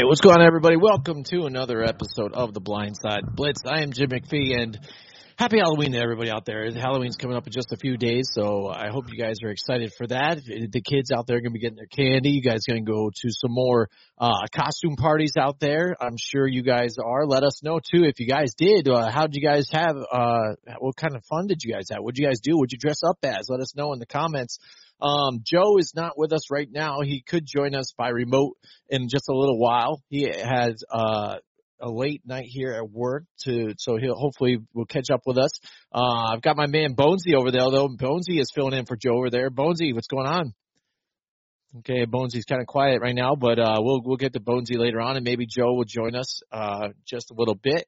right, what's going on, everybody? Welcome to another episode of the Blindside Blitz. I am Jim McPhee, and happy Halloween to everybody out there. Halloween's coming up in just a few days, so I hope you guys are excited for that. The kids out there are going to be getting their candy. You guys are going to go to some more costume parties out there. I'm sure you guys are. Let us know, too, if you guys did. How did you guys have? What kind of fun did you guys have? What did you guys do? What did you dress up as? Let us know in the comments. Joe is not with us right now. He could join us by remote in just a little while. He has a late night here at work, so he'll hopefully will catch up with us. I've got my man Bonesy over there, though. Bonesy is filling in for Joe over there. Bonesy, what's going on? Okay, Bonesy's kind of quiet right now, but we'll get to Bonesy later on, and maybe Joe will join us just a little bit.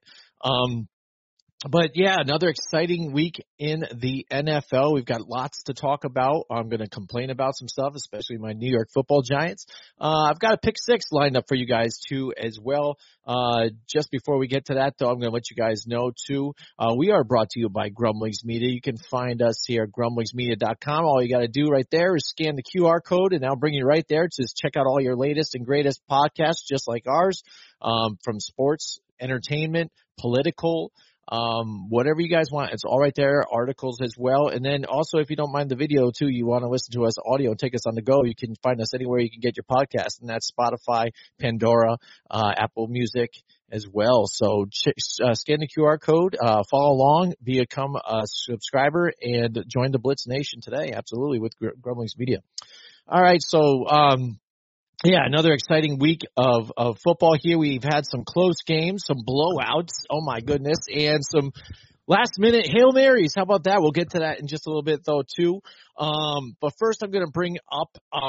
But, yeah, another exciting week in the NFL. We've got lots to talk about. I'm going to complain about some stuff, especially my New York Football Giants. I've got a pick six lined up for you guys, too, as well. Just before we get to that, though, I'm going to let you guys know, too, we are brought to you by Grumblings Media. You can find us here at grumblingsmedia.com. All you got to do right there is scan the QR code, and I'll bring you right there to check out all your latest and greatest podcasts, just like ours, from sports, entertainment, political, whatever you guys want. It's all right there. Articles as well. And then also, if you don't mind the video too, you want to listen to us audio and take us on the go, you can find us anywhere you can get your podcast, and that's Spotify, Pandora, Apple Music as well. So scan the QR code, follow along, become a subscriber, and join the Blitz Nation today. Absolutely, with Grumblings Media. All right. So, yeah, another exciting week of football here. We've had some close games, some blowouts, oh my goodness, and some last-minute Hail Marys. How about that? We'll get to that in just a little bit, though, too. But first I'm going to bring up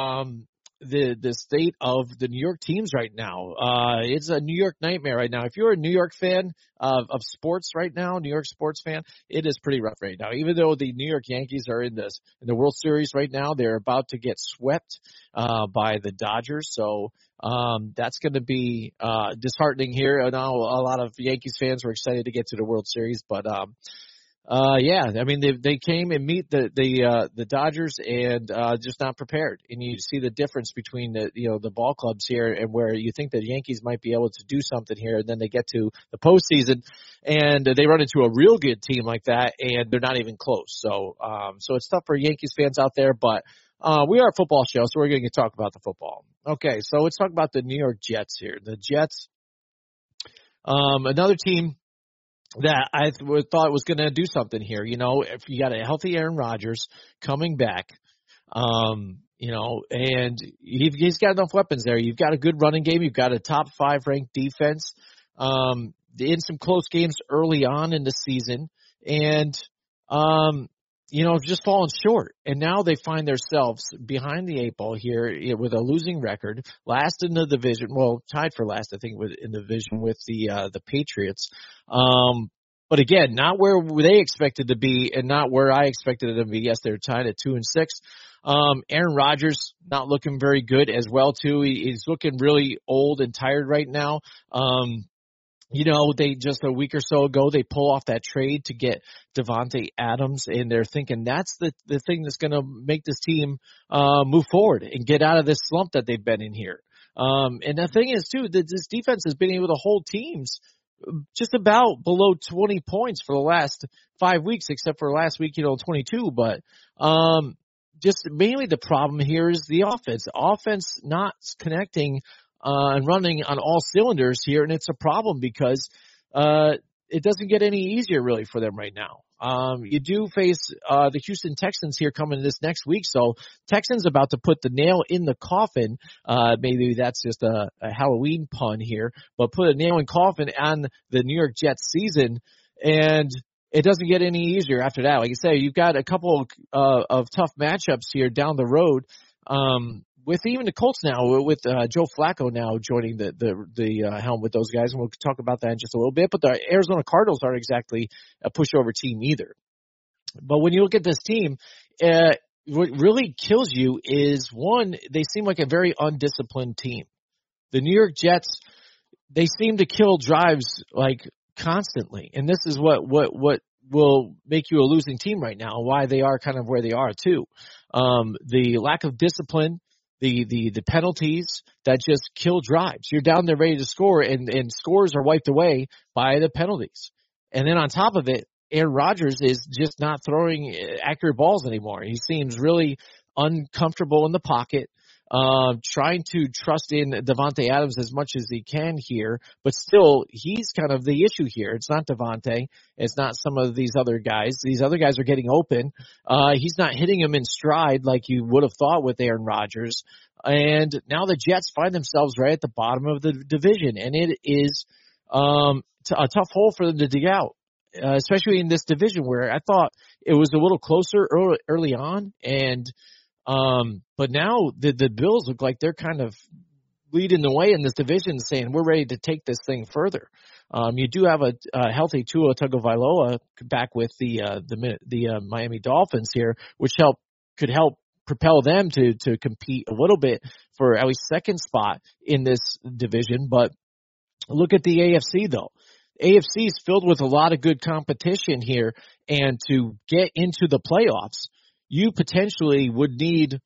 the state of the New York teams right now. It's a New York nightmare right now. If you're a New York fan of sports right now, New York sports fan, it is pretty rough right now. Even though the New York Yankees are in the World Series right now, they're about to get swept by the Dodgers. So that's going to be disheartening here. I know a lot of Yankees fans were excited to get to the World Series, but yeah, I mean they came and meet the Dodgers and just not prepared. And you see the difference between the ball clubs here, and where you think the Yankees might be able to do something here, and then they get to the postseason and they run into a real good team like that, and they're not even close. So it's tough for Yankees fans out there, but we are a football show, so we're going to talk about the football. Okay, so let's talk about the New York Jets here. The Jets, another team that I thought was going to do something here. If you got a healthy Aaron Rodgers coming back, and he's got enough weapons there. You've got a good running game. You've got a top 5 ranked defense, in some close games early on in the season, and, just fallen short. And now they find themselves behind the 8 ball here with a losing record, last in the division. Well, tied for last, I think, in the division with the Patriots. But again, not where they expected to be, and not where I expected it to be. Yes, they're tied at 2-6. Aaron Rodgers not looking very good as well, too. He's looking really old and tired right now. They just a week or so ago, they pull off that trade to get Davante Adams, and they're thinking that's the thing that's going to make this team move forward and get out of this slump that they've been in here. And the thing is, too, that this defense has been able to hold teams just about below 20 points for the last 5 weeks, except for last week, 22. But just mainly the problem here is the offense. Offense not connecting and running on all cylinders here, and it's a problem because it doesn't get any easier really for them right now. You do face the Houston Texans here coming this next week, so Texans about to put the nail in the coffin. Maybe that's just a Halloween pun here, but put a nail in coffin on the New York Jets season, and it doesn't get any easier after that. Like I say, you've got a couple of tough matchups here down the road. With even the Colts now, with Joe Flacco now joining the helm with those guys, and we'll talk about that in just a little bit. But the Arizona Cardinals aren't exactly a pushover team either. But when you look at this team, what really kills you is, one, they seem like a very undisciplined team. The New York Jets, they seem to kill drives like constantly, and this is what will make you a losing team right now, why they are kind of where they are too. The lack of discipline the penalties that just kill drives. You're down there ready to score, and scores are wiped away by the penalties. And then on top of it, Aaron Rodgers is just not throwing accurate balls anymore. He seems really uncomfortable in the pocket, trying to trust in Davante Adams as much as he can here, but still, he's kind of the issue here. It's not Davante. It's not some of these other guys. These other guys are getting open. He's not hitting him in stride like you would have thought with Aaron Rodgers. And now the Jets find themselves right at the bottom of the division, and it is a tough hole for them to dig out, especially in this division where I thought it was a little closer early on, and but now the Bills look like they're kind of leading the way in this division, saying we're ready to take this thing further. You do have a healthy Tua Tagovailoa back with the Miami Dolphins here, which could help propel them to compete a little bit for at least second spot in this division. But look at the AFC though. AFC is filled with a lot of good competition here, and to get into the playoffs, you potentially would need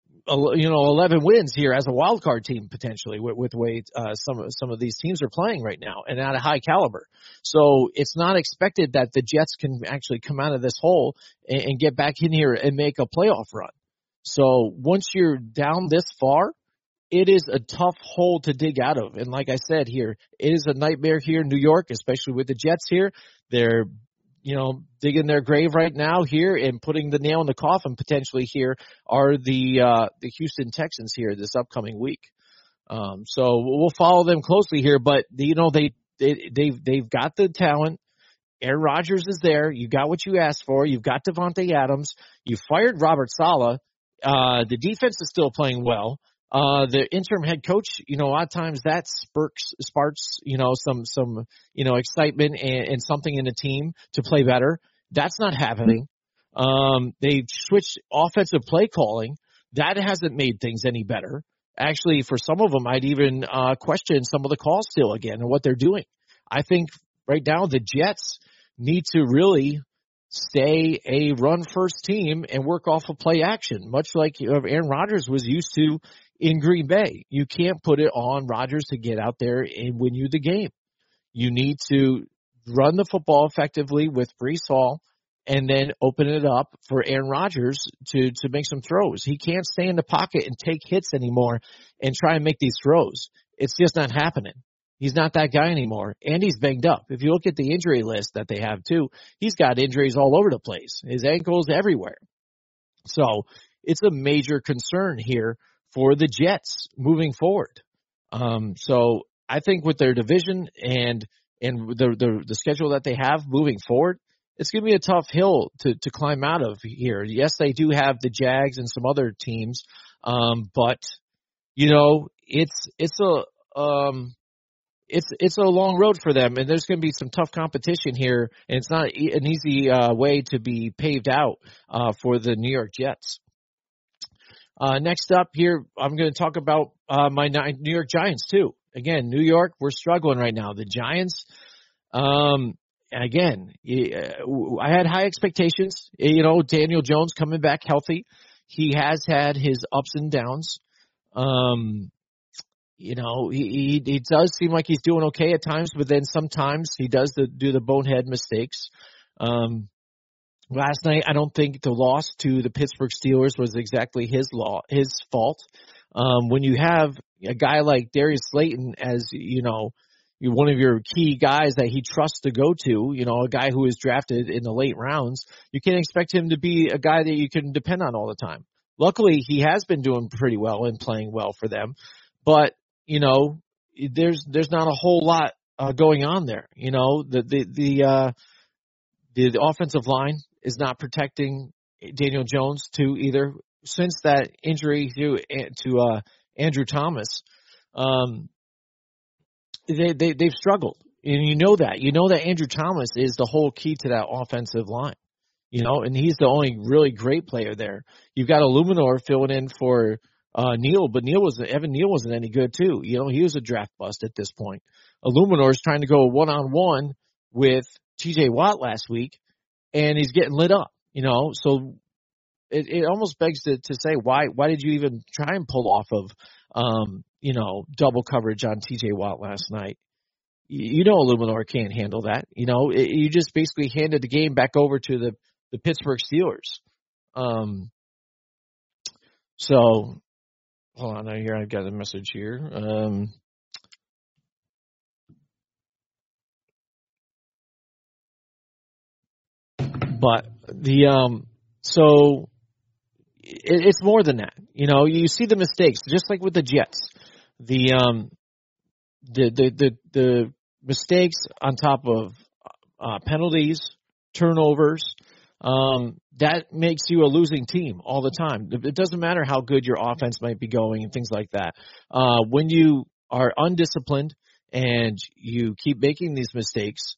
11 wins here as a wild card team potentially with the way some of these teams are playing right now and at a high caliber. So it's not expected that the Jets can actually come out of this hole and get back in here and make a playoff run. So once you're down this far, it is a tough hole to dig out of. And like I said here, it is a nightmare here in New York, especially with the Jets here. They're digging their grave right now here and putting the nail in the coffin potentially here are the Houston Texans here this upcoming week. So we'll follow them closely here, but they've got the talent. Aaron Rodgers is there. You got what you asked for. You've got Davante Adams. You fired Robert Saleh. The defense is still playing well. The interim head coach, a lot of times that sparks, some excitement and something in the team to play better. That's not happening. They switched offensive play calling. That hasn't made things any better. Actually, for some of them, I'd even question some of the calls still again and what they're doing. I think right now the Jets need to really stay a run-first team and work off of play action, much like Aaron Rodgers was used to in Green Bay. You can't put it on Rodgers to get out there and win you the game. You need to run the football effectively with Breece Hall and then open it up for Aaron Rodgers to make some throws. He can't stay in the pocket and take hits anymore and try and make these throws. It's just not happening. He's not that guy anymore, and he's banged up. If you look at the injury list that they have, too, he's got injuries all over the place. His ankles everywhere. So it's a major concern here for the Jets moving forward. So I think with their division and the schedule that they have moving forward, it's going to be a tough hill to climb out of here. Yes, they do have the Jags and some other teams, but it's a long road for them, and there's going to be some tough competition here, and it's not an easy way to be paved out for the New York Jets. Next up here, I'm going to talk about my New York Giants too. Again, New York, we're struggling right now. The Giants, again, I had high expectations. Daniel Jones coming back healthy. He has had his ups and downs. He does seem like he's doing okay at times, but then sometimes he does do the bonehead mistakes. Last night, I don't think the loss to the Pittsburgh Steelers was exactly his fault. When you have a guy like Darius Slayton as, one of your key guys that he trusts to go to, a guy who is drafted in the late rounds, you can't expect him to be a guy that you can depend on all the time. Luckily, he has been doing pretty well and playing well for them, but there's not a whole lot going on there. The offensive line is not protecting Daniel Jones too either. Since that injury to Andrew Thomas, they've struggled, and you know that Andrew Thomas is the whole key to that offensive line. And he's the only really great player there. You've got Illuminor filling in for Neal, but Evan Neal wasn't any good too. He was a draft bust at this point. Illuminor is trying to go one-on-one with TJ Watt last week, and he's getting lit up. So it almost begs to say why did you even try and pull off of double coverage on TJ Watt last night? You know Illuminor can't handle that. You just basically handed the game back over to the Pittsburgh Steelers. So hold on, here I've got a message here. But so it's more than that. You see the mistakes, just like with the Jets. The mistakes on top of penalties, turnovers, that makes you a losing team all the time. It doesn't matter how good your offense might be going and things like that. When you are undisciplined and you keep making these mistakes,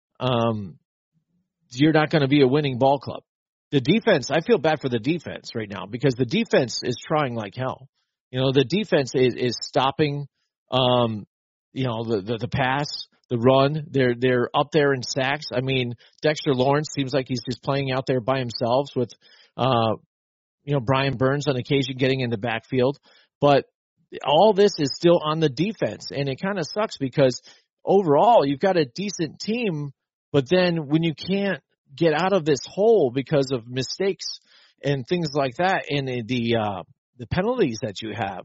you're not going to be a winning ball club. The defense, I feel bad for the defense right now because the defense is trying like hell. The defense is stopping, the pass, the run. They're up there in sacks. I mean, Dexter Lawrence seems like he's just playing out there by himself with, Brian Burns on occasion getting in the backfield. But all this is still on the defense, and it kind of sucks because overall you've got a decent team, but then when you can't get out of this hole because of mistakes and things like that, and the penalties that you have,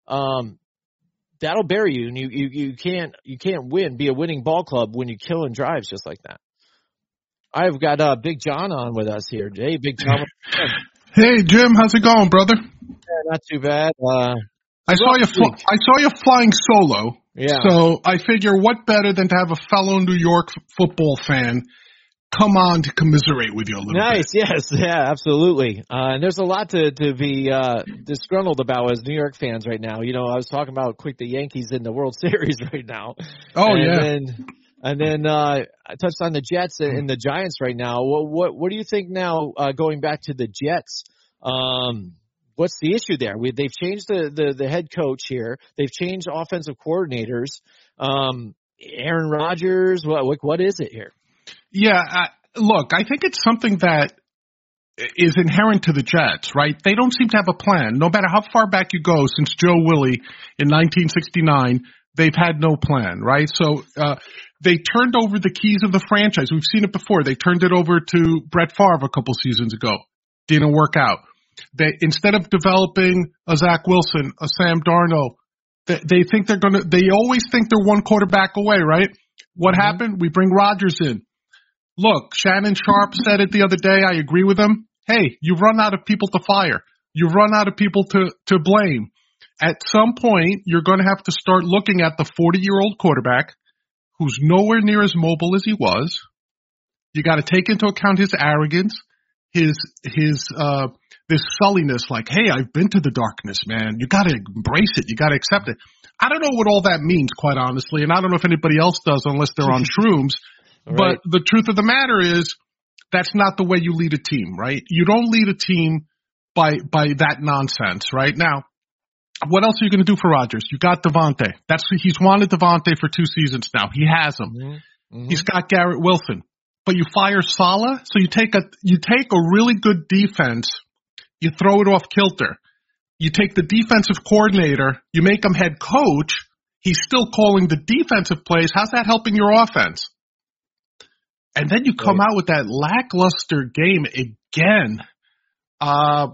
that'll bury you, and you can't win, be a winning ball club when you kill and drives just like that. I've got Big John on with us here. Hey, Big John. Hey, Jim, how's it going, brother? Yeah, not too bad. I saw you flying solo. Yeah. So I figure, what better than to have a fellow New York football fan come on to commiserate with you a little bit. Nice, yes, yeah, absolutely. And there's a lot to be disgruntled about as New York fans right now. I was talking about the Yankees in the World Series right now. Oh, And then I touched on the Jets and the Giants right now. What do you think now, going back to the Jets? What's the issue there? They've changed the head coach here. They've changed offensive coordinators. Aaron Rodgers, what is it here? Yeah, look, I think it's something that is inherent to the Jets, right? They don't seem to have a plan. No matter how far back you go since Joe Willie in 1969, they've had no plan, right? So they turned over the keys of the franchise. We've seen it before. They turned it over to Brett Favre a couple seasons ago. Didn't work out. Instead of developing a Zach Wilson, a Sam Darnold, they always think they're one quarterback away, right? What happened? We bring Rodgers in. Look, Shannon Sharp said it the other day. I agree with him. Hey, you've run out of people to fire. You've run out of people to blame. At some point, you're going to have to start looking at the 40-year-old quarterback who's nowhere near as mobile as he was. You got to take into account his arrogance, his this sulliness, like, hey, I've been to the darkness, man. You got to embrace it. You got to accept it. I don't know what all that means, quite honestly, and I don't know if anybody else does unless they're on shrooms. Right. But the truth of the matter is that's not the way you lead a team, right? You don't lead a team by that nonsense, right? Now, what else are you going to do for Rodgers? You got Devontae. He's wanted Devontae for 2 seasons now. He has him. Mm-hmm. He's got Garrett Wilson. But you fire Saleh, so you take a really good defense, you throw it off kilter. You take the defensive coordinator, you make him head coach, he's still calling the defensive plays. How's that helping your offense? And then you come out with that lackluster game again. I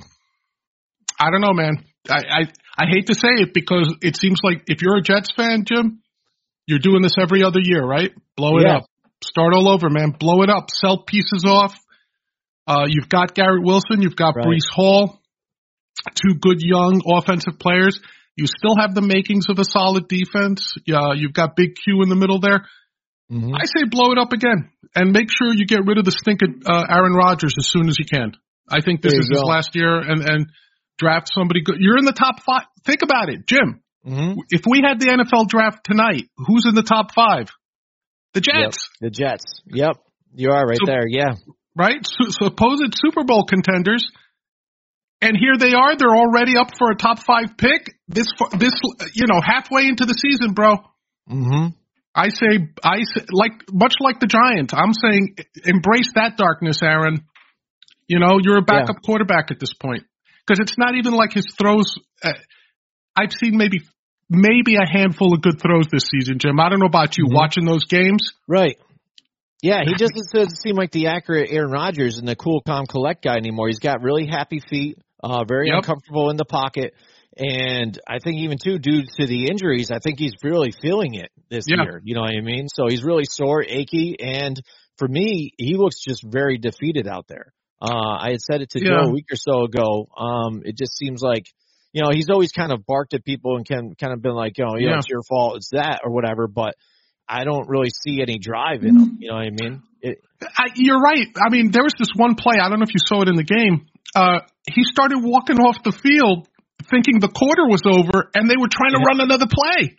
don't know, man. I hate to say it because it seems like if you're a Jets fan, Jim, you're doing this every other year, right? Blow it up. Start all over, man. Blow it up. Sell pieces off. You've got Garrett Wilson. You've got Breece Hall. 2 good young offensive players. You still have the makings of a solid defense. You've got Big Q in the middle there. Mm-hmm. I say blow it up again and make sure you get rid of the stinking Aaron Rodgers as soon as you can. I think this is his last year and draft somebody good. You're in the top 5. Think about it, Jim. Mm-hmm. If we had the NFL draft tonight, who's in the top 5? The Jets. Yep, the Jets. Yep. You are right there. Yeah. Right? Supposed Super Bowl contenders. And here they are. They're already up for a top 5 pick. This, halfway into the season, bro. Mm-hmm. I say, much like the Giants, I'm saying embrace that darkness, Aaron. You know, you're a backup quarterback at this point. Because it's not even like his throws. I've seen maybe a handful of good throws this season, Jim. I don't know about you watching those games. Right. Yeah, he just doesn't seem like the accurate Aaron Rodgers and the cool, calm, collect guy anymore. He's got really happy feet, very uncomfortable in the pocket. And I think even, too, due to the injuries, I think he's really feeling it this year. You know what I mean? So he's really sore, achy. And for me, he looks just very defeated out there. I had said it to Joe a week or so ago. It just seems like, you know, he's always kind of barked at people and kind of been like, oh, you know, it's your fault, it's that or whatever. But I don't really see any drive in him. You know what I mean? You're right. I mean, there was this one play. I don't know if you saw it in the game. He started walking off the field thinking the quarter was over, and they were trying to run another play.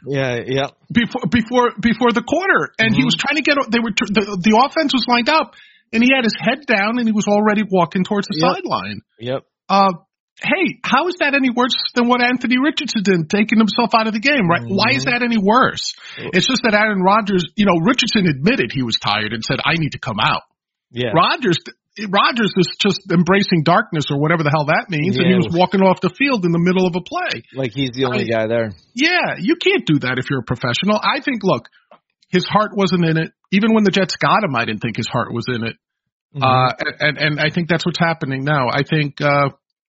Before the quarter, and he was trying to get. The offense was lined up. And he had his head down, and he was already walking towards the sideline. Hey, how is that any worse than what Anthony Richardson did, taking himself out of the game, right? Why is that any worse? It's just that Aaron Rodgers, you know, Richardson admitted he was tired and said, I need to come out. Rodgers is just embracing darkness or whatever the hell that means, and he was walking off the field in the middle of a play. Like he's the only guy there. Yeah, you can't do that if you're a professional. I think, look, his heart wasn't in it. Even when the Jets got him, I didn't think his heart was in it. And I think that's what's happening now. I think, I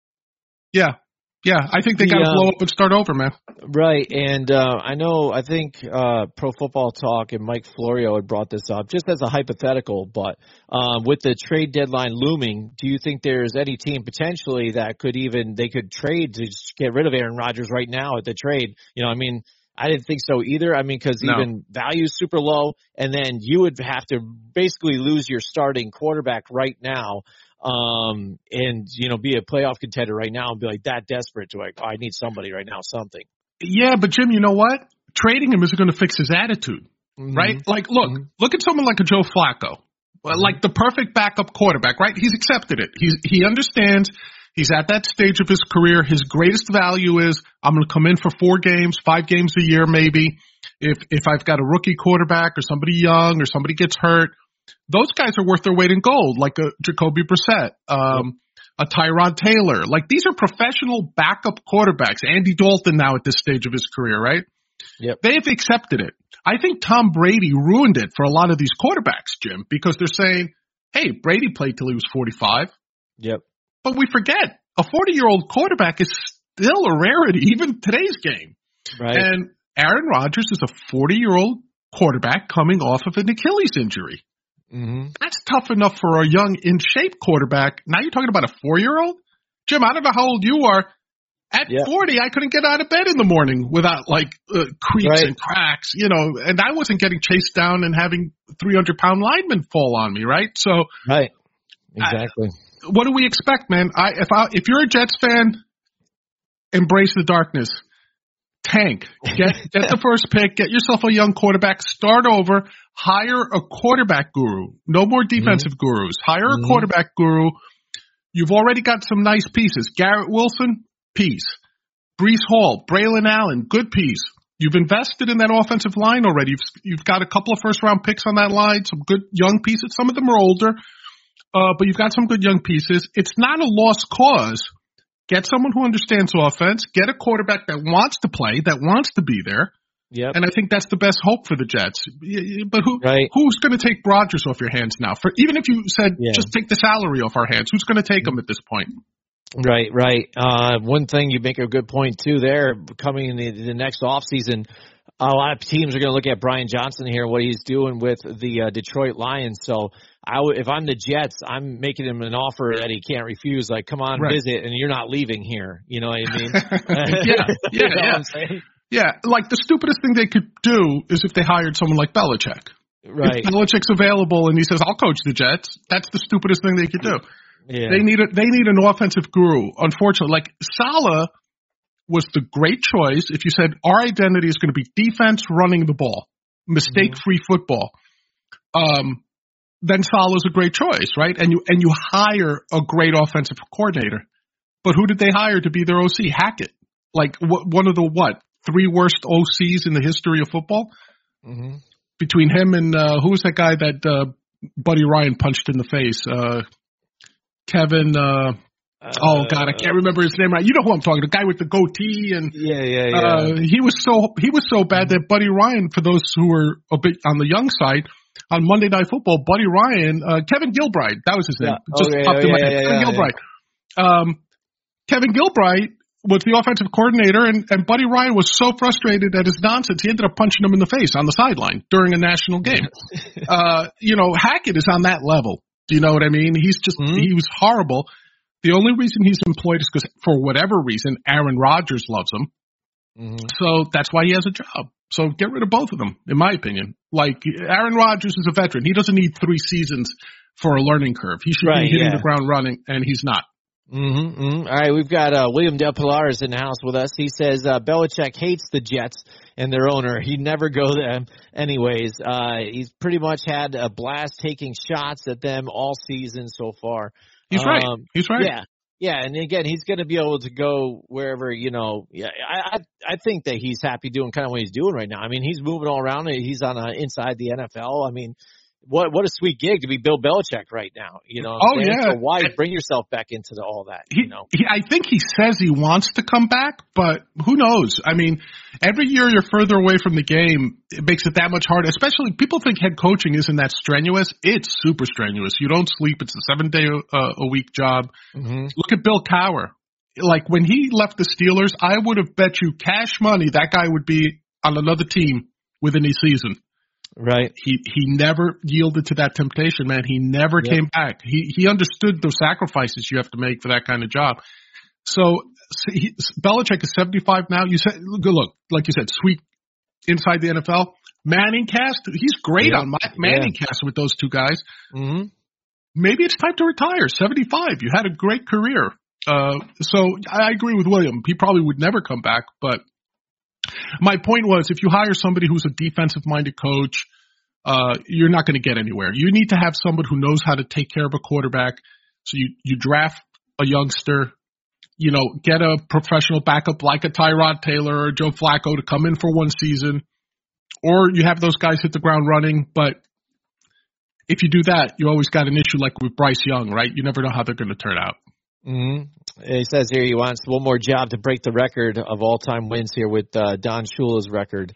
think they got to blow up and start over, man. Right. And I think Pro Football Talk and Mike Florio had brought this up just as a hypothetical, but with the trade deadline looming, do you think there's any team potentially that they could trade to just get rid of Aaron Rodgers right now at the trade? You know, I mean, I didn't think so either. I mean, because even value's super low, and then you would have to basically lose your starting quarterback right now, and you know, be a playoff contender right now and be like that desperate to like, oh, I need somebody right now, something. Yeah, but Jim, you know what? Trading him isn't going to fix his attitude, right? Like, look at someone like a Joe Flacco, like the perfect backup quarterback, right? He's accepted it. He understands. He's at that stage of his career. His greatest value is I'm going to come in for 4 games, 5 games a year maybe. If I've got a rookie quarterback or somebody young or somebody gets hurt, those guys are worth their weight in gold, like a Jacoby Brissett, a Tyrod Taylor. Like these are professional backup quarterbacks. Andy Dalton now at this stage of his career, right? Yep. They've accepted it. I think Tom Brady ruined it for a lot of these quarterbacks, Jim, because they're saying, hey, Brady played till he was 45. Yep. But we forget, a 40-year-old quarterback is still a rarity, even today's game. Right. And Aaron Rodgers is a 40-year-old quarterback coming off of an Achilles injury. That's tough enough for a young, in-shape quarterback. Now you're talking about a 4-year-old? Jim, I don't know how old you are. At 40, I couldn't get out of bed in the morning without, like, creaks and cracks, you know, and I wasn't getting chased down and having 300-pound linemen fall on me, right? So, right. Exactly. What do we expect, man? If you're a Jets fan, embrace the darkness. Tank. Get the first pick. Get yourself a young quarterback. Start over. Hire a quarterback guru. No more defensive gurus. Hire a quarterback guru. You've already got some nice pieces. Garrett Wilson, piece. Breece Hall, Braylon Allen, good piece. You've invested in that offensive line already. You've got a couple of first-round picks on that line, some good young pieces. Some of them are older, but you've got some good young pieces. It's not a lost cause. Get someone who understands offense. Get a quarterback that wants to play, that wants to be there. Yep. And I think that's the best hope for the Jets. But who's going to take Rodgers off your hands now? Even if you said, just take the salary off our hands, who's going to take him at this point? Right. One thing, you make a good point, too, there. Coming in the next offseason, a lot of teams are going to look at Brian Johnson here, what he's doing with the Detroit Lions. So if I'm the Jets, I'm making him an offer that he can't refuse. Like, come on, visit, and you're not leaving here. You know what I mean? Yeah, like the stupidest thing they could do is if they hired someone like Belichick. Right. If Belichick's available and he says, I'll coach the Jets, that's the stupidest thing they could do. Yeah. They need an offensive guru. Unfortunately, like Saleh was the great choice if you said our identity is going to be defense running the ball, mistake-free football. Then Saleh's a great choice, right? And you hire a great offensive coordinator. But who did they hire to be their OC? Hackett. Like one of the 3 worst OCs in the history of football? Between him and who was that guy that Buddy Ryan punched in the face? Kevin. Oh God, I can't remember his name. Right, you know who I'm talking. The guy with the goatee and he was so bad that Buddy Ryan, for those who were a bit on the young side, on Monday Night Football, Buddy Ryan, Kevin Gilbride, that was his name. Popped in my head. Kevin Gilbride. Kevin Gilbride was the offensive coordinator, and Buddy Ryan was so frustrated at his nonsense, he ended up punching him in the face on the sideline during a national game. Hackett is on that level. Do you know what I mean? He's just he was horrible. The only reason he's employed is because, for whatever reason, Aaron Rodgers loves him. Mm-hmm. So that's why he has a job. So get rid of both of them, in my opinion. Like, Aaron Rodgers is a veteran. He doesn't need 3 seasons for a learning curve. He should be hitting the ground running, and he's not. Mm-hmm, mm-hmm. All right, we've got William Del Pilar in the house with us. He says Belichick hates the Jets and their owner. He'd never go there anyways. He's pretty much had a blast taking shots at them all season so far. He's right. He's right. Yeah, and again, he's going to be able to go wherever, I think that he's happy doing kind of what he's doing right now. I mean, he's moving all around. He's on inside the NFL. I mean, what a sweet gig to be Bill Belichick right now. So why bring yourself back into all that? I think he says he wants to come back, but who knows? I mean, every year you're further away from the game, it makes it that much harder. Especially, people think head coaching isn't that strenuous. It's super strenuous. You don't sleep. It's a 7-day a week job. Mm-hmm. Look at Bill Cowher. Like, when he left the Steelers, I would have bet you cash money that guy would be on another team within a season. Right. He never yielded to that temptation, man. He never came back. He understood those sacrifices you have to make for that kind of job. So Belichick is 75 now. You said, look, like you said, sweet inside the NFL. Manning cast, he's great on Manning cast with those two guys. Mm-hmm. Maybe it's time to retire. 75. You had a great career. So I agree with William. He probably would never come back, but my point was, if you hire somebody who's a defensive-minded coach, you're not going to get anywhere. You need to have somebody who knows how to take care of a quarterback. So you draft a youngster, get a professional backup like a Tyrod Taylor or Joe Flacco to come in for one season, or you have those guys hit the ground running. But if you do that, you always got an issue like with Bryce Young, right? You never know how they're going to turn out. Mm-hmm. He says here he wants one more job to break the record of all-time wins here with Don Shula's record.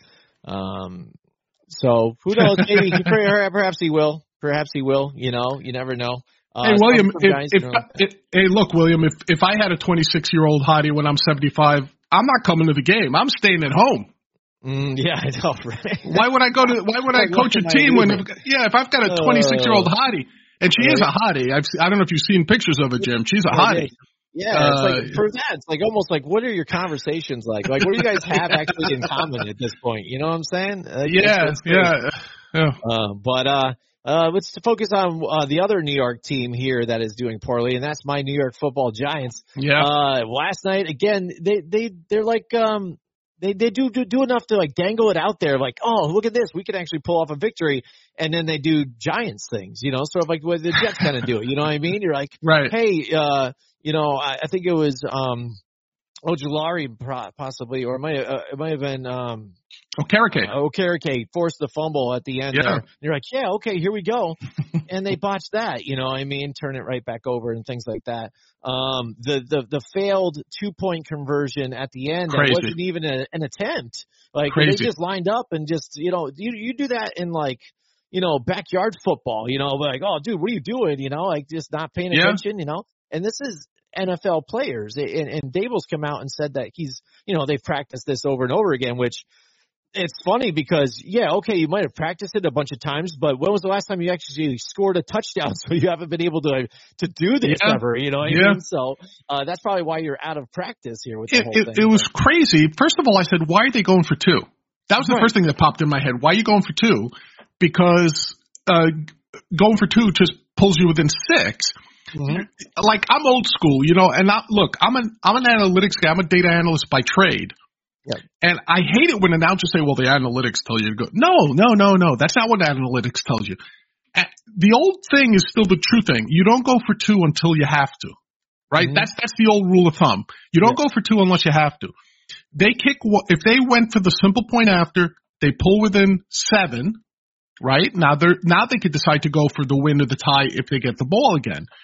So who knows? Maybe perhaps he will. Perhaps he will. You never know. Hey William, look, William. If I had a 26-year-old hottie when I'm 75, I'm not coming to the game. I'm staying at home. Yeah, I know, right? Why would I coach a team if I've got a 26-year-old hottie? And she is a hottie. I don't know if you've seen pictures of her, Jim. She's a hottie. Yeah, it's like for that, it's like almost like, what are your conversations like? Like, what do you guys have actually in common at this point? You know what I'm saying? But let's focus on the other New York team here that is doing poorly, and that's my New York Football Giants. Yeah. Last night, again, they're like They do enough to like dangle it out there, like, oh, look at this, we could actually pull off a victory, and then they do Giants things, sort of like what the Jets kind of do. You know what I mean? You're like, right. Hey, I think it was Ojulari possibly, or it might have been Okereke forced the fumble at the end there. And you're like, yeah, okay, here we go. And they botched that, turn it right back over and things like that. The failed 2-point conversion at the end, that wasn't even an attempt. Like, they just lined up and just, you do that in like, backyard football, like, oh, dude, what are you doing? Like just not paying attention, and this is NFL players. And Daboll's come out and said that he's, they've practiced this over and over again, which it's funny because, you might have practiced it a bunch of times, but when was the last time you actually scored a touchdown? So you haven't been able to do this ever, I mean? So that's probably why you're out of practice here with the whole thing. It was crazy. First of all, I said, why are they going for 2? That was the first thing that popped in my head. Why are you going for 2? Because going for 2 just pulls you within 6. Mm-hmm. Like, I'm old school, and I'm an analytics guy. I'm a data analyst by trade. Yep. And I hate it when announcers say, well, the analytics tell you to go. No. That's not what analytics tells you. The old thing is still the true thing. You don't go for 2 until you have to, right? Mm-hmm. That's the old rule of thumb. You don't go for 2 unless you have to. If they went for the simple point after, they pull within 7, right? Now they could decide to go for the win or the tie if they get the ball again.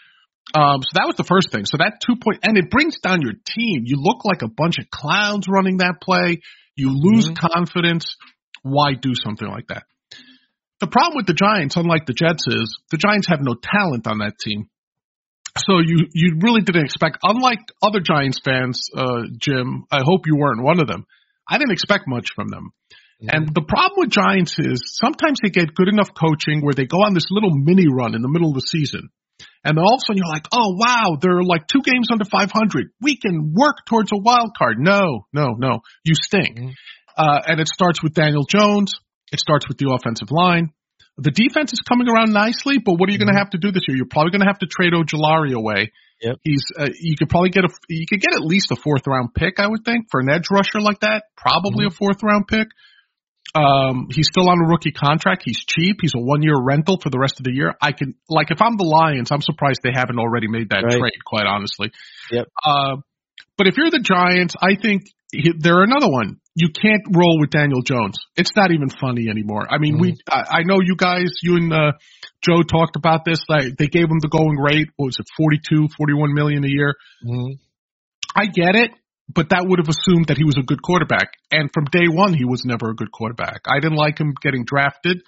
So that was the first thing. So that 2 point, and it brings down your team. You look like a bunch of clowns running that play. You lose confidence. Why do something like that? The problem with the Giants, unlike the Jets, is the Giants have no talent on that team. So you really didn't expect, unlike other Giants fans, Jim, I hope you weren't one of them. I didn't expect much from them. And the problem with Giants is sometimes they get good enough coaching where they go on this little mini run in the middle of the season. And then all of a sudden you're like, oh, wow, they're like 2 games under 500. We can work towards a wild card. No. You stink. And it starts with Daniel Jones. It starts with the offensive line. The defense is coming around nicely, but what are you going to have to do this year? You're probably going to have to trade Ojulari away. Yep. You could probably get at least a 4th round pick, I would think, for an edge rusher like that. Probably a 4th round pick. He's still on a rookie contract. He's cheap. He's a 1-year rental for the rest of the year. If I'm the Lions, I'm surprised they haven't already made that trade, quite honestly. Yep. But if you're the Giants, I think they're another one. You can't roll with Daniel Jones. It's not even funny anymore. I mean, I know you guys, you and Joe talked about this. Like, they gave him the going rate. What was it, 42, 41 million a year? I get it, but that would have assumed that he was a good quarterback. And from day one, he was never a good quarterback. I didn't like him getting drafted.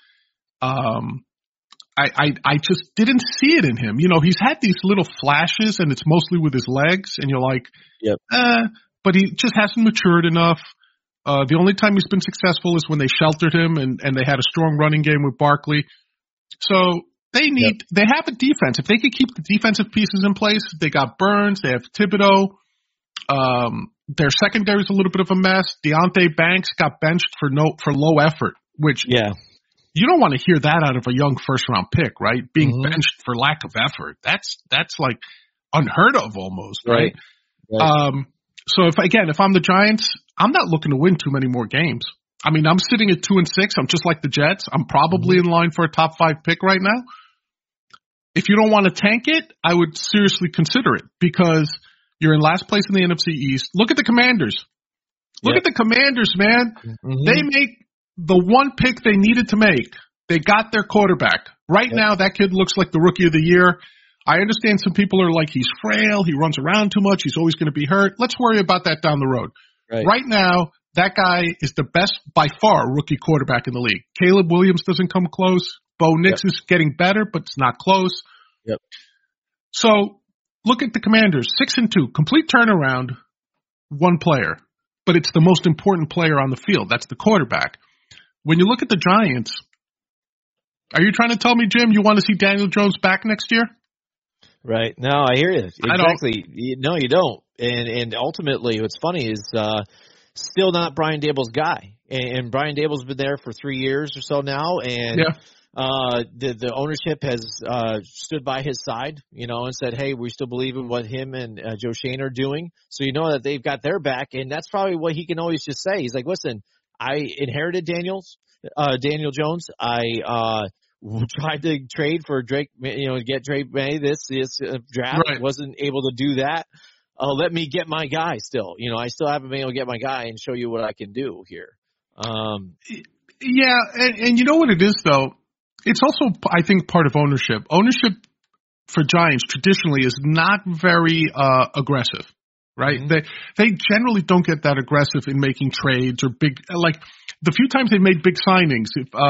I just didn't see it in him. You know, he's had these little flashes, and it's mostly with his legs, and you're like, but he just hasn't matured enough. The only time he's been successful is when they sheltered him and they had a strong running game with Barkley. So they have a defense. If they could keep the defensive pieces in place, they got Burns, they have Thibodeau. Their secondary is a little bit of a mess. Deonte Banks got benched for low effort, which you don't want to hear that out of a young 1st round pick, right? Being benched for lack of effort. That's like unheard of almost, right? So if I'm the Giants, I'm not looking to win too many more games. I mean, I'm sitting at 2-6. I'm just like the Jets. I'm probably in line for a top 5 pick right now. If you don't want to tank it, I would seriously consider it because you're in last place in the NFC East. Look at the Commanders. Look at the Commanders, man. They make the one pick they needed to make. They got their quarterback. Right now, that kid looks like the rookie of the year. I understand some people are like, he's frail, he runs around too much, he's always going to be hurt. Let's worry about that down the road. Right now, that guy is the best, by far, rookie quarterback in the league. Caleb Williams doesn't come close. Bo Nix is getting better, but it's not close. So, look at the Commanders, 6-2, complete turnaround, 1 player. But it's the most important player on the field. That's the quarterback. When you look at the Giants, are you trying to tell me, Jim, you want to see Daniel Jones back next year? Right. No, I hear you. Exactly. No, you don't. And ultimately, what's funny is still not Brian Daboll's guy. And Brian Daboll's been there for 3 years or so now. And the ownership has stood by his side, you know, and said, hey, we still believe in what him and Joe Schoen are doing. So you know that they've got their back. And that's probably what he can always just say. He's like, listen, I inherited Daniel Jones. I tried to trade for Drake, get Drake May this draft. Right. Wasn't able to do that. Let me get my guy still. You know, I still haven't been able to get my guy and show you what I can do here. And you know what it is, though? It's also, I think, part of ownership. Ownership for Giants traditionally is not very aggressive, right? They generally don't get that aggressive in making trades or big, like the few times they made big signings.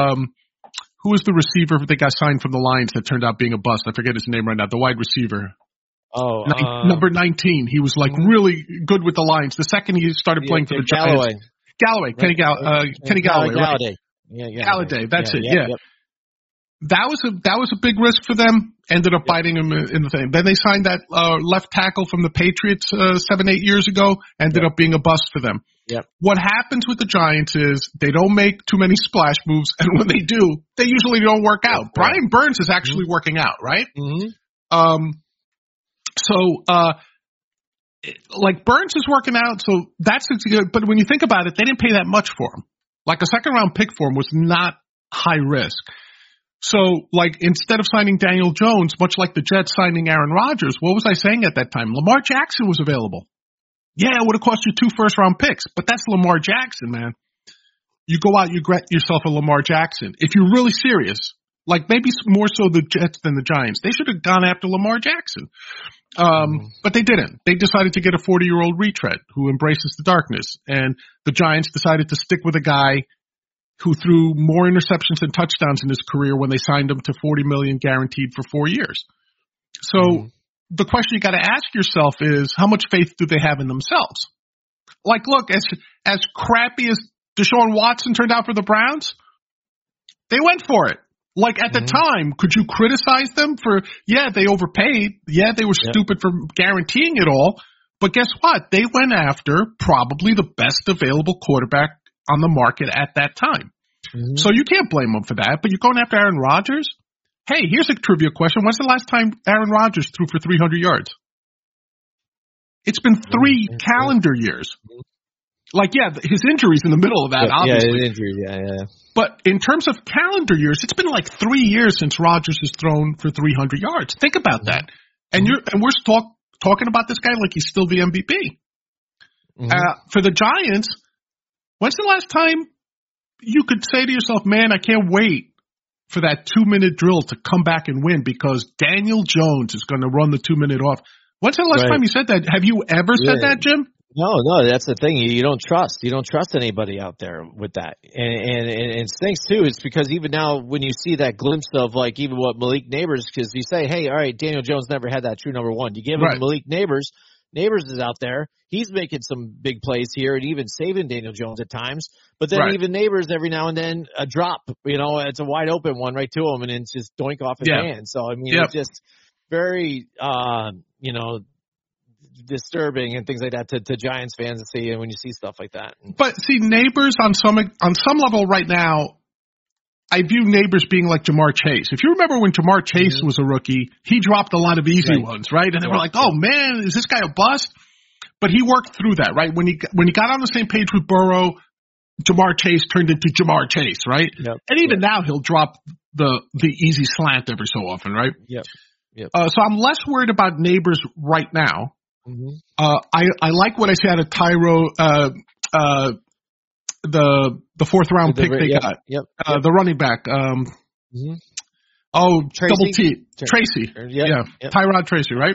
Who was the receiver that got signed from the Lions that turned out being a bust? I forget his name right now. The wide receiver. Number 19. He was like really good with the Lions. The second he started playing for the Giants. Galloway. Kenny Galloway. Right? Galladay. That's it. Yeah. That was a big risk for them. Ended up biting him in the thing. Then they signed that left tackle from the Patriots 7-8 years ago. Ended up being a bust for them. Yep. What happens with the Giants is they don't make too many splash moves, and when they do, they usually don't work out. Brian Burns is actually working out, right? Like Burns is working out, so that's good. But when you think about it, they didn't pay that much for him. Like a 2nd-round pick for him was not high risk. So, like, instead of signing Daniel Jones, much like the Jets signing Aaron Rodgers, what was I saying at that time? Lamar Jackson was available. Yeah, it would have cost you 2 first-round picks, but that's Lamar Jackson, man. You go out, you get yourself a Lamar Jackson. If you're really serious, Like maybe more so the Jets than the Giants. They should have gone after Lamar Jackson. But they didn't. They decided to get a 40-year-old retread who embraces the darkness. And the Giants decided to stick with a guy who threw more interceptions and touchdowns in his career when they signed him to $40 million guaranteed for 4 years. So the question you got to ask yourself is, how much faith do they have in themselves? Like, look, as crappy as Deshaun Watson turned out for the Browns, they went for it. Like, at the time, could you criticize them for, they overpaid. Yeah, they were stupid for guaranteeing it all. But guess what? They went after probably the best available quarterback on the market at that time. So you can't blame them for that. But you're going after Aaron Rodgers? Hey, here's a trivia question. When's the last time Aaron Rodgers threw for 300 yards? It's been 3 calendar years. Like, his injury's in the middle of that, obviously. Yeah, his injury, yeah. But in terms of calendar years, it's been like 3 years since Rodgers has thrown for 300 yards. Think about that. And we're talking about this guy like he's still the MVP. For the Giants, when's the last time you could say to yourself, man, I can't wait for that 2-minute drill to come back and win because Daniel Jones is going to run the 2-minute off? When's the last time you said that? Have you ever said that, Jim? No, that's the thing. You don't trust. You don't trust anybody out there with that. And it stinks too. It's because even now when you see that glimpse of like even what Malik Neighbors, because you say, hey, all right, Daniel Jones never had that true number one. You give him Malik Neighbors. Neighbors is out there. He's making some big plays here and even saving Daniel Jones at times. But then even Neighbors every now and then a drop, it's a wide open one right to him and it's just doink off his hand. So, I mean, it's just very, disturbing and things like that to Giants fans to see when you see stuff like that. But see, Neighbors on some level right now, I view Neighbors being like Jamar Chase. If you remember when Jamar Chase was a rookie, he dropped a lot of easy ones, right? And they were like, oh man, is this guy a bust? But he worked through that, right? When he got on the same page with Burrow, Jamar Chase turned into Jamar Chase, right? And even now he'll drop the easy slant every so often, right? So I'm less worried about Neighbors right now. I like what I see out of Tyro, the 4th round pick they got. The running back. Double T. Tracy. Tyrod Tracy, right?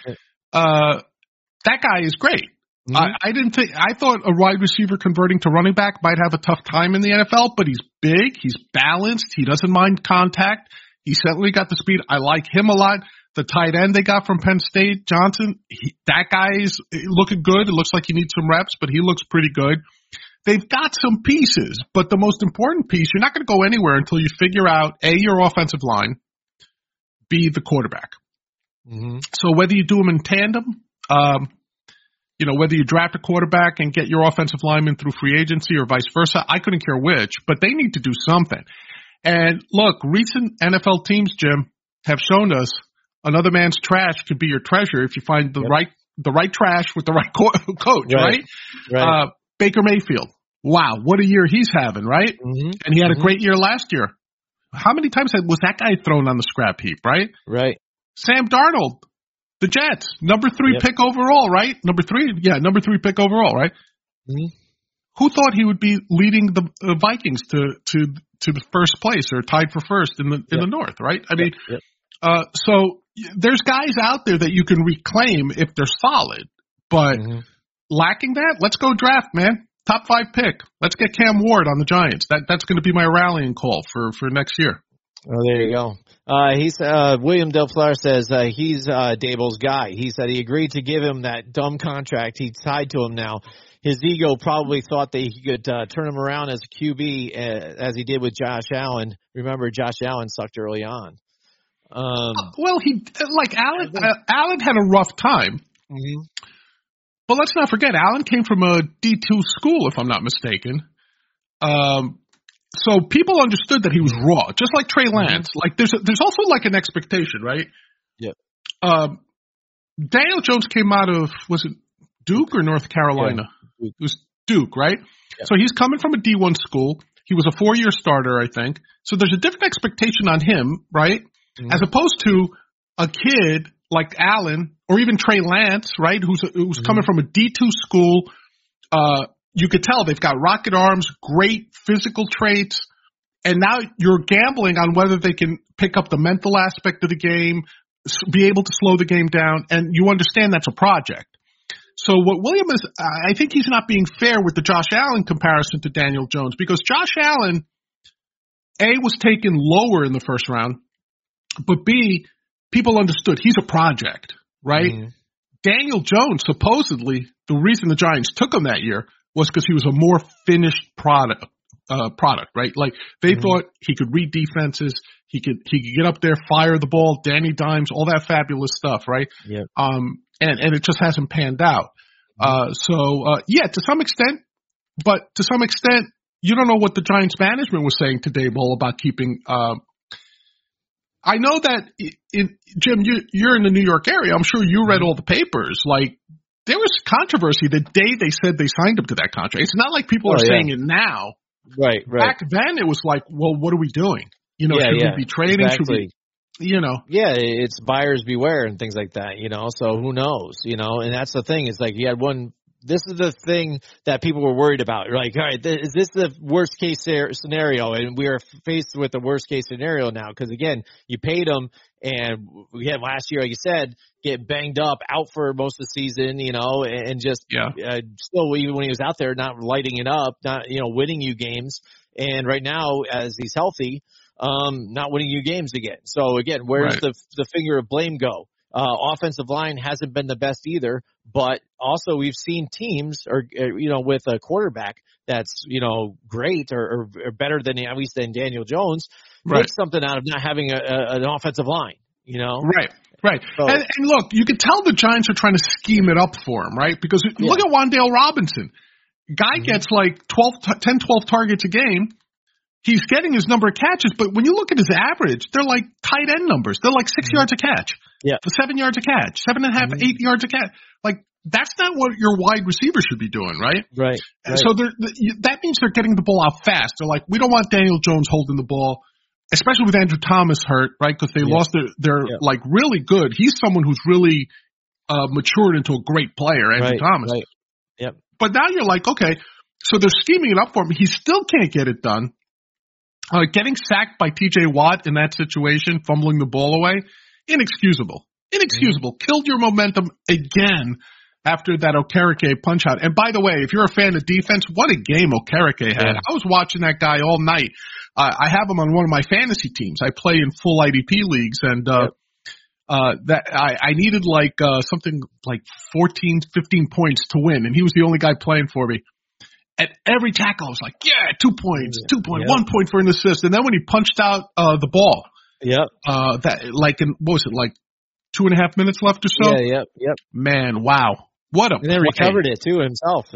That guy is great. I thought a wide receiver converting to running back might have a tough time in the NFL, but he's big, he's balanced, he doesn't mind contact. He certainly got the speed. I like him a lot. The tight end they got from Penn State, Johnson, that guy's looking good. It looks like he needs some reps, but he looks pretty good. They've got some pieces, but the most important piece, you're not going to go anywhere until you figure out, A, your offensive line, B, the quarterback. So whether you do them in tandem, whether you draft a quarterback and get your offensive lineman through free agency or vice versa, I couldn't care which, but they need to do something. And look, recent NFL teams, Jim, have shown us another man's trash could be your treasure if you find the right trash with the right coach, right? Baker Mayfield. Wow, what a year he's having, right? And he had a great year last year. How many times was that guy thrown on the scrap heap, right? Right. Sam Darnold, the Jets, number 3 pick overall, right? Number 3 pick overall, right? Who thought he would be leading the Vikings to the first place or tied for first in the North, right? I mean, so there's guys out there that you can reclaim if they're solid, but lacking that, let's go draft, man. Top 5 pick. Let's get Cam Ward on the Giants. That's going to be my rallying call for next year. Oh, there you go. William Del Flower says he's Dable's guy. He said he agreed to give him that dumb contract. He's tied to him now. His ego probably thought that he could turn him around as a QB as he did with Josh Allen. Remember, Josh Allen sucked early on. Well, Allen had a rough time. But let's not forget, Allen came from a D2 school, if I'm not mistaken. So people understood that he was raw, just like Trey Lance. Like there's also like an expectation, right? Daniel Jones came out of, was it Duke or North Carolina? It was Duke, right? So he's coming from a D1 school. He was a 4-year starter, I think. So there's a different expectation on him, right? As opposed to a kid like Allen or even Trey Lance, right? Who's coming from a D2 school. You could tell they've got rocket arms, great physical traits, And now you're gambling on whether they can pick up the mental aspect of the game, be able to slow the game down, and you understand that's a project. So what William is, I think he's not being fair with the Josh Allen comparison to Daniel Jones, because Josh Allen, A, was taken lower in the first round, but B, people understood he's a project, right? Mm-hmm. Daniel Jones, supposedly, the reason the Giants took him that year was because he was a more finished product, right? Like they thought he could read defenses, he could get up there, fire the ball, Danny Dimes, all that fabulous stuff, right? Yeah. And it just hasn't panned out. Yeah, to some extent, but to some extent, you don't know what the Giants management was saying to Daboll about keeping. I know that Jim, you're in the New York area. I'm sure you read all the papers. Like there was controversy the day they said they signed him to that contract. It's not like people are saying it now. Right. Back then, it was like, well, what are we doing? Should we be trading? Exactly. Should we, Yeah, it's buyers beware and things like that, so who knows, and that's the thing. It's like you had this is the thing that people were worried about. Like, all right, is this the worst case scenario? And we are faced with the worst case scenario now. Cause again, you paid him and we had last year, like you said, get banged up out for most of the season, and just, still, even when he was out there, not lighting it up, not, winning you games. And right now, as he's healthy, not winning you games again. So again, where's the finger of blame go? Offensive line hasn't been the best either, but also we've seen teams with a quarterback that's, great or better than at least than Daniel Jones, make something out of not having an offensive line, Right. So, and look, you can tell the Giants are trying to scheme it up for him, right? Because look at Wan'Dale Robinson. Guy gets like 10, 12 targets a game. He's getting his number of catches, but when you look at his average, they're like tight end numbers. They're like 6 yards a catch, 7 yards a catch, 7.5, 8 yards a catch. Like that's not what your wide receiver should be doing, right? Right. So that means they're getting the ball out fast. They're like, we don't want Daniel Jones holding the ball, especially with Andrew Thomas hurt, right? Because they lost their like really good. He's someone who's really matured into a great player, Andrew Thomas. Right. Yep. But now you're like, okay, so they're scheming it up for him. He still can't get it done. Getting sacked by T.J. Watt in that situation, fumbling the ball away, inexcusable. Killed your momentum again after that Okereke punch out. And by the way, if you're a fan of defense, what a game Okereke had. I was watching that guy all night. I have him on one of my fantasy teams. I play in full IDP leagues, and that I needed like something like 14, 15 points to win, and he was the only guy playing for me. At every tackle, I was like, 2 points, 1 point for an assist. And then when he punched out the ball, that like what was it, like 2.5 minutes left or so? Man, wow. What a And then recovered it too himself.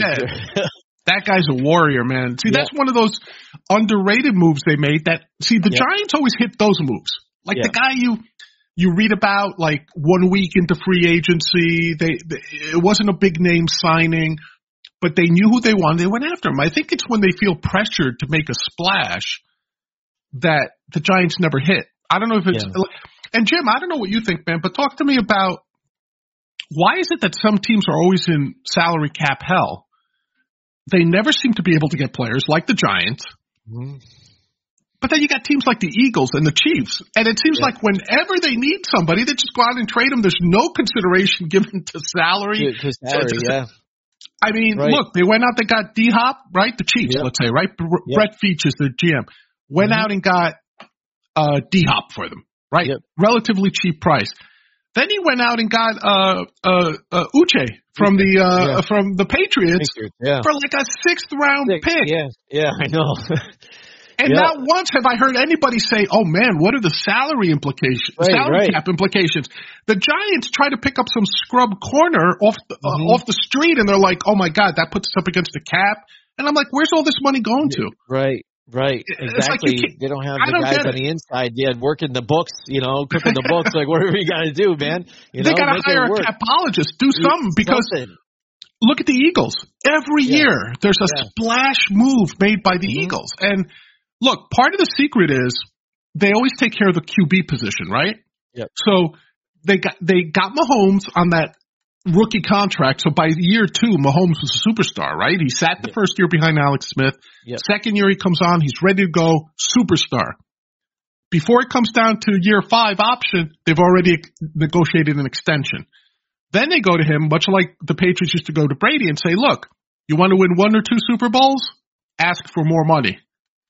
That guy's a warrior, man. See, that's one of those underrated moves they made the Giants always hit those moves. Like the guy you read about like 1 week into free agency, it wasn't a big name signing, but they knew who they wanted. They went after him. I think it's when they feel pressured to make a splash that the Giants never hit. I don't know if it's and Jim, I don't know what you think, man, but talk to me about why is it that some teams are always in salary cap hell? They never seem to be able to get players like the Giants. But then you got teams like the Eagles and the Chiefs, and it seems like whenever they need somebody, they just go out and trade them. There's no consideration given to salary. I mean, look, they went out, they got D-Hop, right? The Chiefs, let's say, right? Brett Veach is the GM. Went out and got D-Hop for them, right? Relatively cheap price. Then he went out and got Uche from the Patriots for like a 6th round pick. Yeah, I know. And not once have I heard anybody say, oh, man, what are the salary implications, cap implications? The Giants try to pick up some scrub corner off the street, and they're like, oh, my God, that puts us up against the cap. And I'm like, where's all this money going to? Right. Exactly. Like they don't have the guys on the inside working the books, cooking the books. Like, what are we going to do, man? They got to hire a capologist, do something, because look at the Eagles. Every year there's a splash move made by the Eagles. And look, part of the secret is they always take care of the QB position, right? Yep. So they got Mahomes on that rookie contract. So by year 2, Mahomes was a superstar, right? He sat the first year behind Alex Smith. Second year he comes on, he's ready to go, superstar. Before it comes down to year 5 option, they've already negotiated an extension. Then they go to him, much like the Patriots used to go to Brady and say, look, you want to win 1 or 2 Super Bowls? Ask for more money.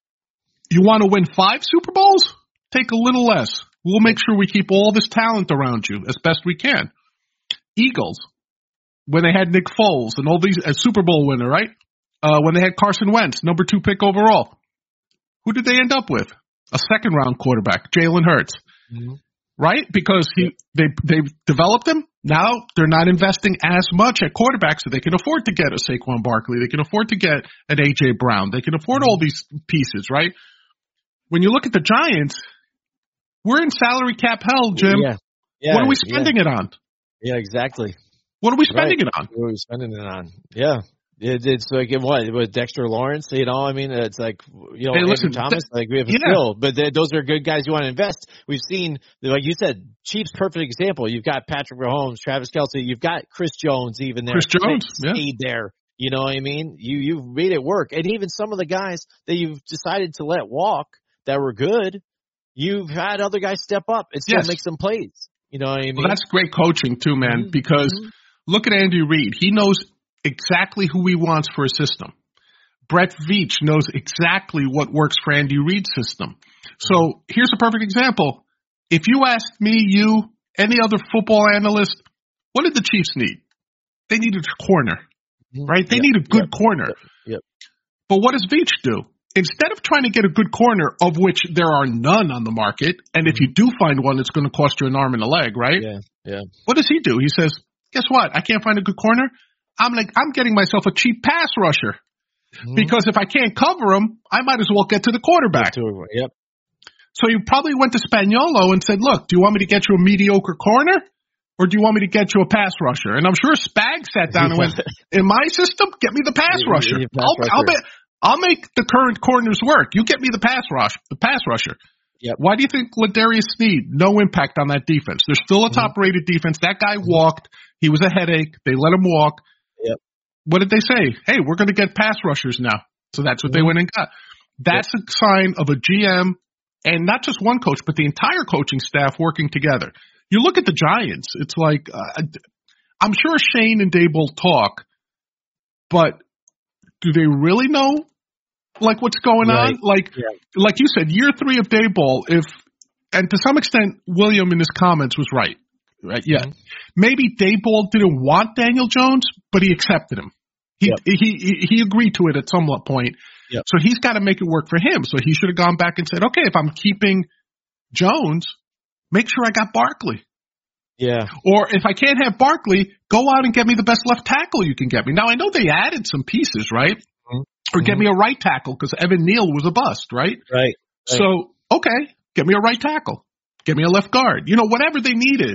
You want to win 5 Super Bowls? Take a little less. We'll make sure we keep all this talent around you as best we can. Eagles, when they had Nick Foles and all these, a Super Bowl winner, right? When they had Carson Wentz, number 2 pick overall. Who did they end up with? A second-round quarterback, Jalen Hurts. Mm-hmm. Right? Because they developed him. Now they're not investing as much at quarterback, so they can afford to get a Saquon Barkley. They can afford to get an A.J. Brown. They can afford all these pieces, right? When you look at the Giants, we're in salary cap hell, Jim. Yeah, what are we spending it on? Yeah, exactly. What are we spending it on? What are we spending it on? Yeah. It's like, what, with Dexter Lawrence, you know, I mean, it's like, you know, hey, listen, Thomas, like we have a skill, but those are good guys you want to invest. We've seen, like you said, Chiefs, perfect example. You've got Patrick Mahomes, Travis Kelce, you've got Chris Jones even there. Chris Jones, stayed there. You know what I mean? You've made it work. And even some of the guys that you've decided to let walk that were good, you've had other guys step up and still make some plays. You know what I mean? Well, that's great coaching too, man, because look at Andy Reid. He knows exactly who he wants for a system. Brett Veach knows exactly what works for Andy Reid's system. So here's a perfect example. If you asked me, you, any other football analyst, what did the Chiefs need? They needed a corner, right? They need a good corner. But what does Veach do? Instead of trying to get a good corner, of which there are none on the market, and if you do find one, it's going to cost you an arm and a leg, right? What does he do? He says, guess what? I can't find a good corner. I'm getting myself a cheap pass rusher because if I can't cover him, I might as well get to the quarterback. So you probably went to Spagnuolo and said, look, do you want me to get you a mediocre corner or do you want me to get you a pass rusher? And I'm sure Spag sat down and went, in my system, get me the pass rusher. I'll make the current corners work. You get me the pass rusher. Why do you think Ladarius Sneed, no impact on that defense? They're still a top-rated defense. That guy walked. He was a headache. They let him walk. What did they say? Hey, we're going to get pass rushers now. So that's what they went and got. That's a sign of a GM and not just one coach, but the entire coaching staff working together. You look at the Giants. It's like I'm sure Shane and Daboll talk, but do they really know like what's going on? Like you said, year 3 of Daboll, and to some extent, William in his comments was right. Maybe Daboll didn't want Daniel Jones, but he accepted him. He agreed to it at some point. So he's got to make it work for him. So he should have gone back and said, okay, if I'm keeping Jones, make sure I got Barkley. Or if I can't have Barkley, go out and get me the best left tackle you can get me. Now, I know they added some pieces, right? Or get me a right tackle because Evan Neal was a bust, right? So, okay, get me a right tackle. Get me a left guard. You know, whatever they needed.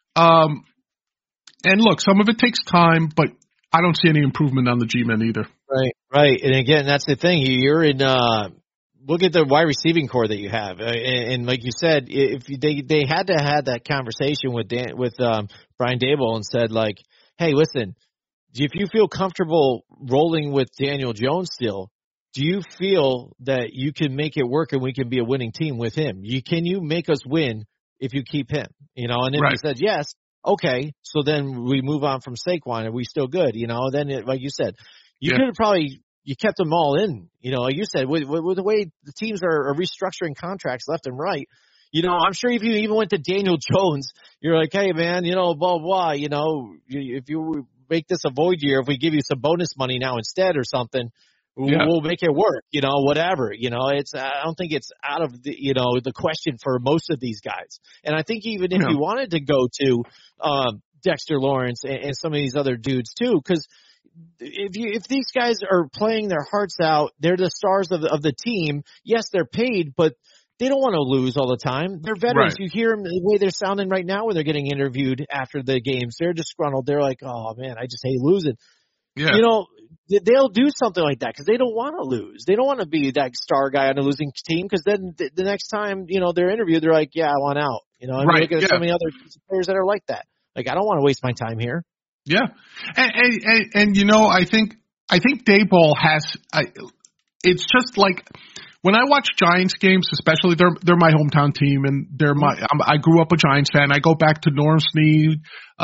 And look, some of it takes time, but I don't see any improvement on the G-men either. Right. And again, that's the thing. You're in look at the wide receiving core that you have. And like you said, if they had to have that conversation with Brian Daboll and said, like, hey, listen, if you feel comfortable rolling with Daniel Jones still, do you feel that you can make it work and we can be a winning team with him? Can you make us win if you keep him? You know, and if he said yes, okay, so then we move on from Saquon. Are we still good? You know, then like you said, you could have probably you kept them all in. You know, like you said, with the way the teams are restructuring contracts left and right. You know, I'm sure if you even went to Daniel Jones, you're like, hey man, you know, blah blah. You know, if you make this a void year, if we give you some bonus money now instead or something. We'll make it work, you know, whatever, you know, I don't think it's out of the, you know, the question for most of these guys. And I think even if you wanted to go to, Dexter Lawrence and some of these other dudes too, because if these guys are playing their hearts out, they're the stars of the team. Yes, they're paid, but they don't want to lose all the time. They're veterans. You hear them the way they're sounding right now when they're getting interviewed after the games. They're disgruntled. They're like, oh man, I just hate losing. You know, they'll do something like that because they don't want to lose. They don't want to be that star guy on a losing team because then the next time, you know, they're interviewed, they're like, yeah, I want out. You know, I mean, look at so many other players that are like that. Like, I don't want to waste my time here. Yeah, and you know, I think Daboll has. It's just like when I watch Giants games, especially they're my hometown team, and I grew up a Giants fan. I go back to Norm Snead,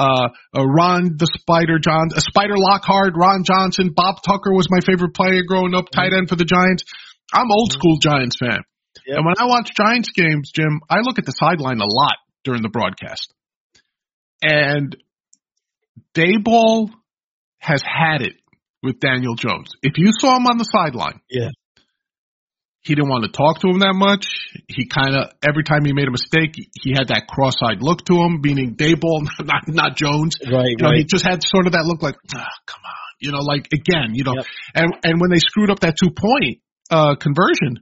Ron the Spider Lockhart, Ron Johnson, Bob Tucker was my favorite player growing up, tight end for the Giants. I'm old school Giants fan, and when I watch Giants games, Jim, I look at the sideline a lot during the broadcast, and Daboll has had it with Daniel Jones. If you saw him on the sideline, he didn't want to talk to him that much. He kind of, every time he made a mistake, he had that cross-eyed look to him, meaning Daboll, not Jones. Right, you know, he just had sort of that look like, come on. You know, like, again, you know, and when they screwed up that 2-point conversion,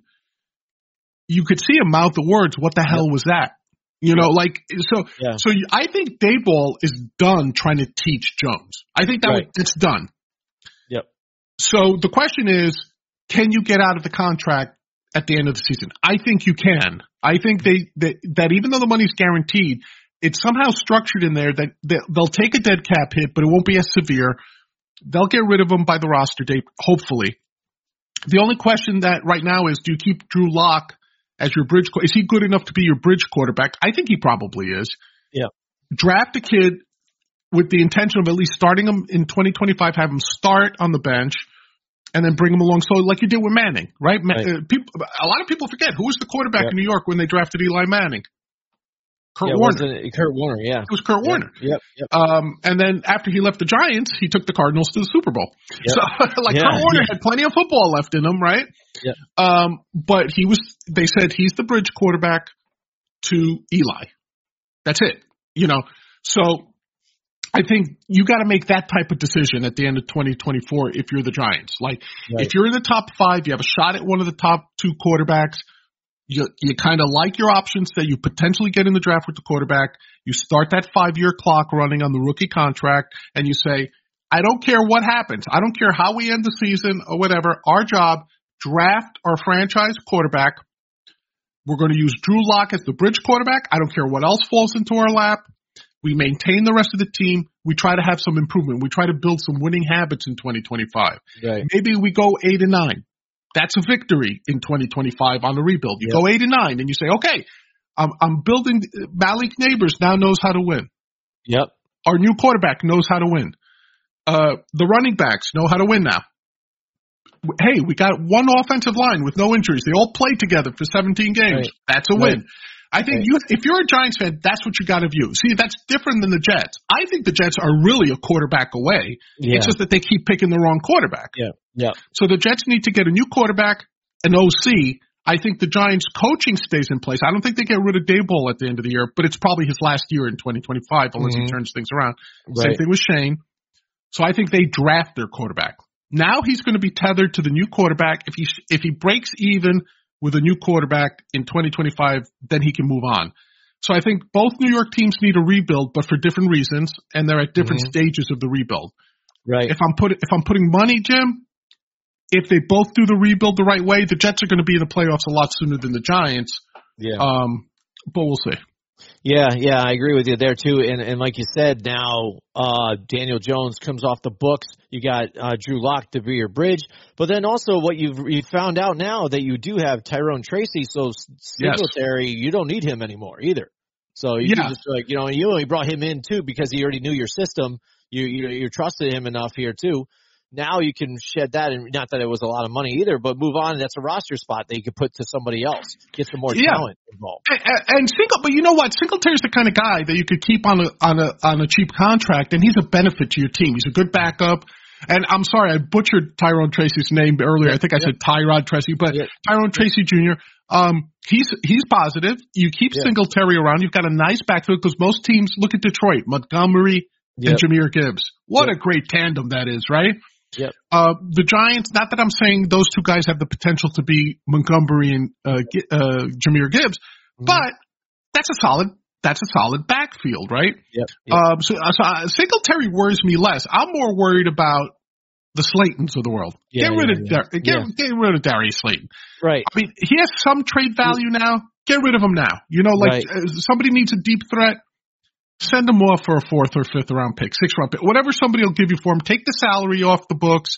you could see him mouth the words, what the hell was that? You know, like, so I think Daboll is done trying to teach Jones. I think it's done. Yep. So the question is, can you get out of the contract at the end of the season? I think you can. I think that even though the money's guaranteed, it's somehow structured in there that they'll take a dead cap hit, but it won't be as severe. They'll get rid of him by the roster date, hopefully. The only question that right now is, do you keep Drew Lock as your bridge? Is he good enough to be your bridge quarterback? I think he probably is. Yeah. Draft a kid with the intention of at least starting him in 2025, have him start on the bench, and then bring him along slowly, like you did with Manning, right? A lot of people forget who was the quarterback in New York when they drafted Eli Manning. Kurt Warner. Kurt Warner, yeah. It was Kurt Warner. Yep. And then after he left the Giants, he took the Cardinals to the Super Bowl. Yep. So, Kurt Warner had plenty of football left in him, right? Yeah. But they said he's the bridge quarterback to Eli. That's it. You know, so I think you got to make that type of decision at the end of 2024 if you're the Giants. Like, if you're in the top 5, you have a shot at one of the top 2 quarterbacks. You kind of like your options that you potentially get in the draft with the quarterback. You start that 5-year clock running on the rookie contract, and you say, I don't care what happens. I don't care how we end the season or whatever. Our job, draft our franchise quarterback. We're going to use Drew Lock as the bridge quarterback. I don't care what else falls into our lap. We maintain the rest of the team. We try to have some improvement. We try to build some winning habits in 2025. Right. Maybe we go 8-9. That's a victory in 2025 on the rebuild. You go 8-9 and you say, okay, I'm building. Malik Neighbors now knows how to win. Yep. Our new quarterback knows how to win. The running backs know how to win now. Hey, we got one offensive line with no injuries. They all played together for 17 games. Right. That's a win. I think if you're a Giants fan, that's what you got to view. See, that's different than the Jets. I think the Jets are really a quarterback away. Yeah. It's just that they keep picking the wrong quarterback. Yeah. So the Jets need to get a new quarterback, an OC. I think the Giants coaching stays in place. I don't think they get rid of Daboll at the end of the year, but it's probably his last year in 2025 unless he turns things around. Same thing with Shane. So I think they draft their quarterback. Now he's going to be tethered to the new quarterback. If he breaks even with a new quarterback in 2025, then he can move on. So I think both New York teams need a rebuild, but for different reasons, and they're at different stages of the rebuild. Right. If I'm putting money, Jim, if they both do the rebuild the right way, the Jets are going to be in the playoffs a lot sooner than the Giants. Yeah. But we'll see. Yeah, I agree with you there too. And like you said, now Daniel Jones comes off the books. You got Drew Lock to be your bridge, but then also what you found out now that you do have Tyrone Tracy. So Singletary, you don't need him anymore either. So you can just you only brought him in too because he already knew your system. You trusted him enough here too. Now you can shed that, and not that it was a lot of money either, but move on. That's a roster spot that you could put to somebody else, get some more talent involved. But you know what? Singletary's the kind of guy that you could keep on a cheap contract, and he's a benefit to your team. He's a good backup. And I'm sorry, I butchered Tyrone Tracy's name earlier. I think I said Tyrod Tracy, but Tyrone Tracy Jr. He's positive. You keep Singletary around. You've got a nice backfield because most teams look at Detroit, Montgomery, and Jahmyr Gibbs. What a great tandem that is, right? Yep. The Giants, not that I'm saying those two guys have the potential to be Montgomery and Jahmyr Gibbs, but that's a solid backfield, right? Yep. So Singletary worries me less. I'm more worried about the Slaytons of the world. Get rid of Darius Slayton. Right. I mean, he has some trade value now. Get rid of him now. Somebody needs a deep threat. send him off for a 4th or 5th round pick, 6th round pick, whatever somebody will give you for him. Take the salary off the books,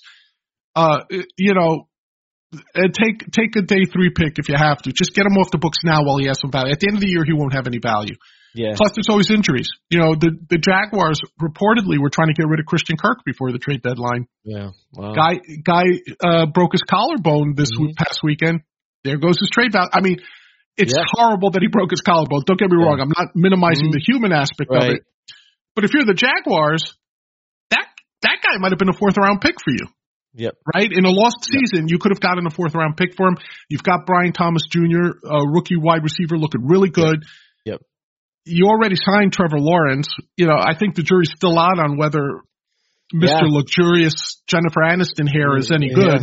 and take a day 3 pick if you have to. Just get him off the books now while he has some value. At the end of the year, he won't have any value. Yeah. Plus, there's always injuries. The Jaguars reportedly were trying to get rid of Christian Kirk before the trade deadline. Yeah. Wow. Guy broke his collarbone this past weekend. There goes his trade value. I mean, it's horrible that he broke his collarbone. Don't get me wrong. I'm not minimizing the human aspect of it. But if you're the Jaguars, that guy might have been a 4th round pick for you. Yep. Right? In a lost season, you could have gotten a 4th round pick for him. You've got Brian Thomas Jr., a rookie wide receiver, looking really good. Yep. You already signed Trevor Lawrence. I think the jury's still out on whether Mr. Luxurious Jennifer Aniston hair is any good.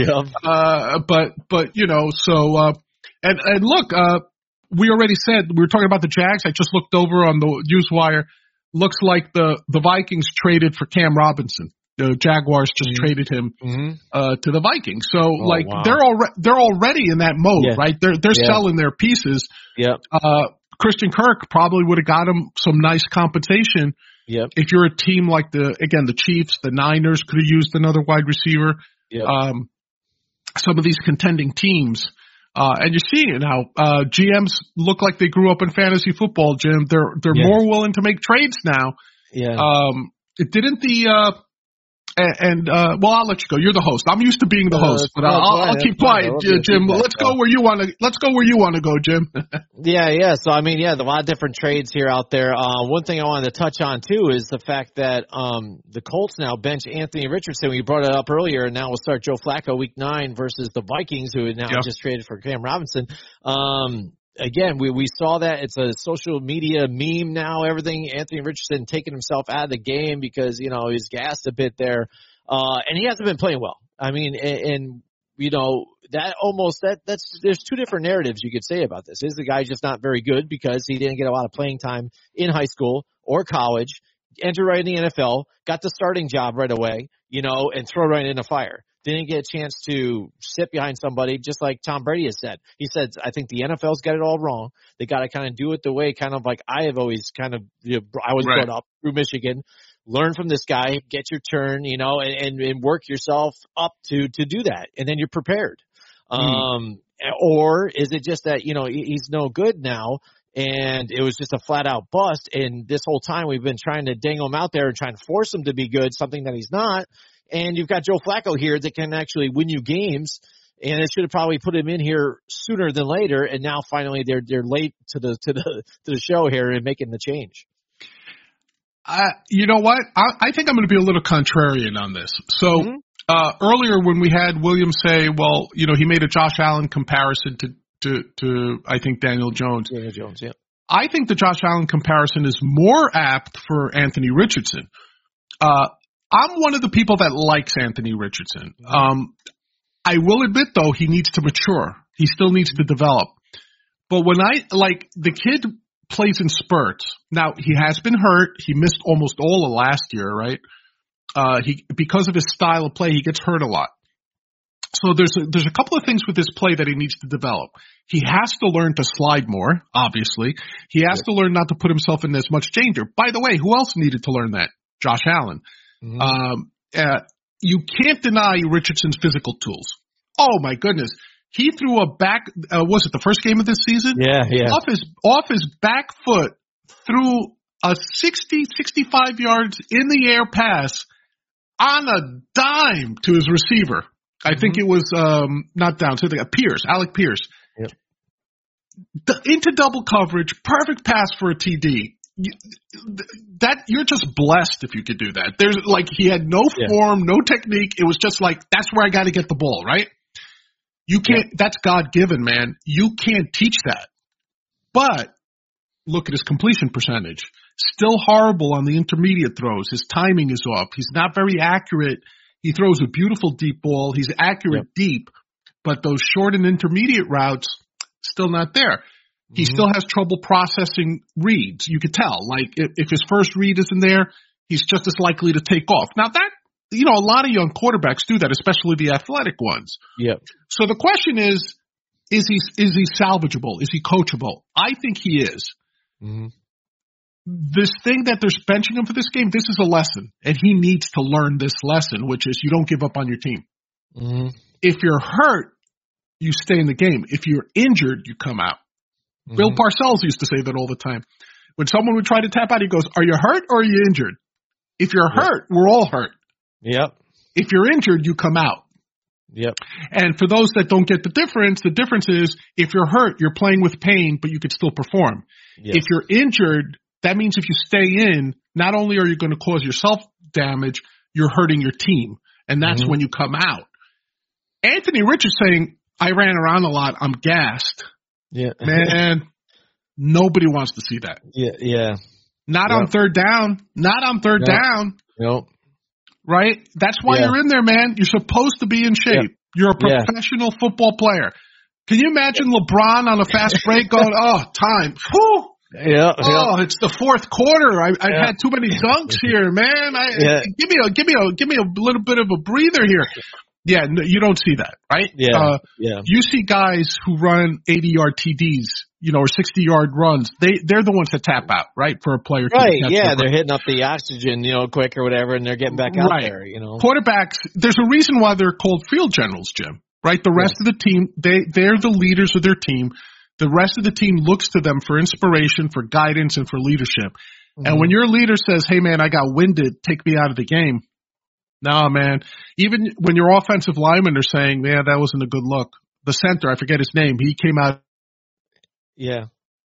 And look, we already said, we were talking about the Jags. I just looked over on the Newswire. Looks like the Vikings traded for Cam Robinson. The Jaguars just traded him to the Vikings. So they're already in that mode, right? They're selling their pieces. Yep. Christian Kirk probably would have got him some nice compensation. Yep. If you're a team like the Chiefs, the Niners could have used another wide receiver. Yep. Some of these contending teams, and you're seeing it now. GMs look like they grew up in fantasy football, Jim. They're more willing to make trades now. Yeah. Didn't the well, I'll let you go. You're the host. I'm used to being the host, but I'll keep quiet, Jim. Let's go where you want to go, Jim. Yeah. So a lot of different trades here out there. One thing I wanted to touch on too is the fact that the Colts now bench Anthony Richardson. We brought it up earlier, and now we'll start Joe Flacco week 9 versus the Vikings, who now just traded for Cam Robinson. Again, we saw that it's a social media meme now. Everything, Anthony Richardson taking himself out of the game because he's gassed a bit there, and he hasn't been playing well. I mean, there's 2 different narratives you could say about this. Is the guy just not very good because he didn't get a lot of playing time in high school or college, entered right in the NFL, got the starting job right away, and throw right in the fire. Didn't get a chance to sit behind somebody, just like Tom Brady has said. He said, I think the NFL's got it all wrong. They got to kind of do it the way kind of like I have always kind of, I was brought up through Michigan. Learn from this guy, get your turn, and work yourself up to do that. And then you're prepared. Or is it just that, he's no good now and it was just a flat out bust. And this whole time we've been trying to dangle him out there and trying to force him to be good, something that he's not. And you've got Joe Flacco here that can actually win you games, and it should have probably put him in here sooner than later. And now finally they're late to the show here and making the change. You know what? I think I'm going to be a little contrarian on this. So earlier when we had William say, well, he made a Josh Allen comparison to I think Daniel Jones. Daniel Jones, yeah. I think the Josh Allen comparison is more apt for Anthony Richardson. I'm one of the people that likes Anthony Richardson. I will admit, though, he needs to mature. He still needs to develop. But when the kid plays in spurts. Now, he has been hurt. He missed almost all of last year, right? Because of his style of play, he gets hurt a lot. So there's a couple of things with his play that he needs to develop. He has to learn to slide more, obviously. He has to learn not to put himself in as much danger. By the way, who else needed to learn that? Josh Allen. You can't deny Richardson's physical tools. Oh my goodness. He threw a back, was it the first game of this season? Yeah. Off his back foot, threw a 65 yards in the air pass on a dime to his receiver. I think it was, not down, so Alec Pierce. Yep. Into double coverage, perfect pass for a TD. You're just blessed if you could do that. There's he had no form, no technique. It was just that's where I got to get the ball, right? You can't, that's God given, man. You can't teach that. But look at his completion percentage. Still horrible on the intermediate throws. His timing is off. He's not very accurate. He throws a beautiful deep ball. He's accurate deep, but those short and intermediate routes, still not there. He still has trouble processing reads. You could tell. If his first read isn't there, he's just as likely to take off. Now that, a lot of young quarterbacks do that, especially the athletic ones. Yep. So the question is he salvageable? Is he coachable? I think he is. this thing that they're benching him for this game, this is a lesson. And he needs to learn this lesson, which is you don't give up on your team. Mm-hmm. If you're hurt, you stay in the game. If you're injured, you come out. Mm-hmm. Bill Parcells used to say that all the time. When someone would try to tap out, he goes, are you hurt or are you injured? If you're hurt, we're all hurt. Yep. If you're injured, you come out. Yep. And for those that don't get the difference is if you're hurt, you're playing with pain, but you could still perform. Yes. If you're injured, that means if you stay in, not only are you going to cause yourself damage, you're hurting your team. And that's when you come out. Anthony Richards saying, I ran around a lot, I'm gassed. Yeah. Man, nobody wants to see that. Yeah. Not on third down. Not on third down. Nope. Right? That's why you're in there, man. You're supposed to be in shape. You're a professional football player. Can you imagine LeBron on a fast break going, oh, time. Whew. Yeah. Oh, it's the fourth quarter. I've had too many dunks here, man. Give me a little bit of a breather here. Yeah, no, you don't see that, right? Yeah. You see guys who run 80-yard TDs, or 60-yard runs. They're the ones that tap out, right, for a player. Right, yeah, they're hitting up the oxygen, quick or whatever, and they're getting back out there, Quarterbacks, there's a reason why they're called field generals, Jim, right? The rest of the team, they're the leaders of their team. The rest of the team looks to them for inspiration, for guidance, and for leadership. Mm-hmm. And when your leader says, hey, man, I got winded, take me out of the game. No, man. Even when your offensive linemen are saying, man, that wasn't a good look. The center, I forget his name, he came out. Yeah.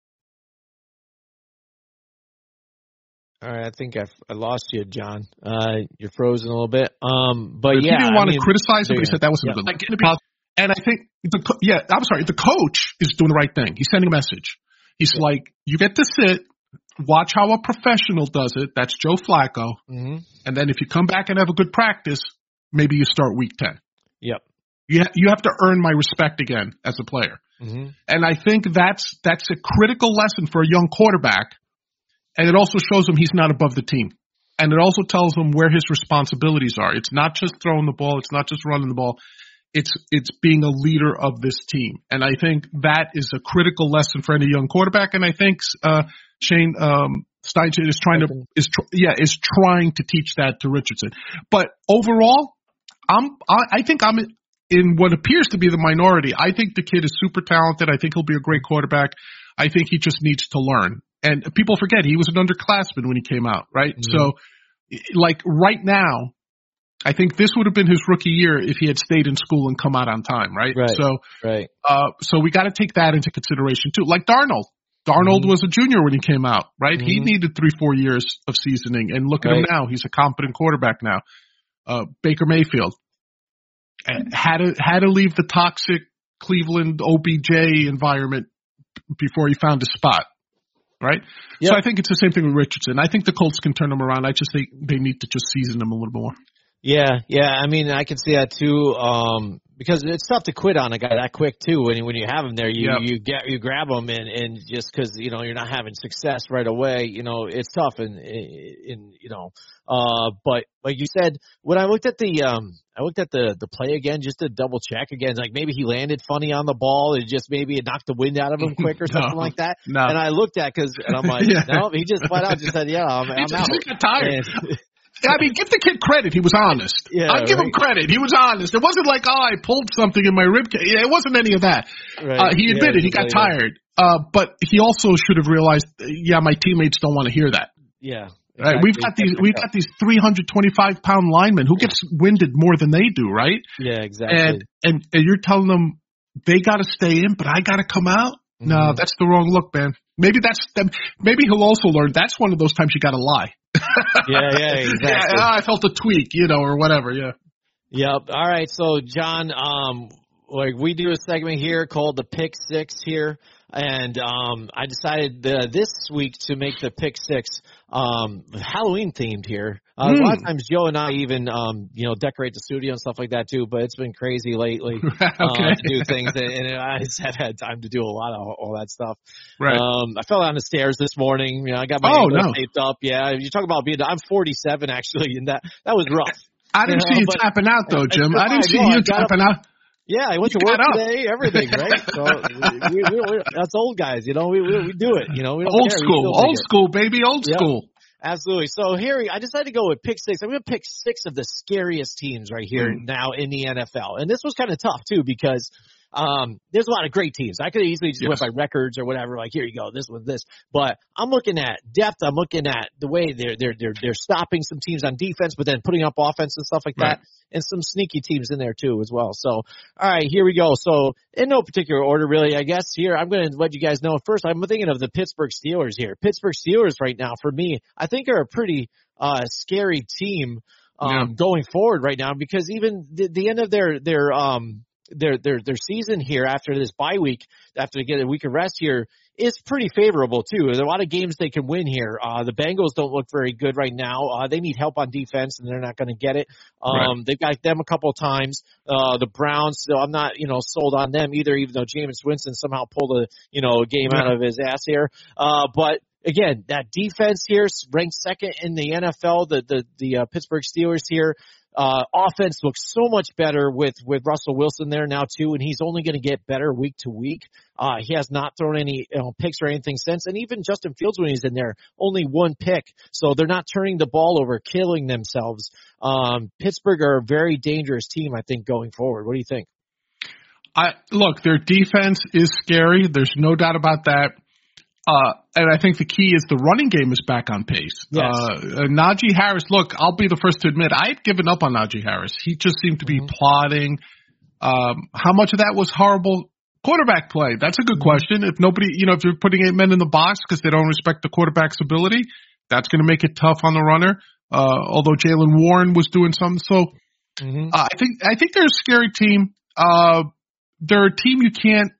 All right, I think I lost you, John. You're frozen a little bit. But he didn't want to criticize him, but he said that wasn't a good look. And I think, the coach is doing the right thing. He's sending a message. He's like, you get to sit. Watch how a professional does it. That's Joe Flacco. Mm-hmm. And then if you come back and have a good practice, maybe you start week 10. Yep. You have to earn my respect again as a player. Mm-hmm. And I think that's a critical lesson for a young quarterback. And it also shows him he's not above the team. And it also tells him where his responsibilities are. It's not just throwing the ball. It's not just running the ball. It's being a leader of this team. And I think that is a critical lesson for any young quarterback. And I think, Shane Steichen is trying to teach that to Richardson. But overall, I think I'm in what appears to be the minority. I think the kid is super talented. I think he'll be a great quarterback. I think he just needs to learn. And people forget he was an underclassman when he came out, right? Mm-hmm. So, like right now, I think this would have been his rookie year if he had stayed in school and come out on time, right? So we got to take that into consideration too. Like Darnold. Darnold was a junior when he came out, right? Mm-hmm. He needed 3-4 years of seasoning, and look at him now. He's a competent quarterback now. Baker Mayfield had to leave the toxic Cleveland OBJ environment before he found a spot, right? Yep. So I think it's the same thing with Richardson. I think the Colts can turn him around. I just think they need to just season him a little more. Yeah. I mean, I can see that too. Because it's tough to quit on a guy that quick too. When you have him there, you grab him and just because you're not having success right away, it's tough but like you said, when I looked at the play again just to double check again, like maybe he landed funny on the ball and just maybe it knocked the wind out of him quick or something like that. No. And I looked at and I'm like, no, he just flat out just said, I'm out. He got tired. I mean, give the kid credit. He was honest. I'll give him credit. He was honest. It wasn't like, I pulled something in my ribcage. It wasn't any of that. Right. He admitted he got tired. But he also should have realized, my teammates don't want to hear that. Yeah. Right. We've got these 325-pound linemen who gets winded more than they do, right? Yeah, exactly. And you're telling them they got to stay in, but I got to come out? Mm-hmm. No, that's the wrong look, man. Maybe he'll also learn that's one of those times you got to lie. Yeah, exactly. I felt a tweak, or whatever. Yeah. Yep. All right. So, John, we do a segment here called the Pick Six here, and I decided this week to make the Pick Six Halloween themed here. A lot of times Joe and I even decorate the studio and stuff like that too, but it's been crazy lately to do things, and I just haven't had time to do a lot of all that stuff. Right. I fell down the stairs this morning. I got my ankle taped up. Yeah, you talk about I'm 47 actually, and that was rough. I didn't see you tapping out though, Jim. I didn't see you tapping out. Yeah, I went to work today, everything, right? So we that's old guys, we do it, we don't old care. School, baby, old school. Absolutely. So, Harry, I decided to go with pick 6. I'm going to pick 6 of the scariest teams right here now in the NFL. And this was kind of tough, too, because there's a lot of great teams. I could easily just went by records or whatever, like, here you go, this was this. But I'm looking at depth. I'm looking at the way they're stopping some teams on defense, but then putting up offense and stuff like that. And some sneaky teams in there, too, as well. So, all right, here we go. So, in no particular order, really, I guess here, I'm going to let you guys know. First, I'm thinking of the Pittsburgh Steelers here. Pittsburgh Steelers right now, for me, I think are a pretty scary team going forward right now, because even the end of their season here after this bye week, after they get a week of rest here, is pretty favorable too. There's a lot of games they can win here. The Bengals don't look very good right now. They need help on defense, and they're not going to get it. They've got them a couple of times. The Browns, so I'm not, sold on them either, even though Jameis Winston somehow pulled a game out of his ass here. But again, that defense here ranked second in the NFL. The Pittsburgh Steelers here. Offense looks so much better with Russell Wilson there now too, and he's only going to get better week to week. He has not thrown any picks or anything since, and even Justin Fields when he's in there, only 1 pick. So they're not turning the ball over, killing themselves. Pittsburgh are a very dangerous team, I think, going forward. What do you think? Look, their defense is scary. There's no doubt about that. And I think the key is the running game is back on pace. Yes. Najee Harris, look, I'll be the first to admit, I had given up on Najee Harris. He just seemed to be plodding. How much of that was horrible quarterback play? That's a good question. If nobody, if you're putting 8 men in the box because they don't respect the quarterback's ability, that's going to make it tough on the runner. Although Jaylen Warren was doing something. So I think they're a scary team. They're a team you can't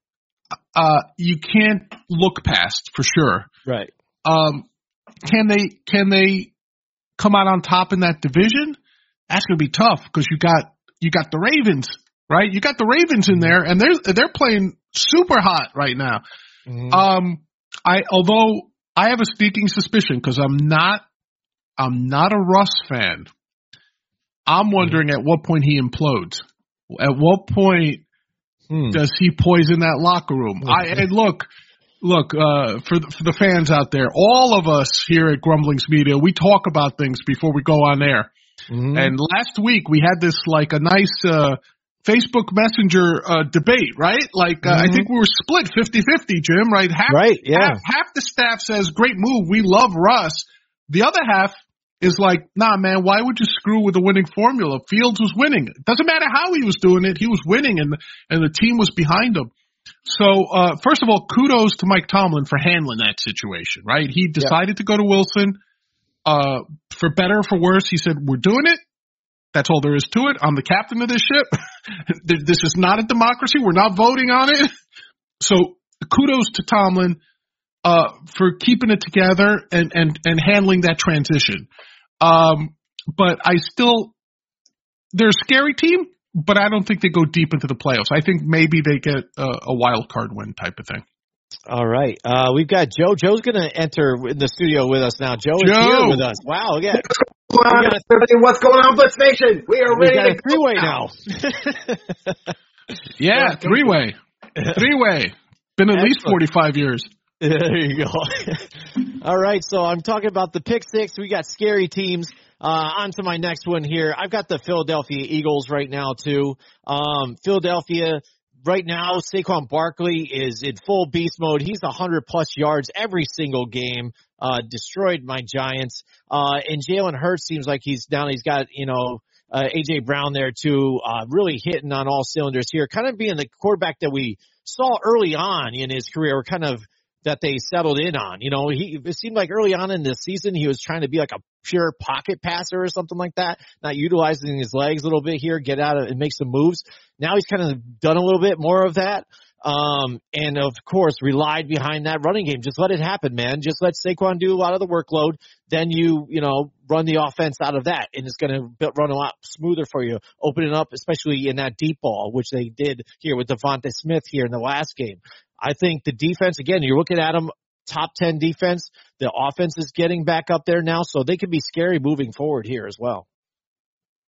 look past for sure. Right. Can they come out on top in that division? That's going to be tough because you got the Ravens, right? You got the Ravens in there, and they're playing super hot right now. Although I have a sneaking suspicion because I'm not a Russ fan. I'm wondering at what point he implodes. At what point does he poison that locker room? And look, for the fans out there, all of us here at Grumblings Media, we talk about things before we go on air. And last week we had this like a nice Facebook Messenger debate, right? Like I think we were split 50-50, Jim, right? Half the staff says, great move, we love Russ. The other half is like, nah, man, why would you screw with the winning formula? Fields was winning. It doesn't matter how he was doing it. He was winning, and the team was behind him. So, first of all, kudos to Mike Tomlin for handling that situation, right? He decided to go to Wilson. For better or for worse, he said, we're doing it. That's all there is to it. I'm the captain of this ship. This is not a democracy. We're not voting on it. So, kudos to Tomlin for keeping it together and handling that transition. But they're a scary team, but I don't think they go deep into the playoffs. I think maybe they get a wild card win type of thing. All right. We've got Joe. Joe's going to enter in the studio with us now. Joe is here with us. Wow. Look at what's going on, Blitz Nation? We are ready to go. Three-way now. Yeah, three-way. Three-way. Been at least 45 years. There you go. All right, so I'm talking about the pick 6. We got scary teams. On to my next one here. I've got the Philadelphia Eagles right now, too. Philadelphia, right now, Saquon Barkley is in full beast mode. He's 100-plus yards every single game. Destroyed my Giants. And Jalen Hurts seems like he's got, A.J. Brown there, too, really hitting on all cylinders here. Kind of being the quarterback that we saw early on in his career, that they settled in on. It seemed like early on in the season, he was trying to be like a pure pocket passer or something like that, not utilizing his legs a little bit here, get out and make some moves. Now he's kind of done a little bit more of that. And of course, relied behind that running game. Just let it happen, man. Just let Saquon do a lot of the workload. Then you run the offense out of that, and it's going to run a lot smoother for you. Open it up, especially in that deep ball, which they did here with Devonta Smith here in the last game. I think the defense, again, you're looking at them, top 10 defense. The offense is getting back up there now, so they could be scary moving forward here as well.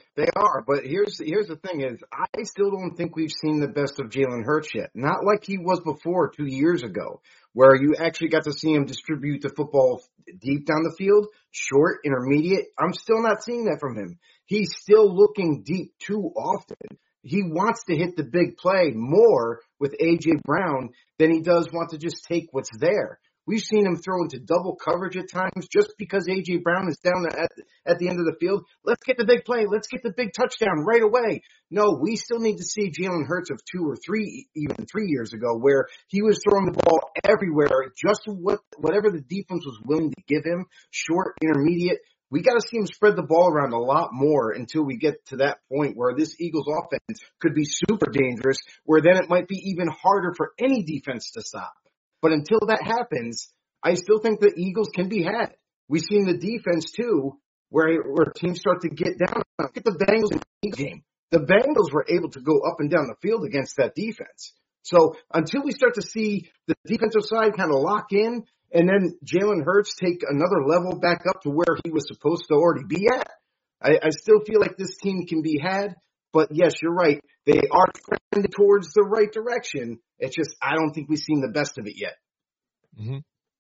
They are, but here's the thing is, I still don't think we've seen the best of Jalen Hurts yet. Not like he was before 2 years ago, where you actually got to see him distribute the football deep down the field, short, intermediate. I'm still not seeing that from him. He's still looking deep too often. He wants to hit the big play more with A.J. Brown than he does want to just take what's there. We've seen him throw into double coverage at times just because A.J. Brown is down at the end of the field. Let's get the big play. Let's get the big touchdown right away. No, we still need to see Jalen Hurts of 2 or 3, even 3 years ago, where he was throwing the ball everywhere, just whatever the defense was willing to give him, short, intermediate. We got to see him spread the ball around a lot more until we get to that point where this Eagles offense could be super dangerous, where then it might be even harder for any defense to stop. But until that happens, I still think the Eagles can be had. We've seen the defense, too, where teams start to get down. Look at the Bengals in the game. The Bengals were able to go up and down the field against that defense. So until we start to see the defensive side kind of lock in, and then Jalen Hurts take another level back up to where he was supposed to already be at, I still feel like this team can be had. But, yes, you're right. They are trending towards the right direction. It's just I don't think we've seen the best of it yet. Mm-hmm.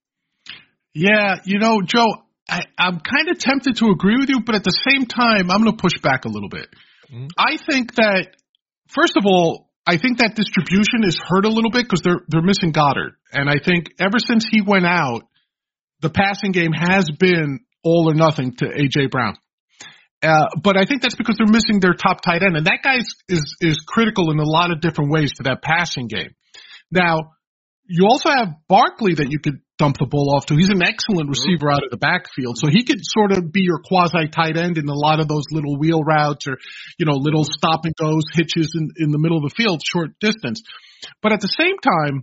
Yeah, Joe, I'm kind of tempted to agree with you, but at the same time, I'm going to push back a little bit. Mm-hmm. I think that, first of all, I think that distribution is hurt a little bit because they're missing Goddard. And I think ever since he went out, the passing game has been all or nothing to A.J. Brown. But I think that's because they're missing their top tight end. And that guy is critical in a lot of different ways to that passing game. Now, you also have Barkley that you could dump the ball off to. He's an excellent receiver out of the backfield. So he could sort of be your quasi tight end in a lot of those little wheel routes or, little stop and goes, hitches in the middle of the field, short distance. But at the same time,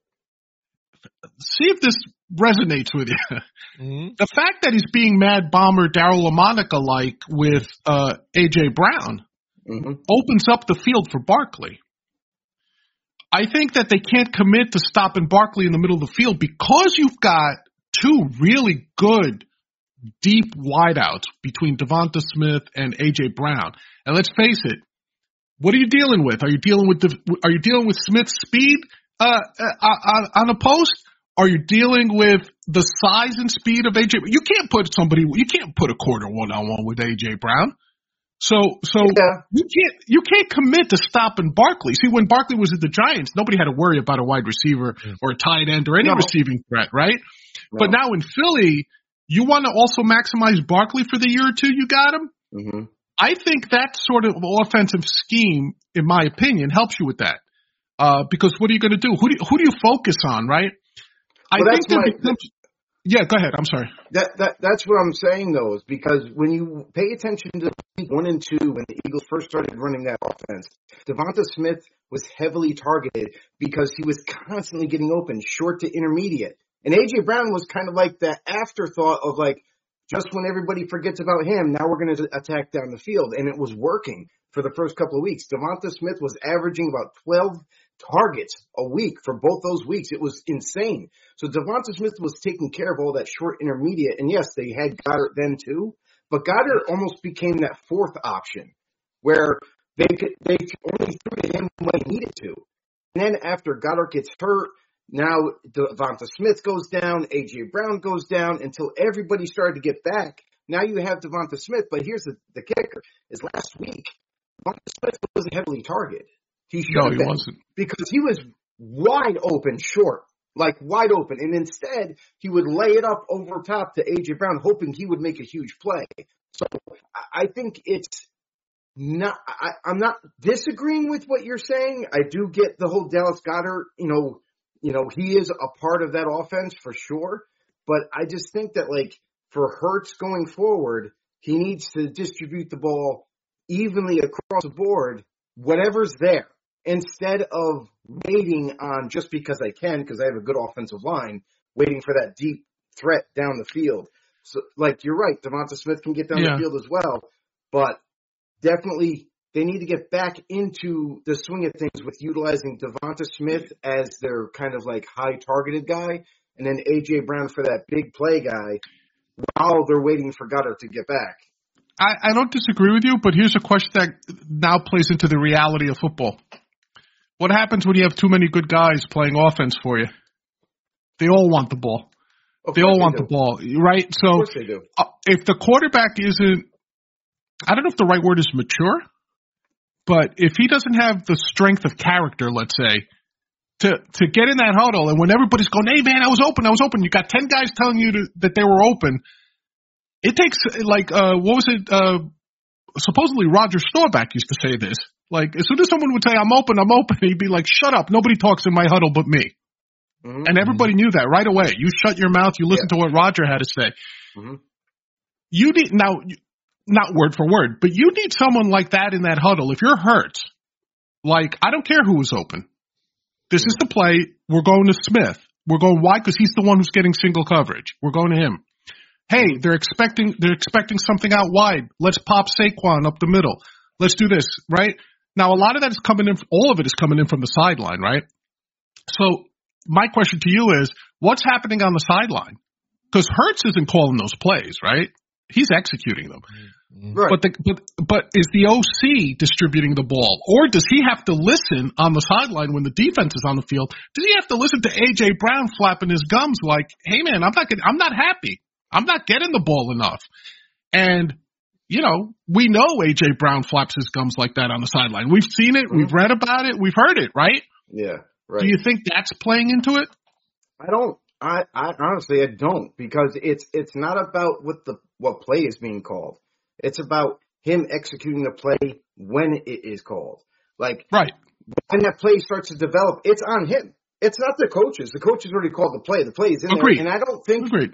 see if this resonates with you. Mm-hmm. The fact that he's being Mad Bomber Darryl LaMonica-like with A.J. Brown opens up the field for Barkley. I think that they can't commit to stopping Barkley in the middle of the field because you've got two really good deep wideouts between Devonta Smith and A.J. Brown. And let's face it, what are you dealing with? Are you dealing with Smith's speed on a post? Are you dealing with the size and speed of A.J.? You can't put a quarter one-on-one with A.J. Brown. So yeah. you can't commit to stopping Barkley. See, when Barkley was at the Giants, nobody had to worry about a wide receiver or a tight end or any receiving threat, right? No. But now in Philly, you want to also maximize Barkley for the year or two you got him? Mm-hmm. I think that sort of offensive scheme, in my opinion, helps you with that. Because what are you going to do? Who do you focus on, right? Yeah, go ahead. I'm sorry. That's what I'm saying, though, is because when you pay attention to week 1 and 2, when the Eagles first started running that offense, Devonta Smith was heavily targeted because he was constantly getting open, short to intermediate. And A.J. Brown was kind of like that afterthought of like, just when everybody forgets about him, now we're going to attack down the field. And it was working for the first couple of weeks. Devonta Smith was averaging about 12 targets a week for both those weeks. It was insane. So Devonta Smith was taking care of all that short intermediate. And yes, they had Goddard then too, but Goddard almost became that fourth option where they only threw to him when he needed to. And then after Goddard gets hurt, now Devonta Smith goes down, A.J. Brown goes down until everybody started to get back. Now you have Devonta Smith, but here's the kicker, is last week, Devonta Smith wasn't heavily targeted. He wasn't. Because he was wide open short, like wide open. And instead, he would lay it up over top to A.J. Brown, hoping he would make a huge play. So I think it's not – I'm not disagreeing with what you're saying. I do get the whole Dallas Goedert, he is a part of that offense for sure. But I just think that, like, for Hurts going forward, he needs to distribute the ball evenly across the board, whatever's there, instead of waiting on just because I can, because I have a good offensive line, waiting for that deep threat down the field. So, like, you're right, Devonta Smith can get down the field as well, but definitely they need to get back into the swing of things with utilizing Devonta Smith as their kind of like high targeted guy, and then A.J. Brown for that big play guy while they're waiting for Goddard to get back. I don't disagree with you, but here's a question that now plays into the reality of football. What happens when you have too many good guys playing offense for you? They all want the ball. They all want the ball, right? So of course they do. If the quarterback isn't, I don't know if the right word is mature, but if he doesn't have the strength of character, let's say, to get in that huddle, and when everybody's going, hey man, I was open, you got 10 guys telling you that they were open. It takes, like, what was it? Supposedly Roger Staubach used to say this. Like, as soon as someone would say, I'm open, he'd be like, shut up. Nobody talks in my huddle but me. Mm-hmm. And everybody knew that right away. You shut your mouth. You listen to what Roger had to say. Mm-hmm. You need, now, not word for word, but you need someone like that in that huddle. If you're hurt, like, I don't care who was open. This is the play. We're going to Smith. We're going, why? Because he's the one who's getting single coverage. We're going to him. Hey, they're expecting something out wide. Let's pop Saquon up the middle. Let's do this, right? Now, a lot of that is coming in, all of it is coming in from the sideline, right? So my question to you is, what's happening on the sideline? Because Hurts isn't calling those plays, right? He's executing them. Right. But is the OC distributing the ball? Or does he have to listen on the sideline when the defense is on the field? Does he have to listen to A.J. Brown flapping his gums like, hey man, I'm not happy. I'm not getting the ball enough. And, you know, we know A.J. Brown flaps his gums like that on the sideline. We've seen it. Mm-hmm. We've read about it. We've heard it, right? Yeah, right. Do you think that's playing into it? I don't. I honestly, I don't, because it's not about what play is being called. It's about him executing the play when it is called. Like, right. When that play starts to develop, it's on him. It's not the coaches. The coaches already called the play. The play is in there. And I don't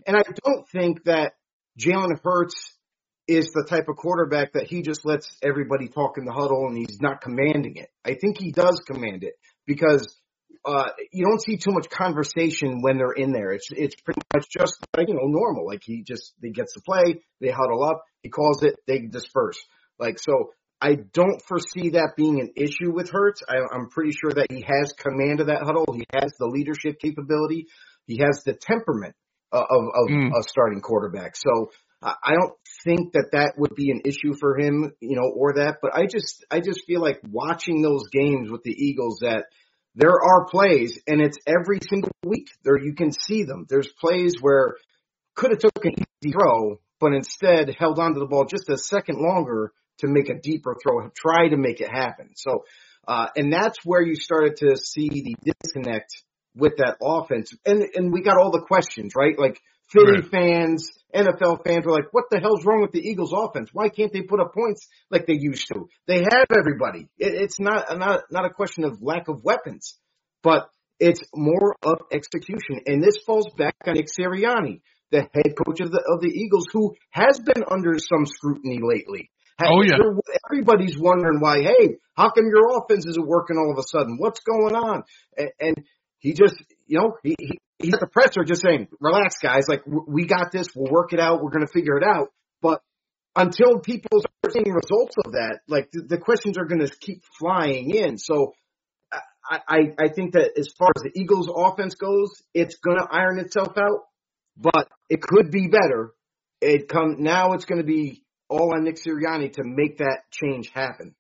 think that Jalen Hurts is the type of quarterback that he just lets everybody talk in the huddle and he's not commanding it. I think he does command it, because you don't see too much conversation when they're in there. It's pretty much just like, normal. Like he gets the play, they huddle up, he calls it, they disperse. Like, so I don't foresee that being an issue with Hurts. I'm pretty sure that he has command of that huddle. He has the leadership capability. He has the temperament of a starting quarterback. So I don't think that would be an issue for him, or that. But I just feel like watching those games with the Eagles that there are plays, and it's every single week. There you can see them. There's plays where could have took an easy throw, but instead held onto the ball just a second longer to make a deeper throw, try to make it happen. So, and that's where you started to see the disconnect with that offense. And we got all the questions, right? Like Philly fans, NFL fans were like, what the hell's wrong with the Eagles offense? Why can't they put up points like they used to? They have everybody. It's not a question of lack of weapons, but it's more of execution. And this falls back on Nick Sirianni, the head coach of the Eagles, who has been under some scrutiny lately. Oh, yeah. Everybody's wondering why, hey, how come your offense isn't working all of a sudden? What's going on? And he just, he's at the presser just saying, relax, guys. Like, we got this. We'll work it out. We're going to figure it out. But until people start seeing results of that, like, the questions are going to keep flying in. So I think that as far as the Eagles offense goes, it's going to iron itself out, but it could be better. Now it's going to be all on Nick Sirianni to make that change happen.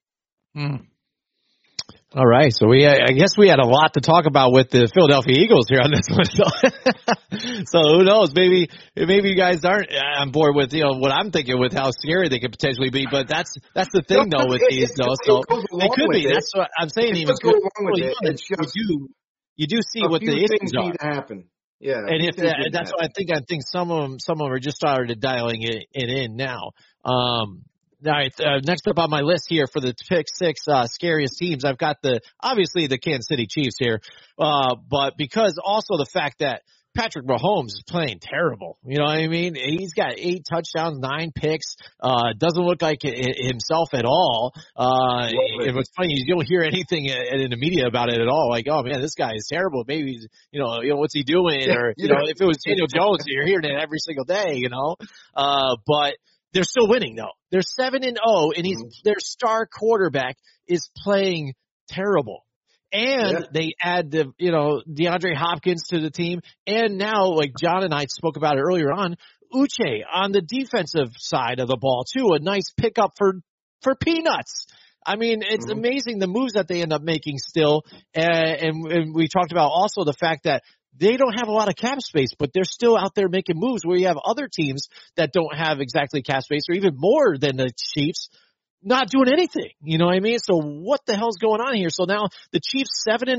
All right, so I guess we had a lot to talk about with the Philadelphia Eagles here on this one. So who knows? Maybe you guys aren't on board with what I'm thinking with how scary they could potentially be. But that's the thing though with these though. So they could be. That's what I'm saying. Even you do see what the issues are. Need to happen. Yeah, and if that's what I think. I think some of them are just started dialing it in now. All right, next up on my list here for the pick six scariest teams, I've got obviously the Kansas City Chiefs here, but because also the fact that Patrick Mahomes is playing terrible. You know what I mean? He's got 8 touchdowns, 9 picks. Doesn't look like himself at all. And what's funny is you don't hear anything in the media about it at all. Like, oh man, this guy is terrible. Maybe he's, what's he doing? Or if it was Daniel Jones, you're hearing it every single day. But they're still winning though. They're 7-0, and their star quarterback is playing terrible. And they add DeAndre Hopkins to the team. And now, like John and I spoke about it earlier on, Uche on the defensive side of the ball too. A nice pickup for peanuts. I mean, it's amazing the moves that they end up making still. And we talked about also the fact that they don't have a lot of cap space, but they're still out there making moves where you have other teams that don't have exactly cap space or even more than the Chiefs not doing anything. You know what I mean? So what the hell's going on here? So now the Chiefs 7-0,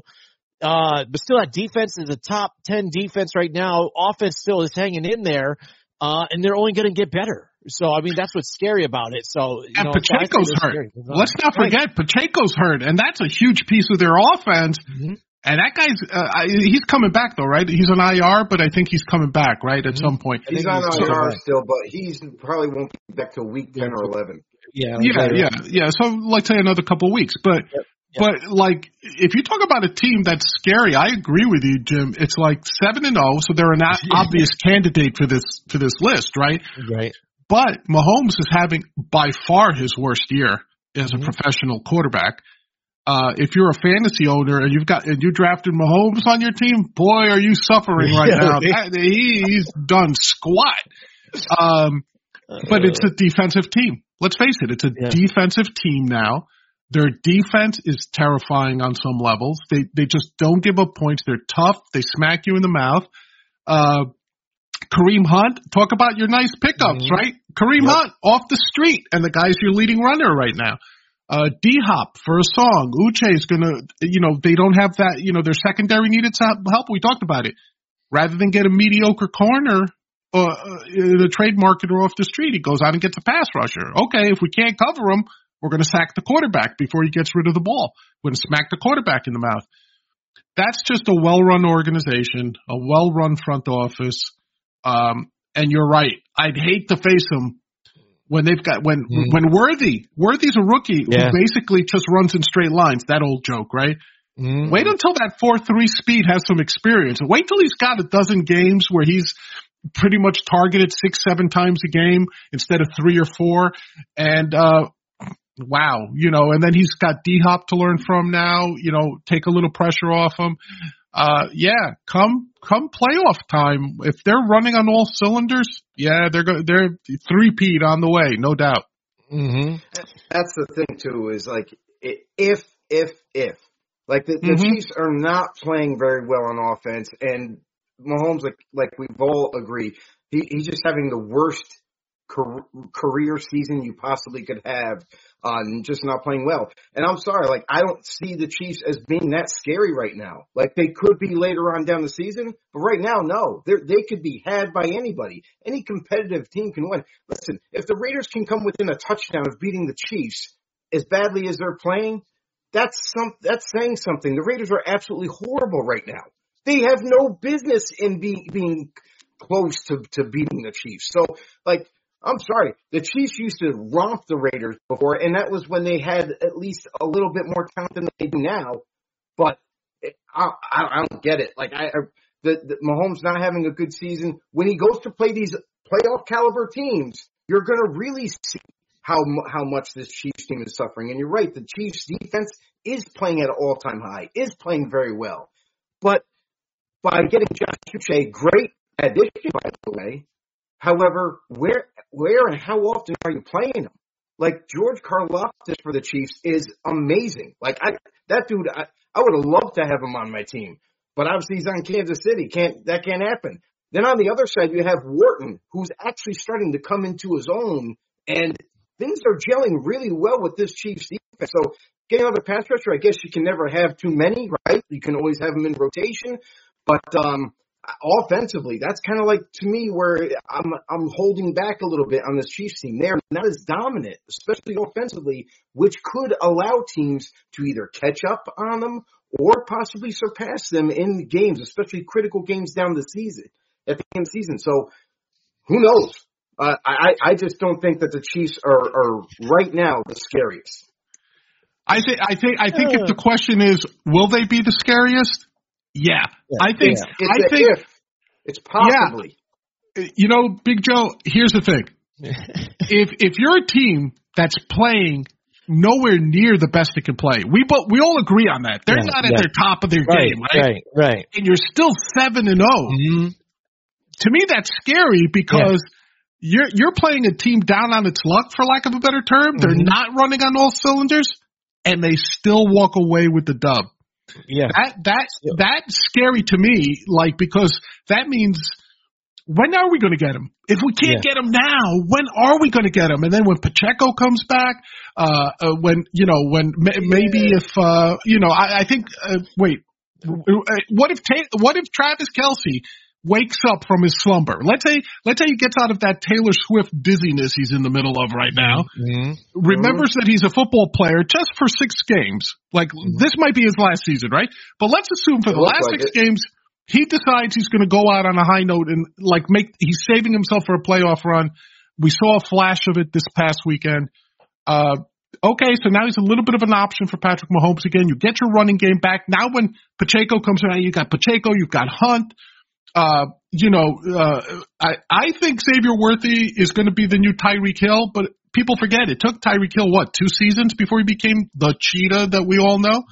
but still that defense is a top 10 defense right now. Offense still is hanging in there, and they're only going to get better. So, I mean, that's what's scary about it. So, and Pacheco's hurt. Let's not forget Pacheco's hurt, and that's a huge piece of their offense. Mm-hmm. And that guy's he's coming back, though, right? He's on IR, but I think he's coming back, right, at some point. He's on IR still, but he's probably won't be back till week 10 or 11. Yeah. So, let's say another couple of weeks. But, like, if you talk about a team that's scary, I agree with you, Jim. It's like 7-0, so they're an obvious candidate for this list, right? Right. But Mahomes is having by far his worst year as a professional quarterback. If you're a fantasy owner and you drafted Mahomes on your team, boy, are you suffering right now. He's done squat. But it's a defensive team. Let's face it, it's a defensive team now. Their defense is terrifying on some levels. They just don't give up points. They're tough. They smack you in the mouth. Kareem Hunt, talk about your nice pickups, right? Kareem Hunt off the street, and the guy's your leading runner right now. D-Hop for a song. Uche is going to, they don't have that, their secondary needed help. We talked about it. Rather than get a mediocre corner in the trade market or off the street, he goes out and gets a pass rusher. Okay, if we can't cover him, we're going to sack the quarterback before he gets rid of the ball. We're going to smack the quarterback in the mouth. That's just a well-run organization, a well-run front office. And you're right. I'd hate to face them when they've got when Worthy's a rookie who basically just runs in straight lines. That old joke, right? Wait until that 4.3 speed has some experience. Wait till he's got a dozen games where he's pretty much targeted 6-7 times a game instead of 3 or 4. And wow, and then he's got D-Hop to learn from now. Take a little pressure off him. Come playoff time, if they're running on all cylinders, they're three-peat on the way, no doubt. Mm-hmm. That's the thing too, is like if like the Chiefs are not playing very well on offense, and Mahomes, like we've all agreed, he's just having the worst career season you possibly could have, just not playing well. And I'm sorry, like I don't see the Chiefs as being that scary right now. Like they could be later on down the season, but right now, no. They could be had by anybody. Any competitive team can win. Listen, if the Raiders can come within a touchdown of beating the Chiefs as badly as they're playing, that's saying something. The Raiders are absolutely horrible right now. They have no business in being close to beating the Chiefs. So, like, I'm sorry, the Chiefs used to romp the Raiders before, and that was when they had at least a little bit more talent than they do now. But I don't get it. Like, the Mahomes not having a good season, when he goes to play these playoff caliber teams, you're going to really see how much this Chiefs team is suffering. And you're right, the Chiefs defense is playing at an all-time high, is playing very well. But by getting Josh Uche, great addition, by the way. However, where and how often are you playing him? Like, George Karlaftis for the Chiefs is amazing. Like, that dude, I would have loved to have him on my team. But obviously he's on Kansas City. That can't happen. Then on the other side, you have Wharton, who's actually starting to come into his own, and things are gelling really well with this Chiefs defense. So getting another pass rusher, I guess you can never have too many, right? You can always have them in rotation. But offensively, that's kind of like, to me, where I'm holding back a little bit on this Chiefs team. They're not as dominant, especially offensively, which could allow teams to either catch up on them or possibly surpass them in games, especially critical games down the season, at the end of the season. So who knows? I just don't think that the Chiefs are right now the scariest. I think if the question is, will they be the scariest? Yeah. I think it's possibly. Yeah. Big Joe, here's the thing. If you're a team that's playing nowhere near the best it can play, we all agree on that. They're not at their top of their game, right? Right. And you're still 7-0. Mm-hmm. to me, that's scary because you're playing a team down on its luck, for lack of a better term. They're not running on all cylinders, and they still walk away with the dub. Yeah, that's scary to me. Like, because that means, when are we going to get him? If we can't get him now, when are we going to get him? And then when Pacheco comes back, I think. Wait, what if Travis Kelce wakes up from his slumber? Let's say he gets out of that Taylor Swift dizziness he's in the middle of right now. Remembers that he's a football player just for 6 games. Like, this might be his last season, right? But let's assume for the last 6 games, he decides he's going to go out on a high note and he's saving himself for a playoff run. We saw a flash of it this past weekend. Okay, so now he's a little bit of an option for Patrick Mahomes again. You get your running game back. Now when Pacheco comes around, you got Pacheco, you've got Hunt. I think Xavier Worthy is going to be the new Tyreek Hill, but people forget it took Tyreek Hill, 2 seasons before he became the cheetah that we all know.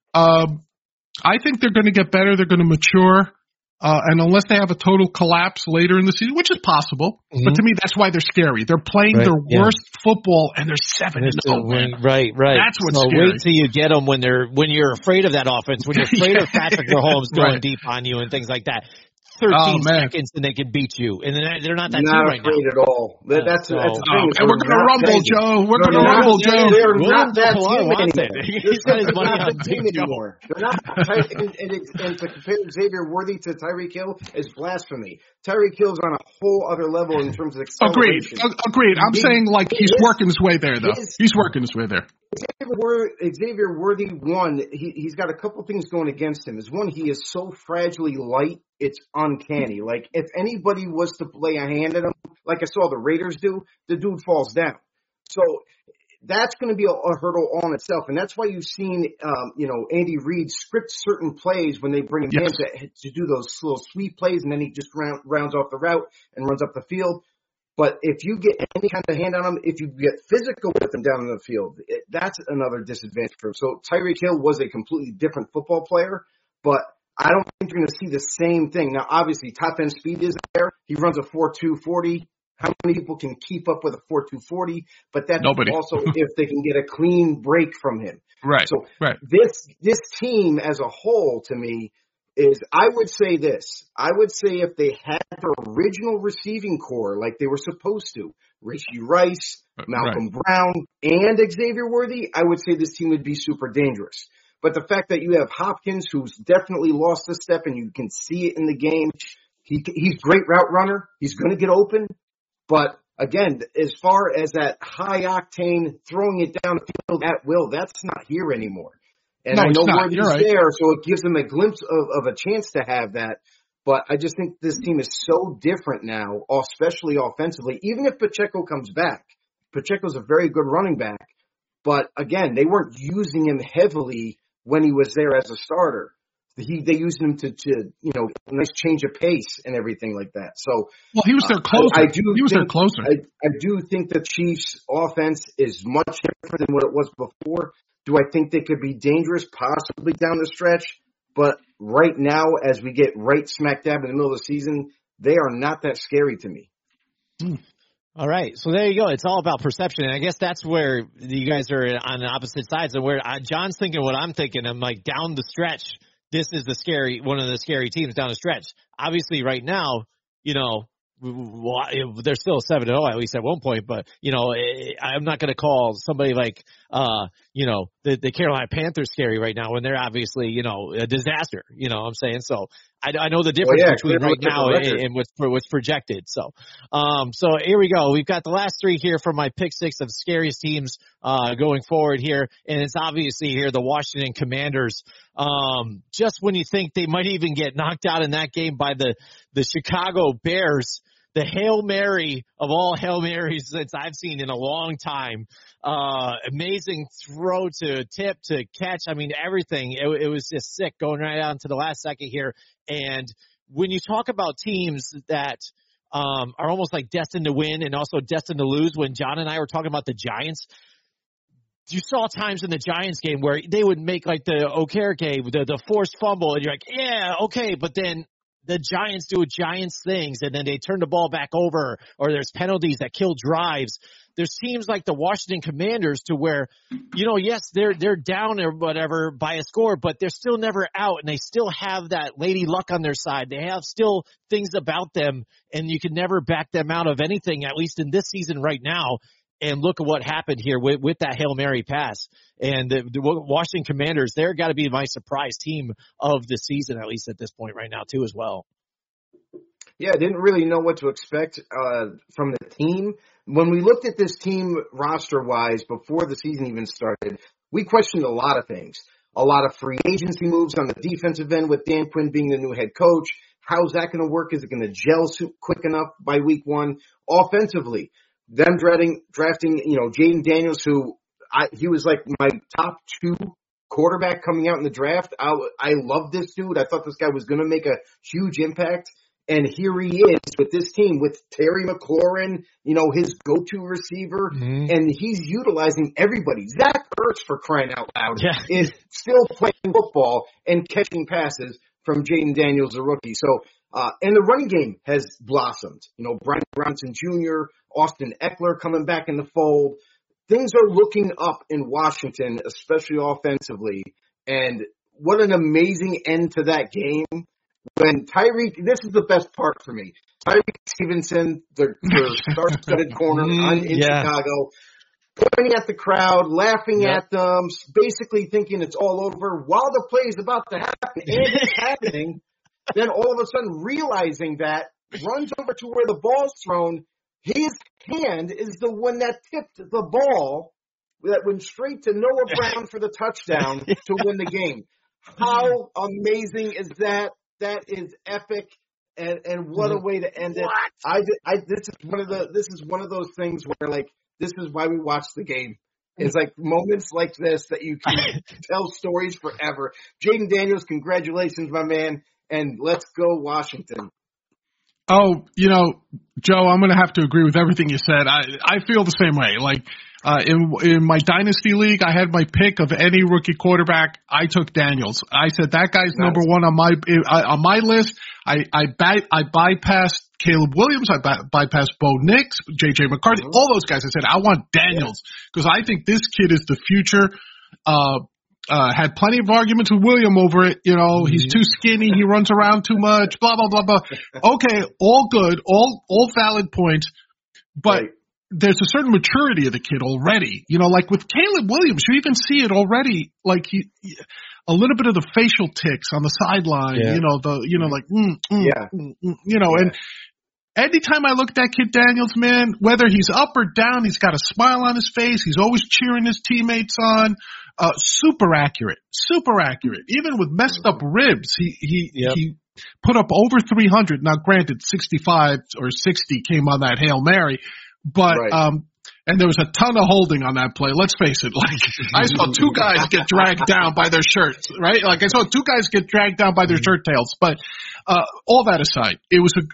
I think they're going to get better. They're going to mature. And unless they have a total collapse later in the season, which is possible, but to me, that's why they're scary. They're playing their worst football, and they're 7-0. Right. That's what's scary. Wait till you get them when you're afraid of that offense, when you're afraid of Patrick Mahomes going deep on you and things like that. 13 seconds and they can beat you, and they're not that team right now. Not afraid at all. That's the thing. And we're going to rumble, Joe. We're going to rumble, Joe. They're not that team anymore. He's got his money on Big Joe. They're not. And to compare Xavier Worthy to Tyreek Hill is blasphemy. Tyreek Hill's on a whole other level in terms of acceleration. Agreed. I'm saying he's working his way there, though. He's working his way there. Xavier Worthy, he's got a couple things going against him. One, he is so fragilely light, it's uncanny. Like, if anybody was to lay a hand at him, like I saw the Raiders do, the dude falls down. So that's going to be a hurdle on itself, and that's why you've seen, Andy Reid script certain plays when they bring him in to do those little sweep plays, and then he just rounds off the route and runs up the field. But if you get any kind of hand on him, if you get physical with him down in the field, that's another disadvantage for him. So Tyreek Hill was a completely different football player, but I don't think you're going to see the same thing. Now, obviously, top-end speed is there. He runs a 4.2 40. How many people can keep up with a 4.2 40? But that's also if they can get a clean break from him. Right. So this team as a whole, to me, I would say this. I would say if they had their original receiving core like they were supposed to, Rashee Rice, Malcolm Brown, and Xavier Worthy, I would say this team would be super dangerous. But the fact that you have Hopkins, who's definitely lost a step, and you can see it in the game, he's a great route runner. He's going to get open. But again, as far as that high octane throwing it down the field at will, that's not here anymore. And I know Worthy's there, so it gives them a glimpse of a chance to have that. But I just think this team is so different now, especially offensively. Even if Pacheco comes back, Pacheco's a very good running back. But again, they weren't using him heavily when he was there as a starter. They used him to a nice change of pace and everything like that. So, well, he was their closer. He was their closer. I do think the Chiefs' offense is much different than what it was before. Do I think they could be dangerous? Possibly down the stretch. But right now, as we get right smack dab in the middle of the season, they are not that scary to me. All right. So there you go. It's all about perception. And I guess that's where you guys are on the opposite sides. And where John's thinking what I'm thinking. I'm like, down the stretch, this is one of the scary teams down the stretch. Obviously, right now, they're still 7-0 at least at one point, but I'm not going to call somebody like the Carolina Panthers scary right now when they're obviously a disaster. You know what I'm saying? So I know the difference between right now and what's projected. So here we go. We've got the last 3 here from my pick 6 of scariest teams going forward here, and it's obviously here the Washington Commanders. Just when you think they might even get knocked out in that game by the Chicago Bears, the Hail Mary of all Hail Marys that I've seen in a long time. Amazing throw to tip to catch. I mean, everything. It was just sick going right down to the last second here. And when you talk about teams that are almost like destined to win and also destined to lose, when John and I were talking about the Giants, you saw times in the Giants game where they would make like the Okereke, the forced fumble, and you're like, yeah, okay, but then the Giants do Giants things and then they turn the ball back over, or there's penalties that kill drives. There's teams like the Washington Commanders to where, yes, they're down or whatever by a score, but they're still never out, and they still have that lady luck on their side. They have still things about them, and you can never back them out of anything, at least in this season right now. And look at what happened here with that Hail Mary pass. And the Washington Commanders, they're got to be my surprise team of the season, at least at this point right now, too, as well. Yeah, I didn't really know what to expect from the team. When we looked at this team roster-wise before the season even started, we questioned a lot of things. A lot of free agency moves on the defensive end with Dan Quinn being the new head coach. How's that going to work? Is it going to gel quick enough by week one? Offensively, them drafting, Jaden Daniels, he was like my top 2 quarterback coming out in the draft. I love this dude. I thought this guy was going to make a huge impact. And here he is with this team with Terry McLaurin, his go-to receiver, and he's utilizing everybody. Zach Ertz, for crying out loud, is still playing football and catching passes from Jaden Daniels, a rookie. So, and the running game has blossomed. Brian Robinson Jr., Austin Eckler coming back in the fold. Things are looking up in Washington, especially offensively. And what an amazing end to that game. When this is the best part for me. Tyreek Stevenson, the star-studded corner in Chicago, pointing at the crowd, laughing at them, basically thinking it's all over while the play is about to happen. And it's happening. Then all of a sudden realizing that, runs over to where the ball's thrown. His hand is the one that tipped the ball that went straight to Noah Brown for the touchdown to win the game. How amazing is that? That is epic, and what a way to end it. This is one of those things where, like, this is why we watch the game. It's like moments like this that you can tell stories forever. Jaden Daniels, congratulations, my man, and let's go Washington. Oh, Joe, I'm going to have to agree with everything you said. I feel the same way. Like, in my dynasty league, I had my pick of any rookie quarterback. I took Daniels. I said that guy's number one on my list. I bypassed Caleb Williams. I bypassed Bo Nix, J.J. McCarthy, all those guys. I said I want Daniels because I think this kid is the future. Had plenty of arguments with William over it. He's too skinny. He runs around too much, blah, blah, blah, blah. Okay. All good. All valid points. But there's a certain maturity of the kid already. Like with Caleb Williams, you even see it already. Like a little bit of the facial tics on the sideline, and anytime I look at that kid Daniels, man, whether he's up or down, he's got a smile on his face. He's always cheering his teammates on. Super accurate. Even with messed up ribs, he put up over 300. Now, granted, 65 or 60 came on that Hail Mary, but and there was a ton of holding on that play. Let's face it. Like I saw 2 guys get dragged down by their shirts, right? Like I saw 2 guys get dragged down by their shirt tails. But all that aside,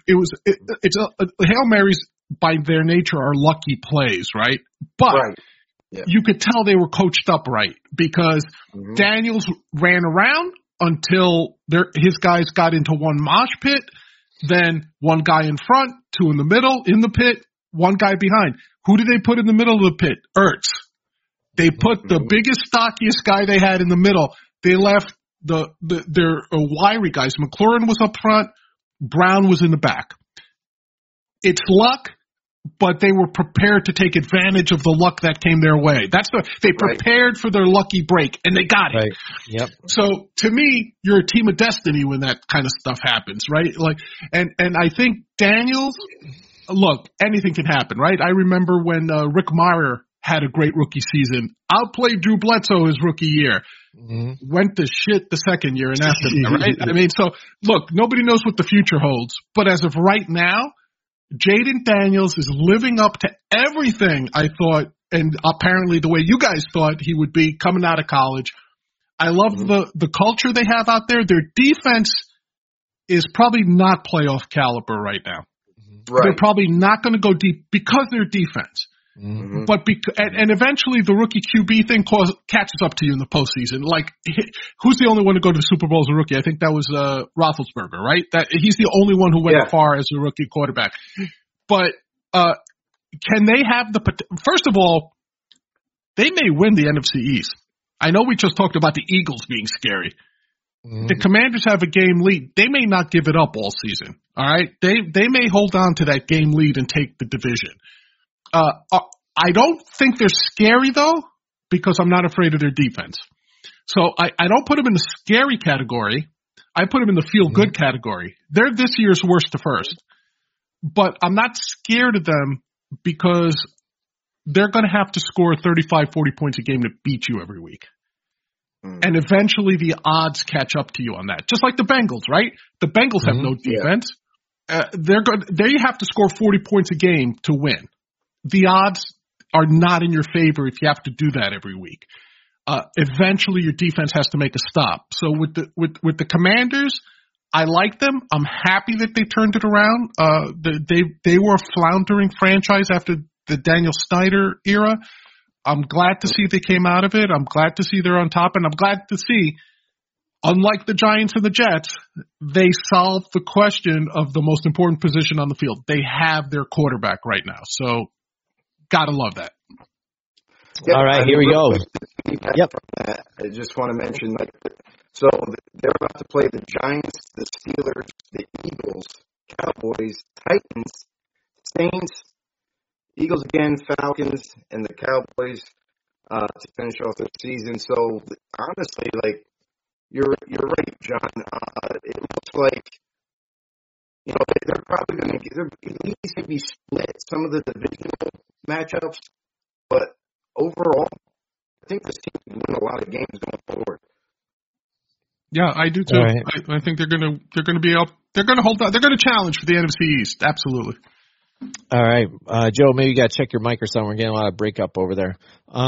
Hail Marys by their nature are lucky plays, right? But you could tell they were coached up right because Daniels ran around until his guys got into one mosh pit, then one guy in front, 2 in the middle, in the pit, one guy behind. Who did they put in the middle of the pit? Ertz. They put the biggest, stockiest guy they had in the middle. They left their wiry guys. McLaurin was up front. Brown was in the back. It's luck, but they were prepared to take advantage of the luck that came their way. They prepared for their lucky break, and they got it. Right. Yep. So to me, you're a team of destiny when that kind of stuff happens, right? Like, and I think Daniels, look, anything can happen, right? I remember when Rick Meyer had a great rookie season. Outplayed Drew Bledsoe his rookie year. Went to shit the second year and after that, right? I mean, so look, nobody knows what the future holds, but as of right now, Jaden Daniels is living up to everything I thought, and apparently the way you guys thought he would be coming out of college. I love the culture they have out there. Their defense is probably not playoff caliber right now. They're probably not going to go deep because their defense. Mm-hmm. But and eventually the rookie QB thing catches up to you in the postseason. Like, who's the only one to go to the Super Bowl as a rookie? I think that was Roethlisberger, right? That he's the only one who went far as a rookie quarterback. But can they have first of all, they may win the NFC East. I know we just talked about the Eagles being scary. Mm-hmm. The Commanders have a game lead. They may not give it up all season. All right, they may hold on to that game lead and take the division. I don't think they're scary, though, because I'm not afraid of their defense. So I don't put them in the scary category. I put them in the feel-good category. They're this year's worst to first. But I'm not scared of them because they're going to have to score 35, 40 points a game to beat you every week. And eventually the odds catch up to you on that. Just like the Bengals, right? The Bengals have no defense. They have to score 40 points a game to win. The odds are not in your favor if you have to do that every week. Eventually, your defense has to make a stop. So with the Commanders, I like them. I'm happy that they turned it around. They were a floundering franchise after the Daniel Snyder era. I'm glad to see they came out of it. I'm glad to see they're on top, and I'm glad to see, unlike the Giants and the Jets, they solved the question of the most important position on the field. They have their quarterback right now. So, gotta love that. Yep. All right, here we go. Yep. I just want to mention, so they're about to play the Giants, the Steelers, the Eagles, Cowboys, Titans, Saints, Eagles again, Falcons, and the Cowboys to finish off the season. So honestly, you're right, John. It looks like they're probably going to at least be split some of the divisional matchups, but overall, I think this team can win a lot of games going forward. Yeah, I do too. Right. I think they're going to be up. They're going to hold out. They're going to challenge for the NFC East. Absolutely. All right, Joe. Maybe you got to check your mic or something. We're getting a lot of breakup over there.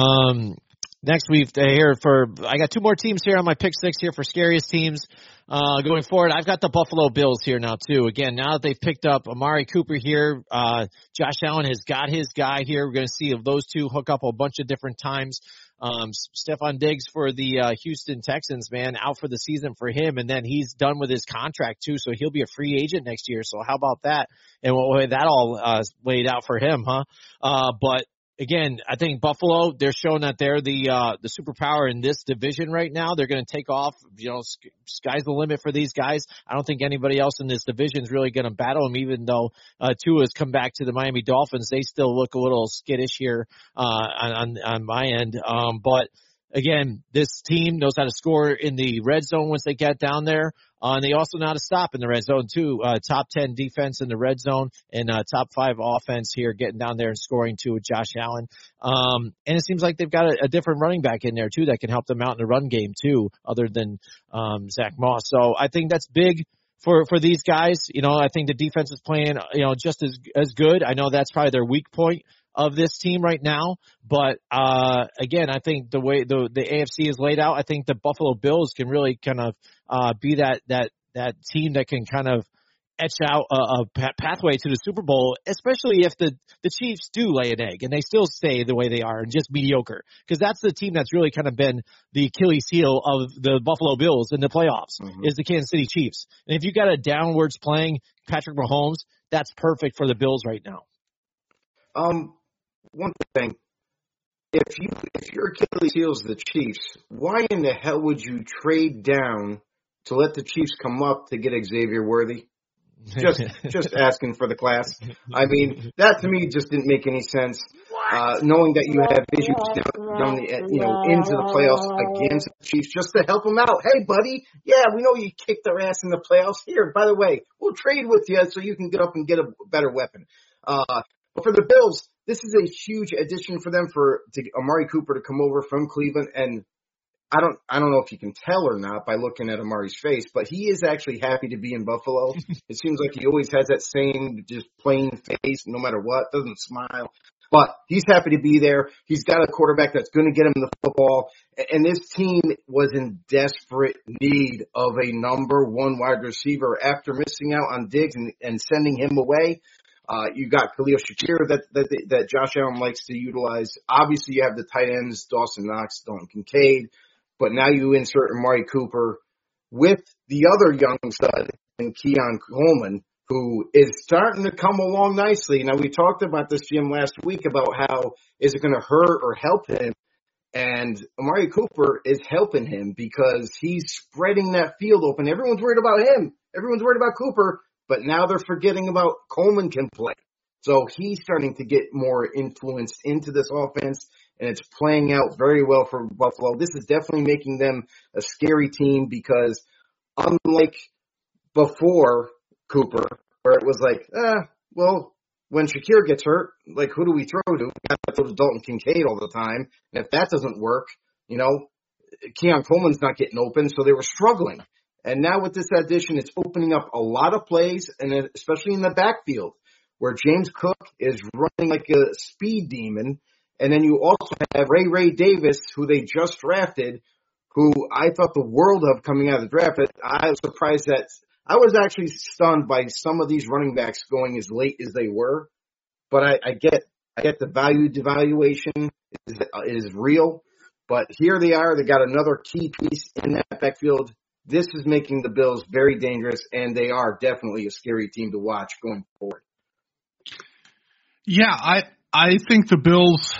Next week I got two more teams here on my pick six here for scariest teams. Going forward, I've got the Buffalo Bills here now too. Again, now that they've picked up Amari Cooper here, Josh Allen has got his guy here. We're going to see if those two hook up a bunch of different times. Stephon Diggs for the Houston Texans, man, out for the season for him, and then he's done with his contract too, so he'll be a free agent next year. So how about that? And what way that all laid out for him, huh? But again, I think Buffalo, they're showing that they're the superpower in this division right now. They're going to take off. Sky's the limit for these guys. I don't think anybody else in this division is really going to battle them, even though Tua has come back to the Miami Dolphins. They still look a little skittish here on my end. But again, this team knows how to score in the red zone once they get down there. And they also know how to stop in the red zone, too. Top 10 defense in the red zone and top 5 offense here, getting down there and scoring, too, with Josh Allen. And it seems like they've got a different running back in there, too, that can help them out in the run game, too, other than Zach Moss. So I think that's big for these guys. I think the defense is playing, just as good. I know that's probably their weak point of this team right now. But again, I think the way the AFC is laid out, I think the Buffalo Bills can really kind of be that team that can kind of etch out a pathway to the Super Bowl, especially if the Chiefs do lay an egg and they still stay the way they are and just mediocre. Because that's the team that's really kind of been the Achilles heel of the Buffalo Bills in the playoffs, is the Kansas City Chiefs. And if you got a downwards playing Patrick Mahomes, that's perfect for the Bills right now. One thing, if your Achilles heel is the Chiefs, why in the hell would you trade down to let the Chiefs come up to get Xavier Worthy? Just asking for the class. I mean, that to me just didn't make any sense. Knowing that you have issues down into the playoffs against the Chiefs, just to help them out. Hey, buddy, yeah, we know you kicked their ass in the playoffs. Here, by the way, we'll trade with you so you can get up and get a better weapon. But for the Bills, this is a huge addition for them to Amari Cooper to come over from Cleveland, and I don't know if you can tell or not by looking at Amari's face, but he is actually happy to be in Buffalo. It seems like he always has that same just plain face, no matter what, doesn't smile. But he's happy to be there. He's got a quarterback that's going to get him the football. And this team was in desperate need of a number one wide receiver after missing out on Diggs and sending him away. You got Khalil Shakir that Josh Allen likes to utilize. Obviously, you have the tight ends, Dawson Knox, Dalton Kincaid, but now you insert Amari Cooper with the other young stud and Keon Coleman, who is starting to come along nicely. Now, we talked about this, Jim, last week about how is it going to hurt or help him? And Amari Cooper is helping him because he's spreading that field open. Everyone's worried about him. Everyone's worried about Cooper, but now they're forgetting about Coleman can play. So he's starting to get more influenced into this offense, and it's playing out very well for Buffalo. This is definitely making them a scary team because unlike before Cooper, where it was like, well, when Shakir gets hurt, like, who do we throw to? We got to throw to Dalton Kincaid all the time. And if that doesn't work, Keon Coleman's not getting open, so they were struggling. And now with this addition, it's opening up a lot of plays, and especially in the backfield, where James Cook is running like a speed demon. And then you also have Ray Davis, who they just drafted, who I thought the world of coming out of the draft. I was surprised that I was actually stunned by some of these running backs going as late as they were, but I get the value devaluation is real, but here they are. They got another key piece in that backfield. This is making the Bills very dangerous, and they are definitely a scary team to watch going forward. Yeah, I think the Bills.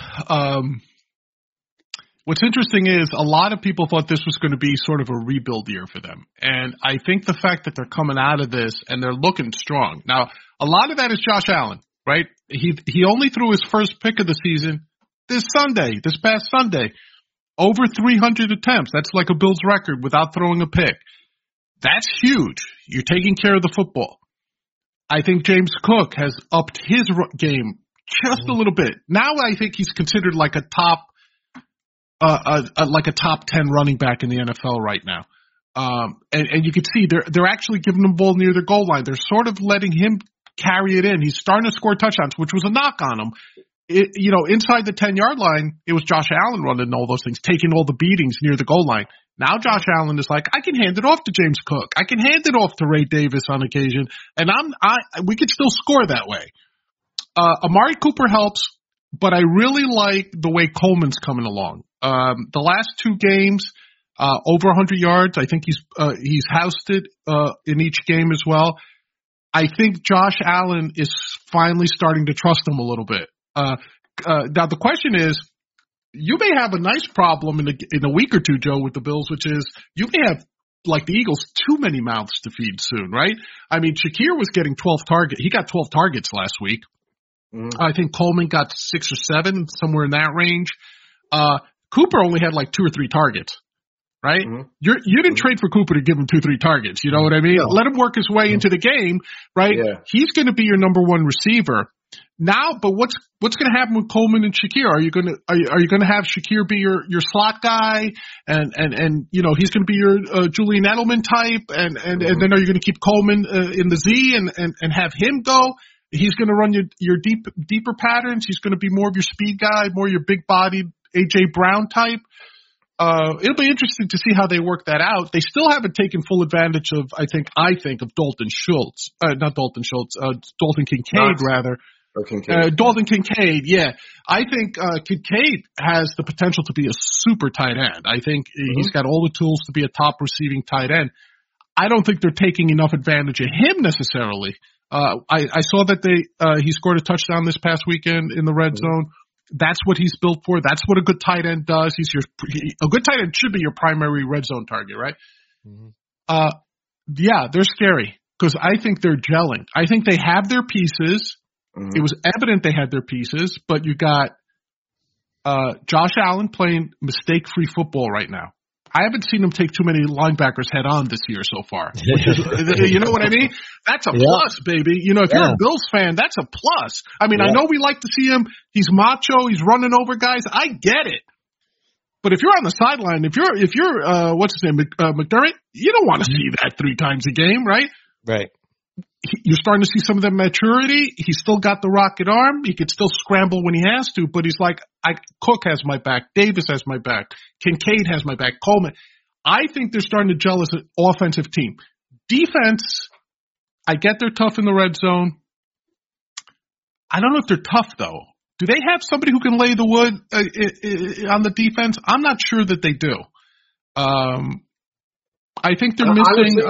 What's interesting is a lot of people thought this was going to be sort of a rebuild year for them. And I think the fact that they're coming out of this and they're looking strong. Now, a lot of that is Josh Allen, right? He only threw his first pick of the season this past Sunday. Over 300 attempts. That's like a Bills record without throwing a pick. That's huge. You're taking care of the football. I think James Cook has upped his game just a little bit. Now I think he's considered like a top 10 running back in the NFL right now. And you can see they're actually giving him the ball near the goal line. They're sort of letting him carry it in. He's starting to score touchdowns, which was a knock on him. Inside the 10-yard line, it was Josh Allen running all those things, taking all the beatings near the goal line. Now Josh Allen is like, I can hand it off to James Cook. I can hand it off to Ray Davis on occasion, and we could still score that way. Amari Cooper helps, but I really like the way Coleman's coming along. The last two games, over 100 yards. I think he's housed it in each game as well. I think Josh Allen is finally starting to trust him a little bit. Now the question is, you may have a nice problem in a week or two, Joe, with the Bills, which is you may have, like the Eagles, too many mouths to feed soon, right? I mean, Shakir was getting 12 targets. He got 12 targets last week. Mm-hmm. I think Coleman got 6 or 7, somewhere in that range. Cooper only had like 2 or 3 targets, right? Mm-hmm. You didn't trade for Cooper to give him 2-3 targets. You know what I mean? No. Let him work his way into the game, right? Yeah. He's going to be your number one receiver. Now, but what's going to happen with Coleman and Shakir? Are you going to have Shakir be your slot guy, and he's going to be your Julian Edelman type, and then are you going to keep Coleman in the Z and have him go? He's going to run your deeper patterns. He's going to be more of your speed guy, more your big bodied AJ Brown type. It'll be interesting to see how they work that out. They still haven't taken full advantage of, I think of Dalton Kincaid rather. Or Kincaid. Dalton Kincaid, yeah. I think Kincaid has the potential to be a super tight end. I think he's got all the tools to be a top receiving tight end. I don't think they're taking enough advantage of him necessarily. I saw that he scored a touchdown this past weekend in the red zone. That's what he's built for. That's what a good tight end does. A good tight end should be your primary red zone target, right? Mm-hmm. Yeah, they're scary because I think they're gelling. I think they have their pieces. Mm-hmm. It was evident they had their pieces, but you got Josh Allen playing mistake-free football right now. I haven't seen him take too many linebackers head on this year so far. You know what I mean? That's a plus, baby. If you're a Bills fan, that's a plus. I mean, I know we like to see him. He's macho. He's running over guys. I get it. But if you're on the sideline, if you're what's his name, McDermott, you don't want to see that 3 times a game, right? Right. You're starting to see some of that maturity. He's still got the rocket arm. He could still scramble when he has to, but he's like, Cook has my back. Davis has my back. Kincaid has my back. Coleman. I think they're starting to gel as an offensive team. Defense, I get they're tough in the red zone. I don't know if they're tough though. Do they have somebody who can lay the wood on the defense? I'm not sure that they do. I think they're missing.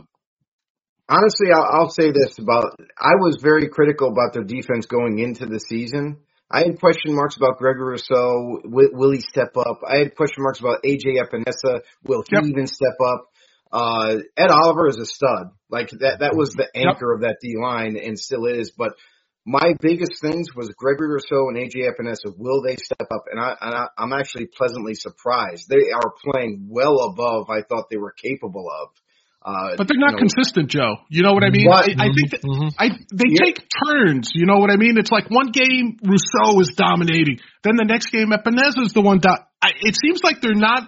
Honestly, I'll say this I was very critical about their defense going into the season. I had question marks about Gregory Rousseau. Will he step up? I had question marks about AJ Epinesa. Will he even step up? Ed Oliver is a stud. Like that was the anchor of that D line and still is. But my biggest things was Gregory Rousseau and AJ Epinesa. Will they step up? And I'm actually pleasantly surprised. They are playing well above I thought they were capable of. But they're not consistent, Joe. You know what I mean? I think that they take turns. You know what I mean? It's like one game Rousseau is dominating, then the next game Epinesa is the one. It seems like they're not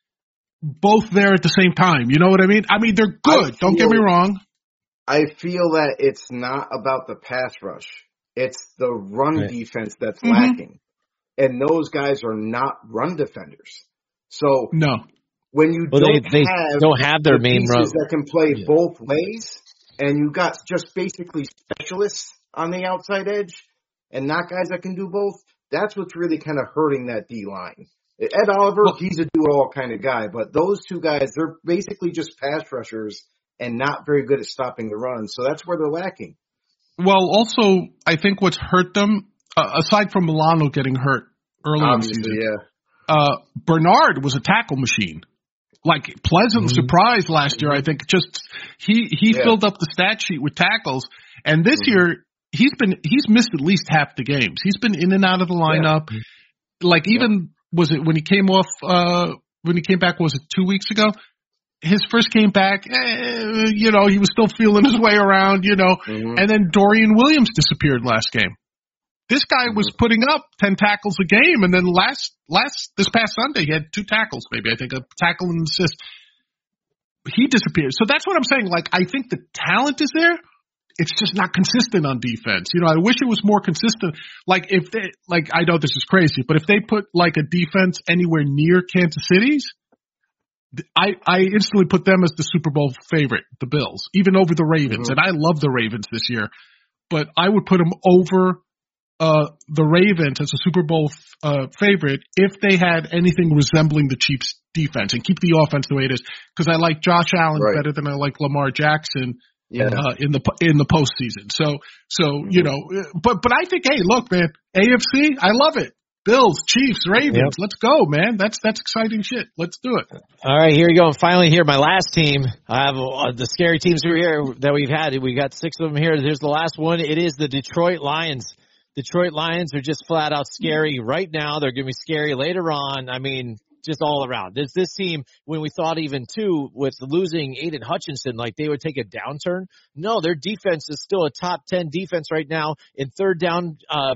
both there at the same time. You know what I mean? I mean they're good. Don't get me wrong. I feel that it's not about the pass rush. It's the run defense that's lacking, and those guys are not run defenders. So no. When you don't have their main run that can play both ways, and you got just basically specialists on the outside edge, and not guys that can do both, that's what's really kind of hurting that D line. Ed Oliver, he's a do-it-all kind of guy, but those two guys, they're basically just pass rushers and not very good at stopping the run. So that's where they're lacking. Well, also, I think what's hurt them, aside from Milano getting hurt early in the season, Bernard was a tackle machine. Like pleasant surprise last year, I think. Just he filled up the stat sheet with tackles, and this year he's missed at least half the games. He's been in and out of the lineup. Like even was it when he came off when he came back? Was it 2 weeks ago? His first came back, he was still feeling his way around, and then Dorian Williams disappeared last game. This guy was putting up 10 tackles a game, and then this past Sunday he had 2 tackles, maybe I think a tackle and an assist. He disappeared. So that's what I'm saying. Like I think the talent is there. It's just not consistent on defense. I wish it was more consistent. Like if they, I know this is crazy, but if they put like a defense anywhere near Kansas City's, I instantly put them as the Super Bowl favorite, the Bills, even over the Ravens. And I love the Ravens this year, but I would put them over the Ravens as a Super Bowl favorite if they had anything resembling the Chiefs defense and keep the offense the way it is. Because I like Josh Allen better than I like Lamar Jackson in the postseason. So but I think, hey, look, man, AFC, I love it. Bills, Chiefs, Ravens. Let's go, man. That's exciting shit. Let's do it. All right, here you go. Finally, here, my last team. I have the scary teams here that we've had. We got 6 of them here. Here's the last one. It is the Detroit Lions. Detroit Lions are just flat out scary right now. They're going to be scary later on. I mean, just all around. This team, when we thought even too with losing Aiden Hutchinson, like they would take a downturn. No, their defense is still a top 10 defense right now in third down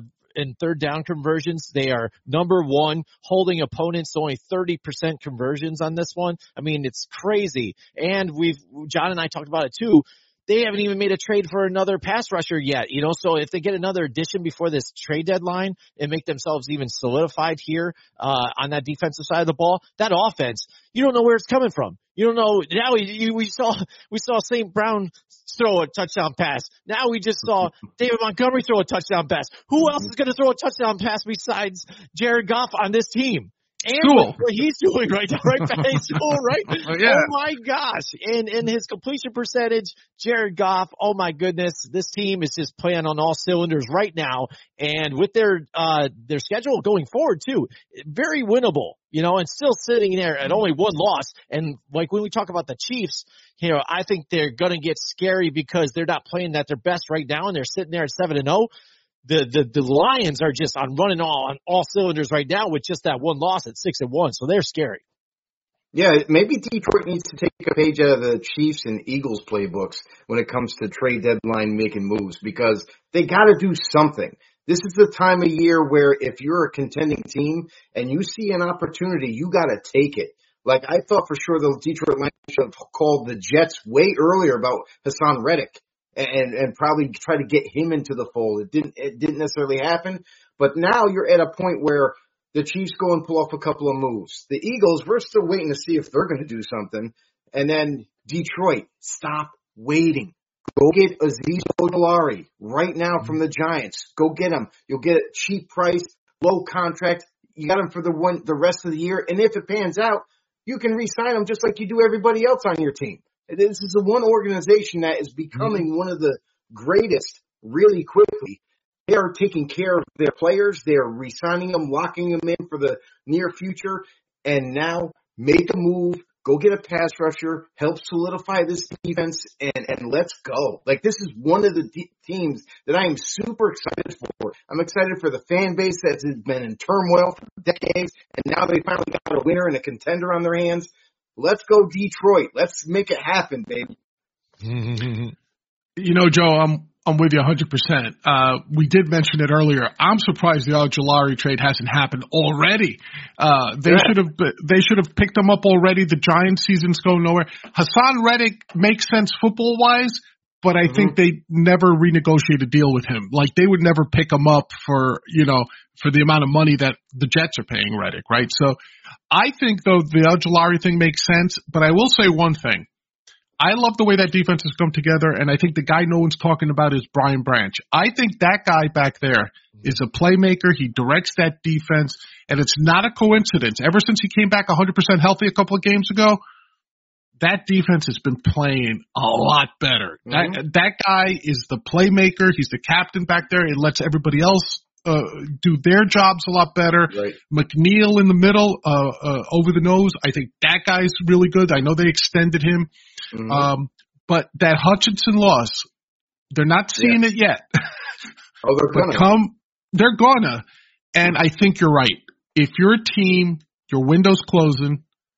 conversions. They are number 1, holding opponents to only 30% conversions on this one. I mean, it's crazy. And John and I talked about it too. They haven't even made a trade for another pass rusher yet, so if they get another addition before this trade deadline and make themselves even solidified here on that defensive side of the ball, that offense, you don't know where it's coming from. You don't know. Now we saw St. Brown throw a touchdown pass. Now we just saw David Montgomery throw a touchdown pass. Who else is going to throw a touchdown pass besides Jared Goff on this team? And what he's doing right now, right back in school, right? Oh my gosh. And his completion percentage, Jared Goff, oh my goodness, this team is just playing on all cylinders right now. And with their schedule going forward too, very winnable, and still sitting there at only 1 loss. And like when we talk about the Chiefs, I think they're going to get scary because they're not playing at their best right now and they're sitting there at 7-0. The Lions are just running on all cylinders right now with just that 1 loss at 6-1, so they're scary. Yeah, maybe Detroit needs to take a page out of the Chiefs and Eagles playbooks when it comes to trade deadline making moves because they got to do something. This is the time of year where if you're a contending team and you see an opportunity, you got to take it. Like I thought for sure the Detroit Lions should have called the Jets way earlier about Hassan Reddick. And probably try to get him into the fold. It didn't necessarily happen, but now you're at a point where the Chiefs go and pull off a couple of moves. The Eagles, we're still waiting to see if they're going to do something. And then Detroit, stop waiting. Go get Azeez Ojulari right now from the Giants. Go get him. You'll get a cheap price, low contract. You got him for the rest of the year. And if it pans out, you can re-sign him just like you do everybody else on your team. This is the one organization that is becoming one of the greatest really quickly. They are taking care of their players. They are re-signing them, locking them in for the near future. And now make a move. Go get a pass rusher, help solidify this defense, and let's go. Like, this is one of the teams that I am super excited for. I'm excited for the fan base that's been in turmoil for decades, and now they finally got a winner and a contender on their hands. Let's go, Detroit. Let's make it happen, baby. You know, Joe, I'm with you 100%. We did mention it earlier. I'm surprised the Ojulari trade hasn't happened already. They should have picked him up already. The Giants season's going nowhere. Hassan Reddick makes sense football wise, but I think they never renegotiate a deal with him. Like, they would never pick him up for the amount of money that the Jets are paying Reddick, right? So I think though the Ojulari thing makes sense, but I will say one thing. I love the way that defense has come together, and I think the guy no one's talking about is Brian Branch. I think that guy back there is a playmaker. He directs that defense, and it's not a coincidence. Ever since he came back 100% healthy a couple of games ago, that defense has been playing a lot better. That guy is the playmaker. He's the captain back there. It lets everybody else do their jobs a lot better. Right. McNeil in the middle, over the nose. I think that guy's really good. I know they extended him. But that Hutchinson loss, they're not seeing it yet. Oh, they're gonna. They're gonna. And I think you're right. If you're a team, your window's closing,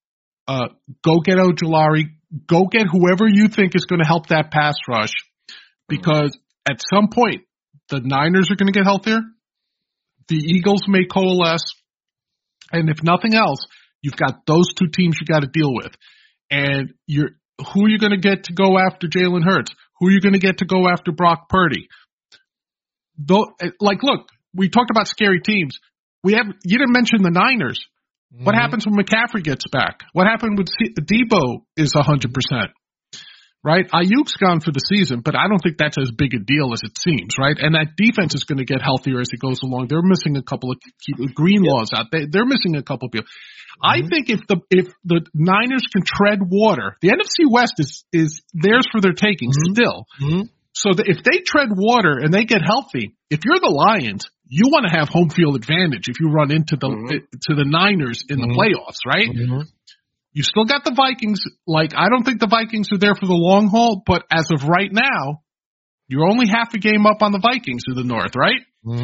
go get Ojulari. Go get whoever you think is going to help that pass rush. Because at some point, the Niners are going to get healthier. The Eagles may coalesce. And if nothing else, you've got those two teams you got to deal with. And who are you going to get to go after Jalen Hurts? Who are you going to get to go after Brock Purdy? Look, we talked about scary teams. You didn't mention the Niners. What happens when McCaffrey gets back? What happened with Debo is 100%, right? Ayuk's gone for the season, but I don't think that's as big a deal as it seems, right? And that defense is going to get healthier as it goes along. They're missing a couple of Greenlaws out. They're missing a couple of people. I think if the Niners can tread water, the NFC West is theirs for their taking still. So if they tread water and they get healthy, if you're the Lions, you want to have home field advantage if you run into the Niners in the playoffs, right? You still got the Vikings. Like, I don't think the Vikings are there for the long haul, but as of right now, you're only half a game up on the Vikings in the North, right?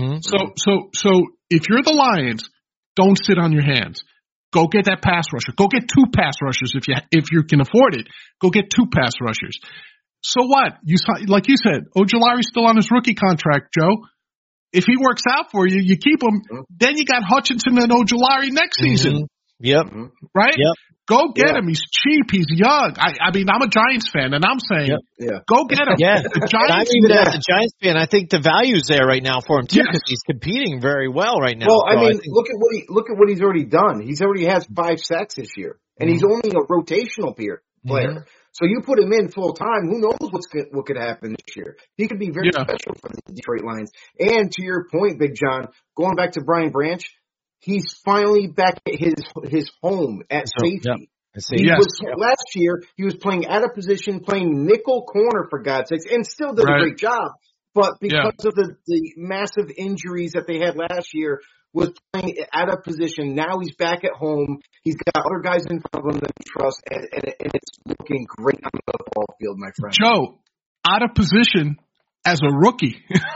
So if you're the Lions, don't sit on your hands. Go get that pass rusher. Go get two pass rushers if you can afford it. Go get two pass rushers. So what? Like you said, Ojulari's still on his rookie contract, Joe. If he works out for you, you keep him. Then you got Hutchinson and Ojulari next season. Yep. Right? Yep. Go get him. He's cheap. He's young. I mean, I'm a Giants fan, and I'm saying, go get him. Yeah. The Giants, I'm even as a Giants fan, I think the value's there right now for him too, because he's competing very well right now. Well, look at what he's already done. He's already has 5 sacks this year, and he's only a rotational player. So you put him in full time. Who knows what could happen this year? He could be very special for the Detroit Lions. And to your point, Big John, going back to Brian Branch, he's finally back at his home at safety. Last year, he was playing out of position, playing nickel corner, for God's sakes, and still did a great job. But because of the massive injuries that they had last year, was playing out of position. Now he's back at home. He's got other guys in front of him that he trusts, and it's looking great on the ball field, my friend. Joe, out of position as a rookie.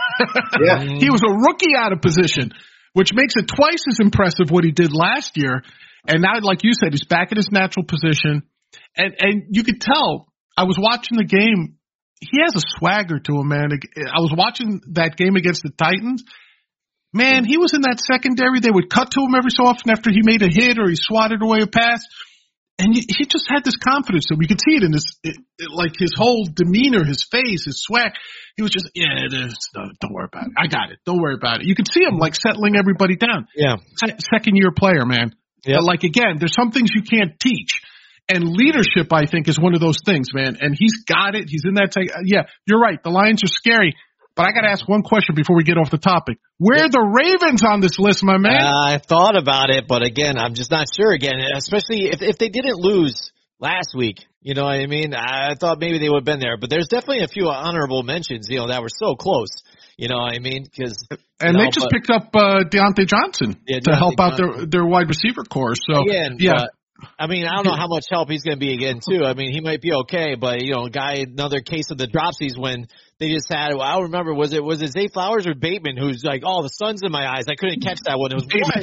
He was a rookie out of position, which makes it twice as impressive what he did last year. And now, like you said, he's back in his natural position. And you could tell, I was watching the game, he has a swagger to him, man. I was watching that game against the Titans. Man, he was in that secondary. They would cut to him every so often after he made a hit or he swatted away a pass. And he just had this confidence. So we could see it in his whole demeanor, his face, his swag. He was just, don't worry about it. I got it. Don't worry about it. You could see him like settling everybody down. Yeah. Second year player, man. Yeah. Like, again, there's some things you can't teach. And leadership, I think, is one of those things, man. And he's got it. He's in that. Yeah, you're right. The Lions are scary. But I got to ask one question before we get off the topic. Where are the Ravens on this list, my man? I thought about it, but again, I'm just not sure again, especially if they didn't lose last week. You know what I mean? I thought maybe they would have been there, but there's definitely a few honorable mentions, that were so close. You know what I mean? They just picked up Deontay Johnson to help out their wide receiver core. So, yeah. I mean, I don't know how much help he's going to be again, too. I mean, he might be okay, but, another case of the dropsies when they just had, I don't remember, was it Zay Flowers or Bateman who's like, oh, the sun's in my eyes. I couldn't catch that one. It was Bateman.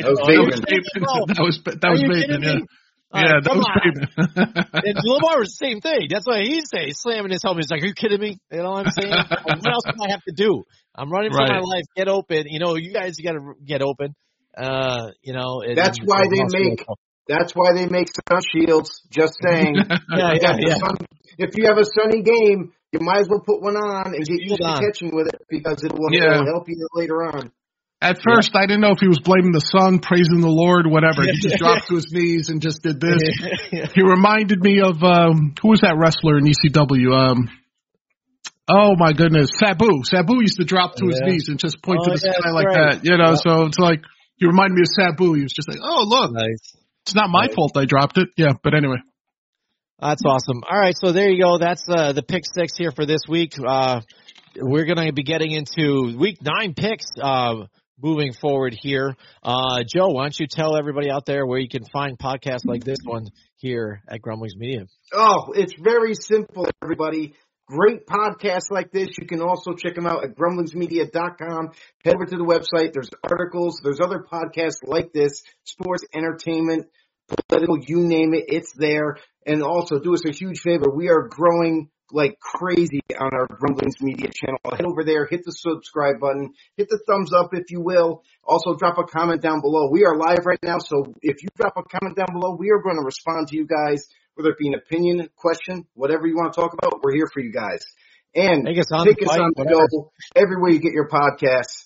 That was Bateman, yeah. Yeah, that was Bateman. And Lamar was the same thing. That's what he's saying. He's slamming his helmet. He's like, are you kidding me? You know what I'm saying? What else do I have to do? I'm running for my life. Get open. You guys got to get open. That's why they make sun shields. Just saying. If you have a sunny game, you might as well put one on and get used to catching with it because it will help you later on. At first, I didn't know if he was blaming the sun, praising the Lord, whatever. He just dropped to his knees and just did this. He reminded me of who was that wrestler in ECW? Oh my goodness, Sabu. Sabu used to drop to his knees and just point to the sky like that. So it's like he reminded me of Sabu. He was just like, "Oh look, nice. It's not my fault I dropped it." Yeah, but anyway. That's awesome. All right, so there you go. That's the pick six here for this week. We're going to be getting into week 9 picks moving forward here. Joe, why don't you tell everybody out there where you can find podcasts like this one here at Grumblings Media? Oh, it's very simple, everybody. Great podcasts like this. You can also check them out at grumblingsmedia.com. Head over to the website. There's articles. There's other podcasts like this, sports, entertainment, political, you name it. It's there. And also do us a huge favor. We are growing like crazy on our Grumblings Media channel. Head over there, hit the subscribe button, hit the thumbs up if you will. Also drop a comment down below. We are live right now, so if you drop a comment down below, we are going to respond to you guys, whether it be an opinion, question, whatever you want to talk about, we're here for you guys. And take us on the go everywhere you get your podcasts.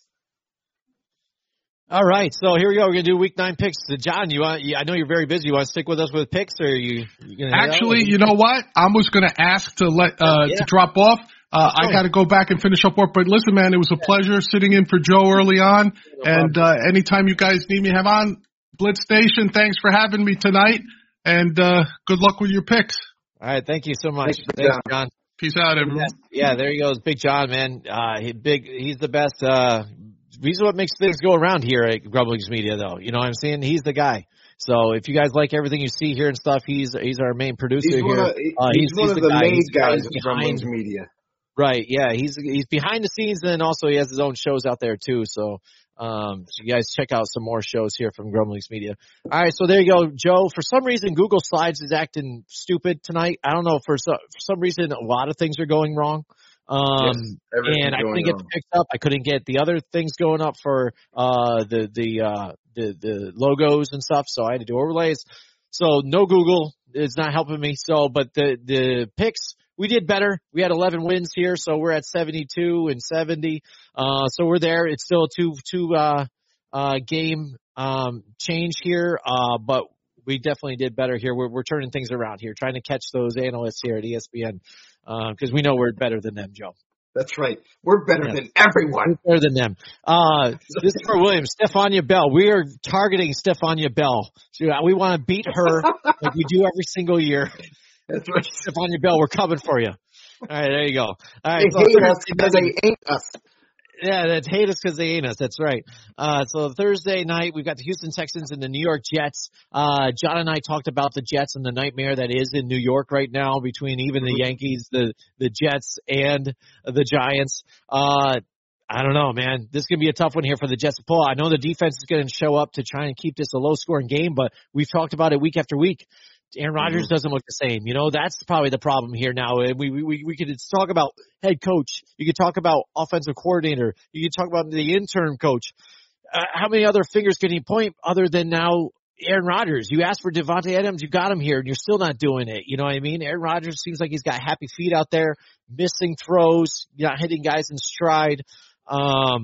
All right, so here we go. We're going to do week 9 picks. John, I know you're very busy. You want to stick with us with picks, or are you going to Actually, you know what? I was going to ask to to drop off. I got to go back and finish up work. But listen, man, it was a pleasure sitting in for Joe early on. And anytime you guys need me, have on Blitz Station. Thanks for having me tonight. And good luck with your picks. All right, thank you so much. Thanks, John. Peace out, everyone. Yeah, there he goes. Big John, man. He's the best. He's what makes things go around here at Grumblings Media, though. You know what I'm saying? He's the guy. So if you guys like everything you see here and stuff, he's our main producer here. He's one of the main guys at Grumblings Media. Right, yeah. He's behind the scenes, and then also he has his own shows out there, too. So you guys check out some more shows here from Grumblings Media. All right, so there you go, Joe. For some reason, Google Slides is acting stupid tonight. I don't know. For some reason, a lot of things are going wrong. And I couldn't get the picks up. I couldn't get the other things going up for the logos and stuff. So I had to do overlays. So no Google is not helping me. So, but the picks, we did better. We had 11 wins here, so we're at 72 and 70. So we're there. It's still a two game change here, but we definitely did better here. We're turning things around here, trying to catch those analysts here at ESPN. Because we know we're better than them, Joe. That's right. We're better than everyone. We're better than them. This is for Williams. Stephania Bell. We are targeting Stephania Bell. So we want to beat her like we do every single year. That's right. Stephania Bell, we're coming for you. All right, there you go. All right, they hate us because they ain't us. Yeah, they hate us because they ain't us. That's right. So Thursday night, we've got the Houston Texans and the New York Jets. John and I talked about the Jets and the nightmare that is in New York right now between even the Yankees, the Jets, and the Giants. I don't know, man. This is going to be a tough one here for the Jets to pull. I know the defense is going to show up to try and keep this a low-scoring game, but we've talked about it week after week. Aaron Rodgers doesn't look the same. That's probably the problem here now. We could talk about head coach. You could talk about offensive coordinator. You could talk about the interim coach. How many other fingers can you point other than now Aaron Rodgers? You asked for Devontae Adams. You got him here, and you're still not doing it. You know what I mean? Aaron Rodgers seems like he's got happy feet out there, missing throws, not hitting guys in stride.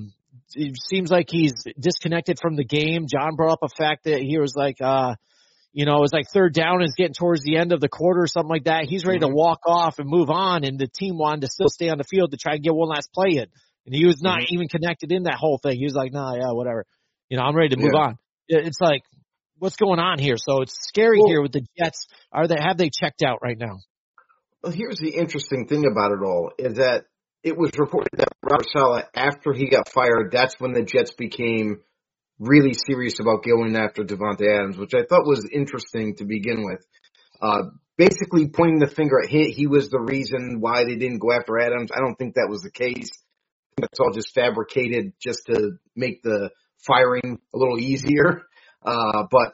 It seems like he's disconnected from the game. John brought up a fact that he was like, You know, it's like third down is getting towards the end of the quarter or something like that. He's ready to walk off and move on, and the team wanted to still stay on the field to try and get one last play in. And he was not even connected in that whole thing. He was like, nah, yeah, whatever. You know, I'm ready to move on. It's like, what's going on here? So it's scary here with the Jets. Have they checked out right now? Well, here's the interesting thing about it all is that it was reported that Robert Saleh, after he got fired, that's when the Jets became really serious about going after Davante Adams, which I thought was interesting to begin with. Basically pointing the finger at he was the reason why they didn't go after Adams. I don't think that was the case. That's all just fabricated just to make the firing a little easier. But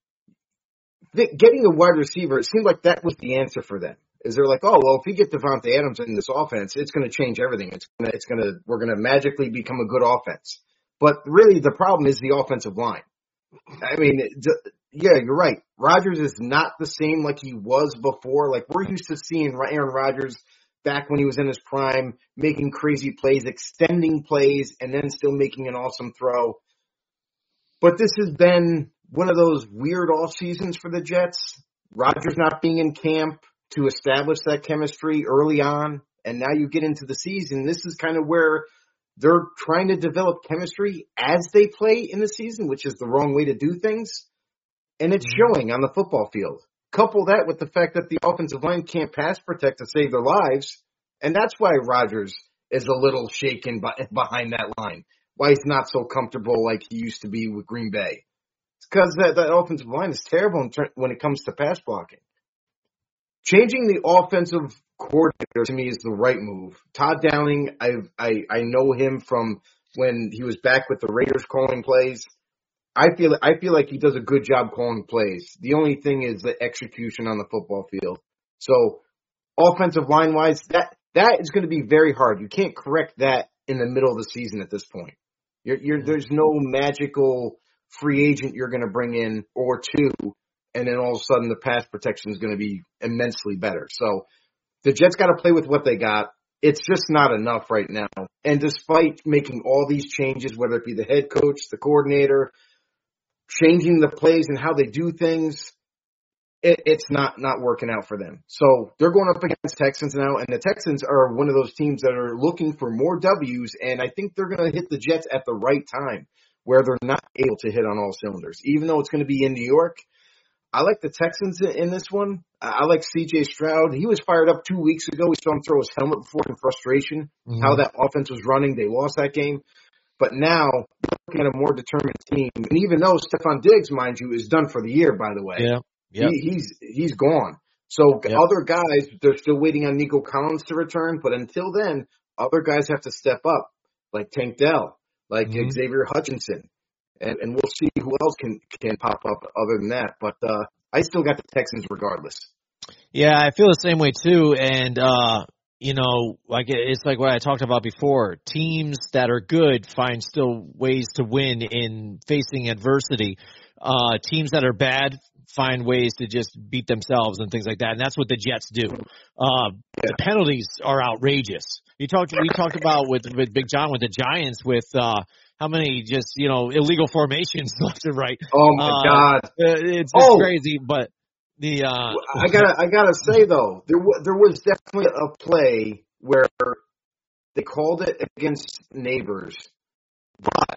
getting a wide receiver, it seemed like that was the answer for them. Is they're like, oh, well, if we get Davante Adams in this offense, it's going to change everything. We're going to magically become a good offense. But really, the problem is the offensive line. I mean, yeah, you're right. Rodgers is not the same like he was before. Like, we're used to seeing Aaron Rodgers back when he was in his prime, making crazy plays, extending plays, and then still making an awesome throw. But this has been one of those weird off seasons for the Jets. Rodgers not being in camp to establish that chemistry early on, and now you get into the season. This is kind of where they're trying to develop chemistry as they play in the season, which is the wrong way to do things. And it's showing on the football field. Couple that with the fact that the offensive line can't pass protect to save their lives, and that's why Rodgers is a little shaken behind that line. Why he's not so comfortable like he used to be with Green Bay. It's because that offensive line is terrible when it comes to pass blocking. Changing the offensive coordinator to me is the right move. Todd Downing, I know him from when he was back with the Raiders calling plays. I feel like he does a good job calling plays. The only thing is the execution on the football field. So offensive line wise, that is going to be very hard. You can't correct that in the middle of the season at this point. There's no magical free agent you're going to bring in or two, and then all of a sudden the pass protection is going to be immensely better. So the Jets got to play with what they got. It's just not enough right now. And despite making all these changes, whether it be the head coach, the coordinator, changing the plays and how they do things, it's not working out for them. So they're going up against Texans now, and the Texans are one of those teams that are looking for more W's, and I think they're going to hit the Jets at the right time where they're not able to hit on all cylinders. Even though it's going to be in New York, I like the Texans in this one. I like C.J. Stroud. He was fired up 2 weeks ago. We saw him throw his helmet before in frustration, how that offense was running. They lost that game. But now, looking at a more determined team, and even though Stephon Diggs, mind you, is done for the year, by the way. Yeah. Yep. He's gone. So other guys, they're still waiting on Nico Collins to return. But until then, other guys have to step up, like Tank Dell, like Xavier Hutchinson. And we'll see who else can pop up other than that. But I still got the Texans regardless. Yeah, I feel the same way too. And, you know, like it's like what I talked about before. Teams that are good find still ways to win in facing adversity. Teams that are bad find ways to just beat themselves and things like that. And that's what the Jets do. The penalties are outrageous. We talked about with Big John with the Giants with how many just, you know, illegal formations left and right. Oh my God. It's crazy, but I gotta say though, there was definitely a play where they called it against Neighbors, but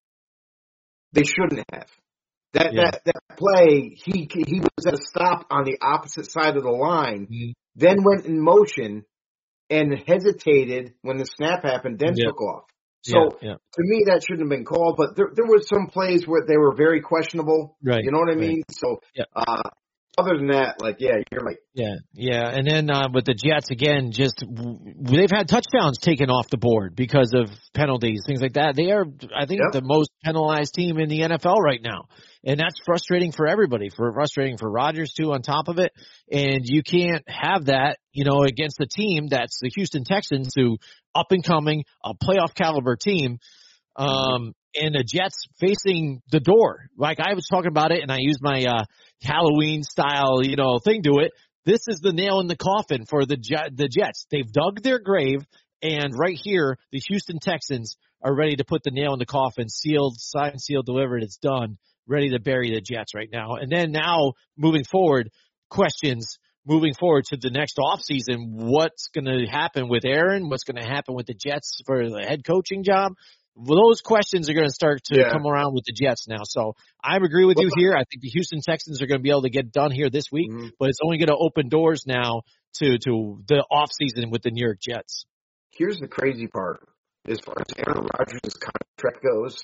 they shouldn't have. That play, he was at a stop on the opposite side of the line, then went in motion and hesitated when the snap happened, then took off. So to me, that shouldn't have been called, but there was some plays where they were very questionable. Right. You know what I mean? So other than that, like, yeah, you're right. Yeah. And then with the Jets, again, just they've had touchdowns taken off the board because of penalties, things like that. They are, I think, the most penalized team in the NFL right now. And that's frustrating for everybody, frustrating for Rodgers, too, on top of it. And you can't have that, you know, against a team that's the Houston Texans, who up-and-coming, a playoff caliber team, and the Jets facing the door. Like I was talking about it, and I used my Halloween style, you know, thing to it. This is the nail in the coffin for the Jets. They've dug their grave, and right here, the Houston Texans are ready to put the nail in the coffin, sealed, signed, sealed, delivered. It's done. ready to bury the Jets right now. And then now moving forward, questions moving forward to the next offseason, what's going to happen with Aaron? What's going to happen with the Jets for the head coaching job? Well, those questions are going to start to come around with the Jets now. So I agree with you here. I think the Houston Texans are going to be able to get done here this week, but it's only going to open doors now to the offseason with the New York Jets. Here's the crazy part. As far as Aaron Rodgers' contract goes,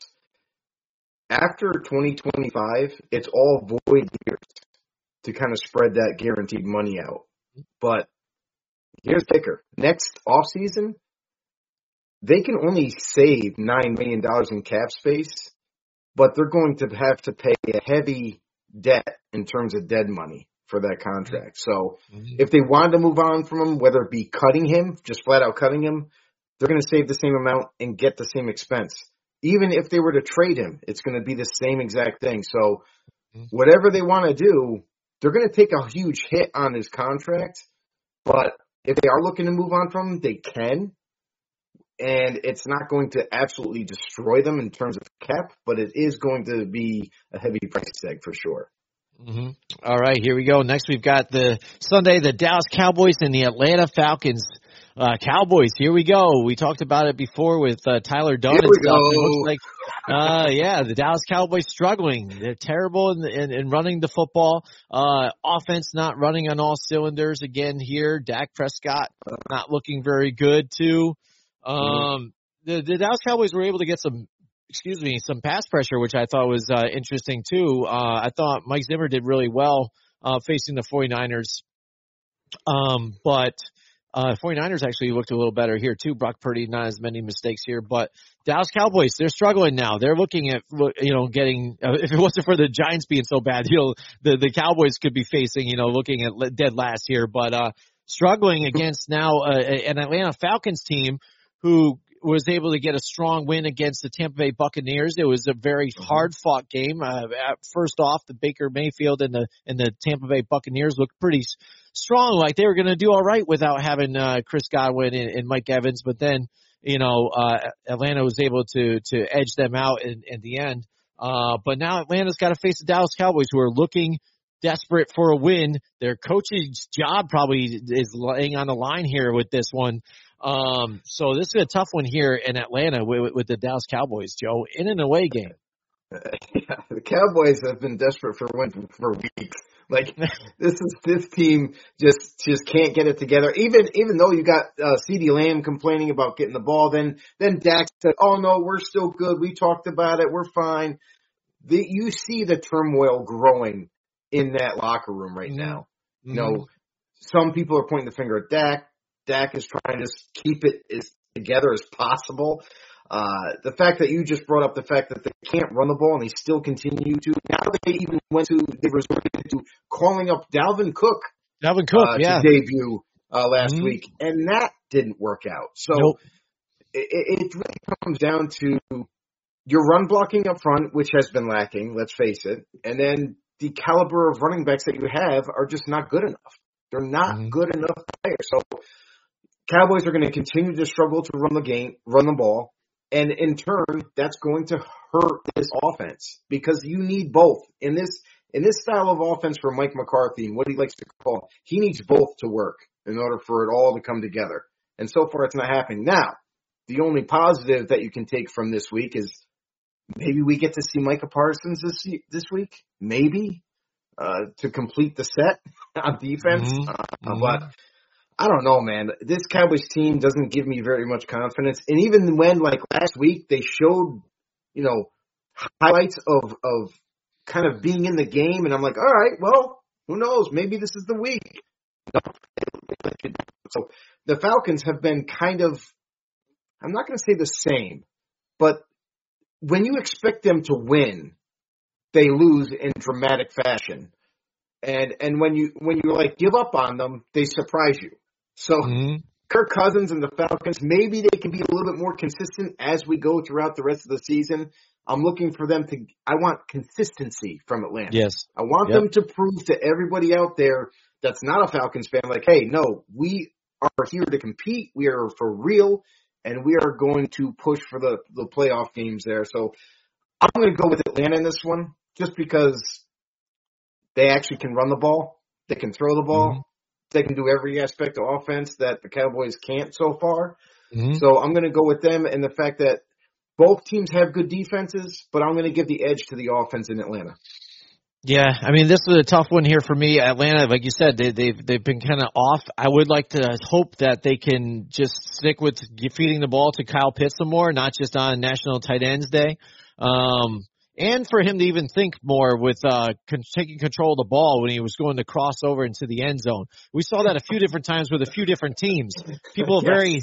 after 2025, it's all void years to kind of spread that guaranteed money out. But here's the kicker. Next offseason, they can only save $9 million in cap space, but they're going to have to pay a heavy debt in terms of dead money for that contract. So if they wanted to move on from him, whether it be cutting him, just flat out cutting him, they're going to save the same amount and get the same expense. Even if they were to trade him, it's going to be the same exact thing. So whatever they want to do, they're going to take a huge hit on his contract. But if they are looking to move on from him, they can. And it's not going to absolutely destroy them in terms of cap, but it is going to be a heavy price tag for sure. All right, here we go. Next, we've got the Sunday, the Dallas Cowboys and the Atlanta Falcons. Cowboys, here we go. We talked about it before with Tyler Dunn and stuff. It looks like, the Dallas Cowboys struggling. They're terrible in running the football. Offense not running on all cylinders again here. Dak Prescott not looking very good too. The Dallas Cowboys were able to get some pass pressure, which I thought was interesting too. I thought Mike Zimmer did really well facing the 49ers. But 49ers actually looked a little better here too. Brock Purdy, not as many mistakes here, but Dallas Cowboys, they're struggling now. They're looking at, getting, if it wasn't for the Giants being so bad, the Cowboys could be facing, looking at dead last here, but struggling against now an Atlanta Falcons team who was able to get a strong win against the Tampa Bay Buccaneers. It was a very hard-fought game. First off, the Baker Mayfield and the Tampa Bay Buccaneers looked pretty strong, like they were going to do all right without having Chris Godwin and Mike Evans. But then, Atlanta was able to edge them out in the end. But now Atlanta's got to face the Dallas Cowboys, who are looking desperate for a win. Their coach's job probably is laying on the line here with this one. So this is a tough one here in Atlanta with the Dallas Cowboys, Joe, in an away game. The Cowboys have been desperate for win for weeks. Like this team just can't get it together. Even though you got CeeDee Lamb complaining about getting the ball, then Dak said, "Oh no, we're still good. We talked about it. We're fine." You see the turmoil growing in that locker room right now. Some people are pointing the finger at Dak. Dak is trying to keep it as together as possible. The fact that you just brought up the fact that they can't run the ball and they still continue to. Now they even they resorted to calling up Dalvin Cook. To debut last week, and that didn't work out. So it really comes down to your run blocking up front, which has been lacking, let's face it, and then the caliber of running backs that you have are just not good enough. They're not good enough players. So Cowboys are going to continue to struggle to run the ball, and in turn, that's going to hurt this offense because you need both. In this style of offense for Mike McCarthy and what he likes to call, he needs both to work in order for it all to come together. And so far, it's not happening. Now, the only positive that you can take from this week is maybe we get to see Micah Parsons this week, maybe, to complete the set on defense. But I don't know, man. This Cowboys team doesn't give me very much confidence. And even when, like last week, they showed, highlights of kind of being in the game, and I'm like, all right, well, who knows? Maybe this is the week. So the Falcons have been kind of, I'm not going to say the same, but when you expect them to win, they lose in dramatic fashion. And when you like give up on them, they surprise you. So Kirk Cousins and the Falcons, maybe they can be a little bit more consistent as we go throughout the rest of the season. I'm looking for them I want consistency from Atlanta. Yes. I want them to prove to everybody out there that's not a Falcons fan, like, hey, no, we are here to compete. We are for real, and we are going to push for the playoff games there. So I'm going to go with Atlanta in this one. just because they actually can run the ball. They can throw the ball. Mm-hmm. They can do every aspect of offense that the Cowboys can't so far. Mm-hmm. So I'm going to go with them and the fact that both teams have good defenses, but I'm going to give the edge to the offense in Atlanta. Yeah, I mean, this is a tough one here for me. Atlanta, like you said, they've been kind of off. I would like to hope that they can just stick with feeding the ball to Kyle Pitts some more, not just on National Tight Ends Day. And for him to even think more with taking control of the ball when he was going to cross over into the end zone. We saw that a few different times with a few different teams. People Yes.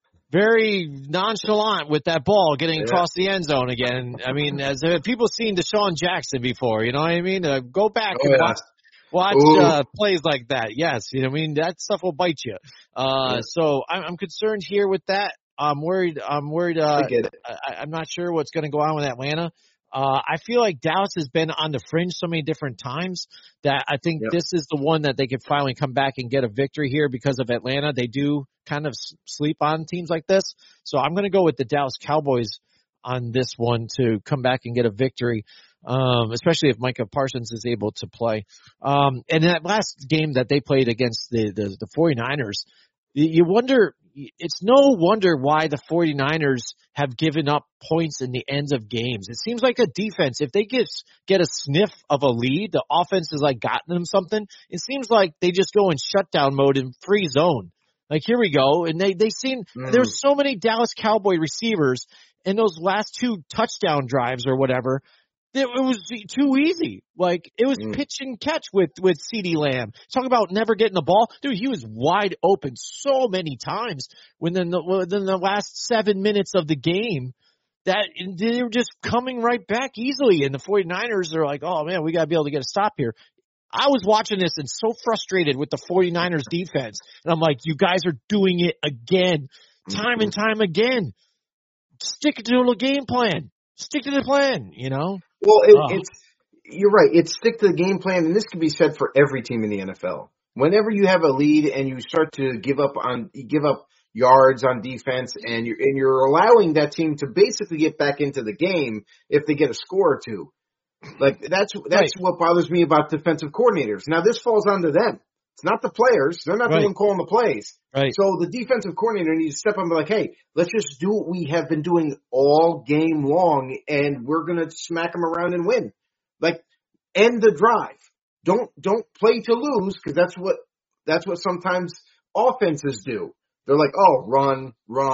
very nonchalant with that ball getting across the end zone again. I mean, as people seen Deshaun Jackson before, you know what I mean? Go back and watch plays like that. Yes, you know what I mean? That stuff will bite you. So I'm concerned here with that. I'm worried. I get it. I'm not sure what's going to go on with Atlanta. I feel like Dallas has been on the fringe so many different times that I think this is the one that they could finally come back and get a victory here because of Atlanta. They do kind of sleep on teams like this. So I'm going to go with the Dallas Cowboys on this one to come back and get a victory, especially if Micah Parsons is able to play. And in that last game that they played against the 49ers, you wonder, it's no wonder why the 49ers have given up points in the ends of games. It seems like a defense, if they get a sniff of a lead, the offense has like gotten them something. It seems like they just go in shutdown mode and free zone. Like, here we go. And they seem, there's so many Dallas Cowboy receivers in those last 2 touchdown drives or whatever. It was too easy. Like, it was pitch and catch with CeeDee Lamb. Talk about never getting the ball. Dude, he was wide open so many times within the last 7 minutes of the game that they were just coming right back easily. And the 49ers are like, oh, man, we got to be able to get a stop here. I was watching this and so frustrated with the 49ers defense. And I'm like, you guys are doing it again, time and time again. Stick to the game plan. Stick to the plan, you know? Well, you're right. It's stick to the game plan, and this can be said for every team in the NFL. Whenever you have a lead and you start to give up yards on defense, and you're allowing that team to basically get back into the game if they get a score or two. Like, that's what bothers me about defensive coordinators. Now, this falls onto them. It's not the players. They're not the one calling the plays. Right. So the defensive coordinator needs to step up and be like, hey, let's just do what we have been doing all game long, and we're going to smack them around and win. Like, end the drive. Don't play to lose, because that's what sometimes offenses do. They're like, oh, run.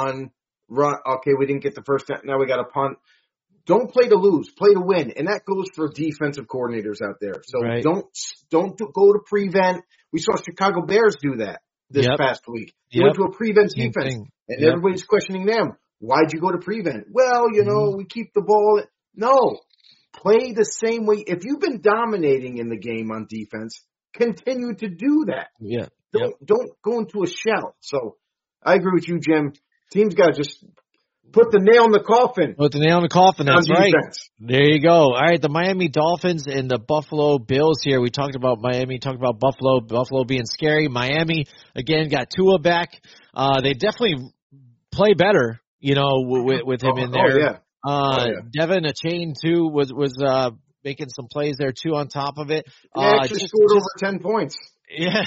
Okay, we didn't get the first down. Now we got to punt. Don't play to lose, play to win. And that goes for defensive coordinators out there. So don't go to prevent. We saw Chicago Bears do that this past week. They went to a prevent defense, and everybody's questioning them. Why'd you go to prevent? Well, we keep the ball. No, play the same way. If you've been dominating in the game on defense, continue to do that. Yeah. Don't go into a shell. So I agree with you, Jim. Teams got to just put the nail in the coffin. Put the nail in the coffin. That's right. There you go. All right, the Miami Dolphins and the Buffalo Bills here. We talked about Miami, talked about Buffalo. Buffalo being scary. Miami, again, got Tua back. They definitely play better, with him in there. Devin Achane, too, was making some plays there, too, on top of it. He actually scored over 10 points. Yeah.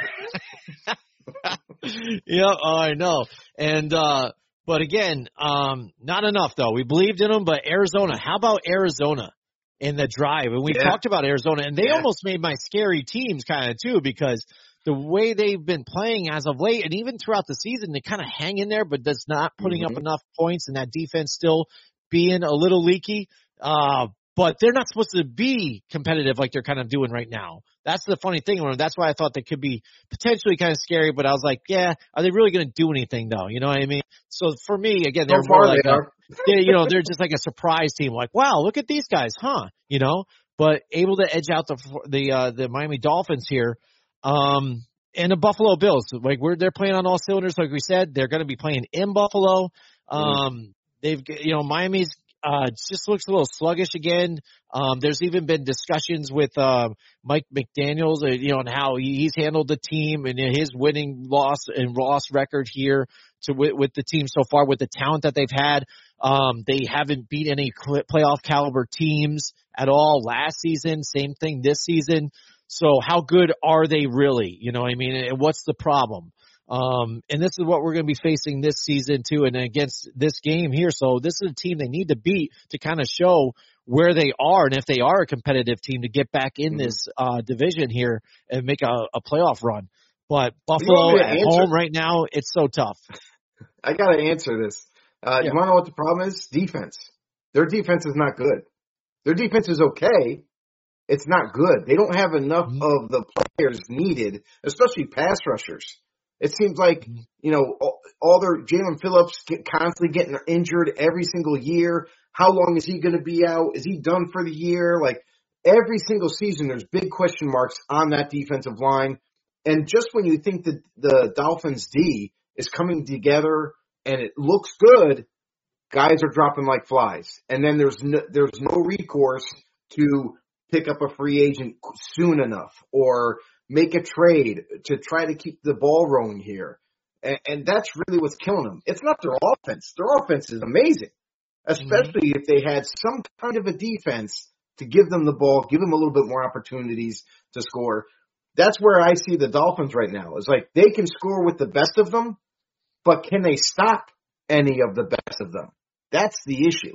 Yeah, I know. And, but again, not enough though. We believed in them, but Arizona, how about Arizona in the drive? And we talked about Arizona, and they almost made my scary teams kind of too, because the way they've been playing as of late, and even throughout the season, they kind of hang in there, but that's not putting up enough points, and that defense still being a little leaky. But they're not supposed to be competitive like they're kind of doing right now. That's the funny thing. That's why I thought they could be potentially kind of scary, but I was like, are they really going to do anything though? You know what I mean? So for me, again, they're more like, they're just like a surprise team. Like, wow, look at these guys, huh? But able to edge out the Miami Dolphins here. And the Buffalo Bills, like they're playing on all cylinders. Like we said, they're going to be playing in Buffalo. Miami's, just looks a little sluggish again. There's even been discussions with Mike McDaniels, on how he's handled the team and his loss record here with the team so far, with the talent that they've had. They haven't beat any playoff caliber teams at all last season. Same thing this season. So how good are they really? You know what I mean? And what's the problem? And this is what we're going to be facing this season too, and against this game here. So this is a team they need to beat to kind of show where they are, and if they are a competitive team, to get back in this division here and make a playoff run. But Buffalo at home right now, it's so tough. I got to answer this. You want to know what the problem is? Defense. Their defense is not good. Their defense is okay. It's not good. They don't have enough of the players needed, especially pass rushers. It seems like, all their Jalen Phillips constantly getting injured every single year. How long is he going to be out? Is he done for the year? Like every single season, there's big question marks on that defensive line. And just when you think that the Dolphins D is coming together and it looks good, guys are dropping like flies. And then there's no recourse to pick up a free agent soon enough or make a trade to try to keep the ball rolling here. And that's really what's killing them. It's not their offense. Their offense is amazing, especially if they had some kind of a defense to give them the ball, give them a little bit more opportunities to score. That's where I see the Dolphins right now. It's like they can score with the best of them, but can they stop any of the best of them? That's the issue.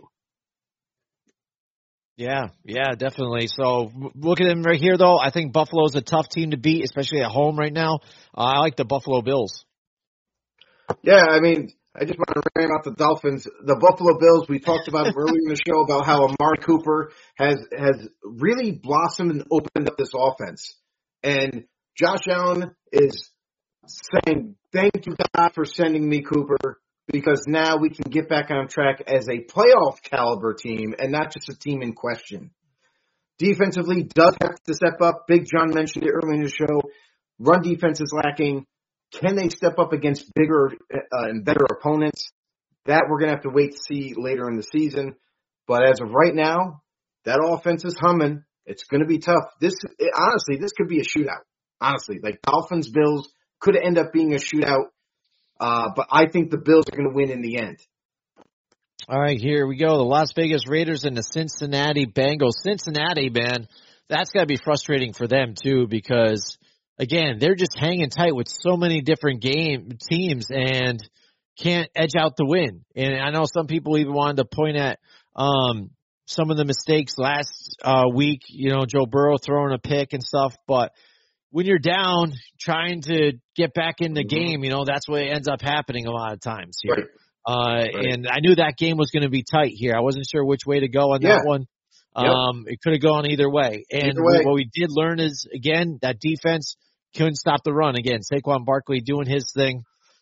Yeah, definitely. So look at them right here, though. I think Buffalo's a tough team to beat, especially at home right now. I like the Buffalo Bills. Yeah, I mean, I just want to rant about the Dolphins. The Buffalo Bills, we talked about earlier in the show about how Amari Cooper has really blossomed and opened up this offense. And Josh Allen is saying, thank you, God, for sending me Cooper, because now we can get back on track as a playoff caliber team and not just a team in question. Defensively, does have to step up. Big John mentioned it earlier in the show. Run defense is lacking. Can they step up against bigger and better opponents? That we're going to have to wait to see later in the season. But as of right now, that offense is humming. It's going to be tough. Honestly, this could be a shootout. Honestly, like Dolphins, Bills could end up being a shootout. But I think the Bills are going to win in the end. All right, here we go. The Las Vegas Raiders and the Cincinnati Bengals. Cincinnati, man, that's got to be frustrating for them too, because again, they're just hanging tight with so many different teams and can't edge out the win. And I know some people even wanted to point at some of the mistakes last week, Joe Burrow throwing a pick and stuff. But when you're down, trying to get back in the game, that's what ends up happening a lot of times here. Right. And I knew that game was going to be tight here. I wasn't sure which way to go on that one. It could have gone either way. And what we did learn is, again, that defense couldn't stop the run. Again, Saquon Barkley doing his thing.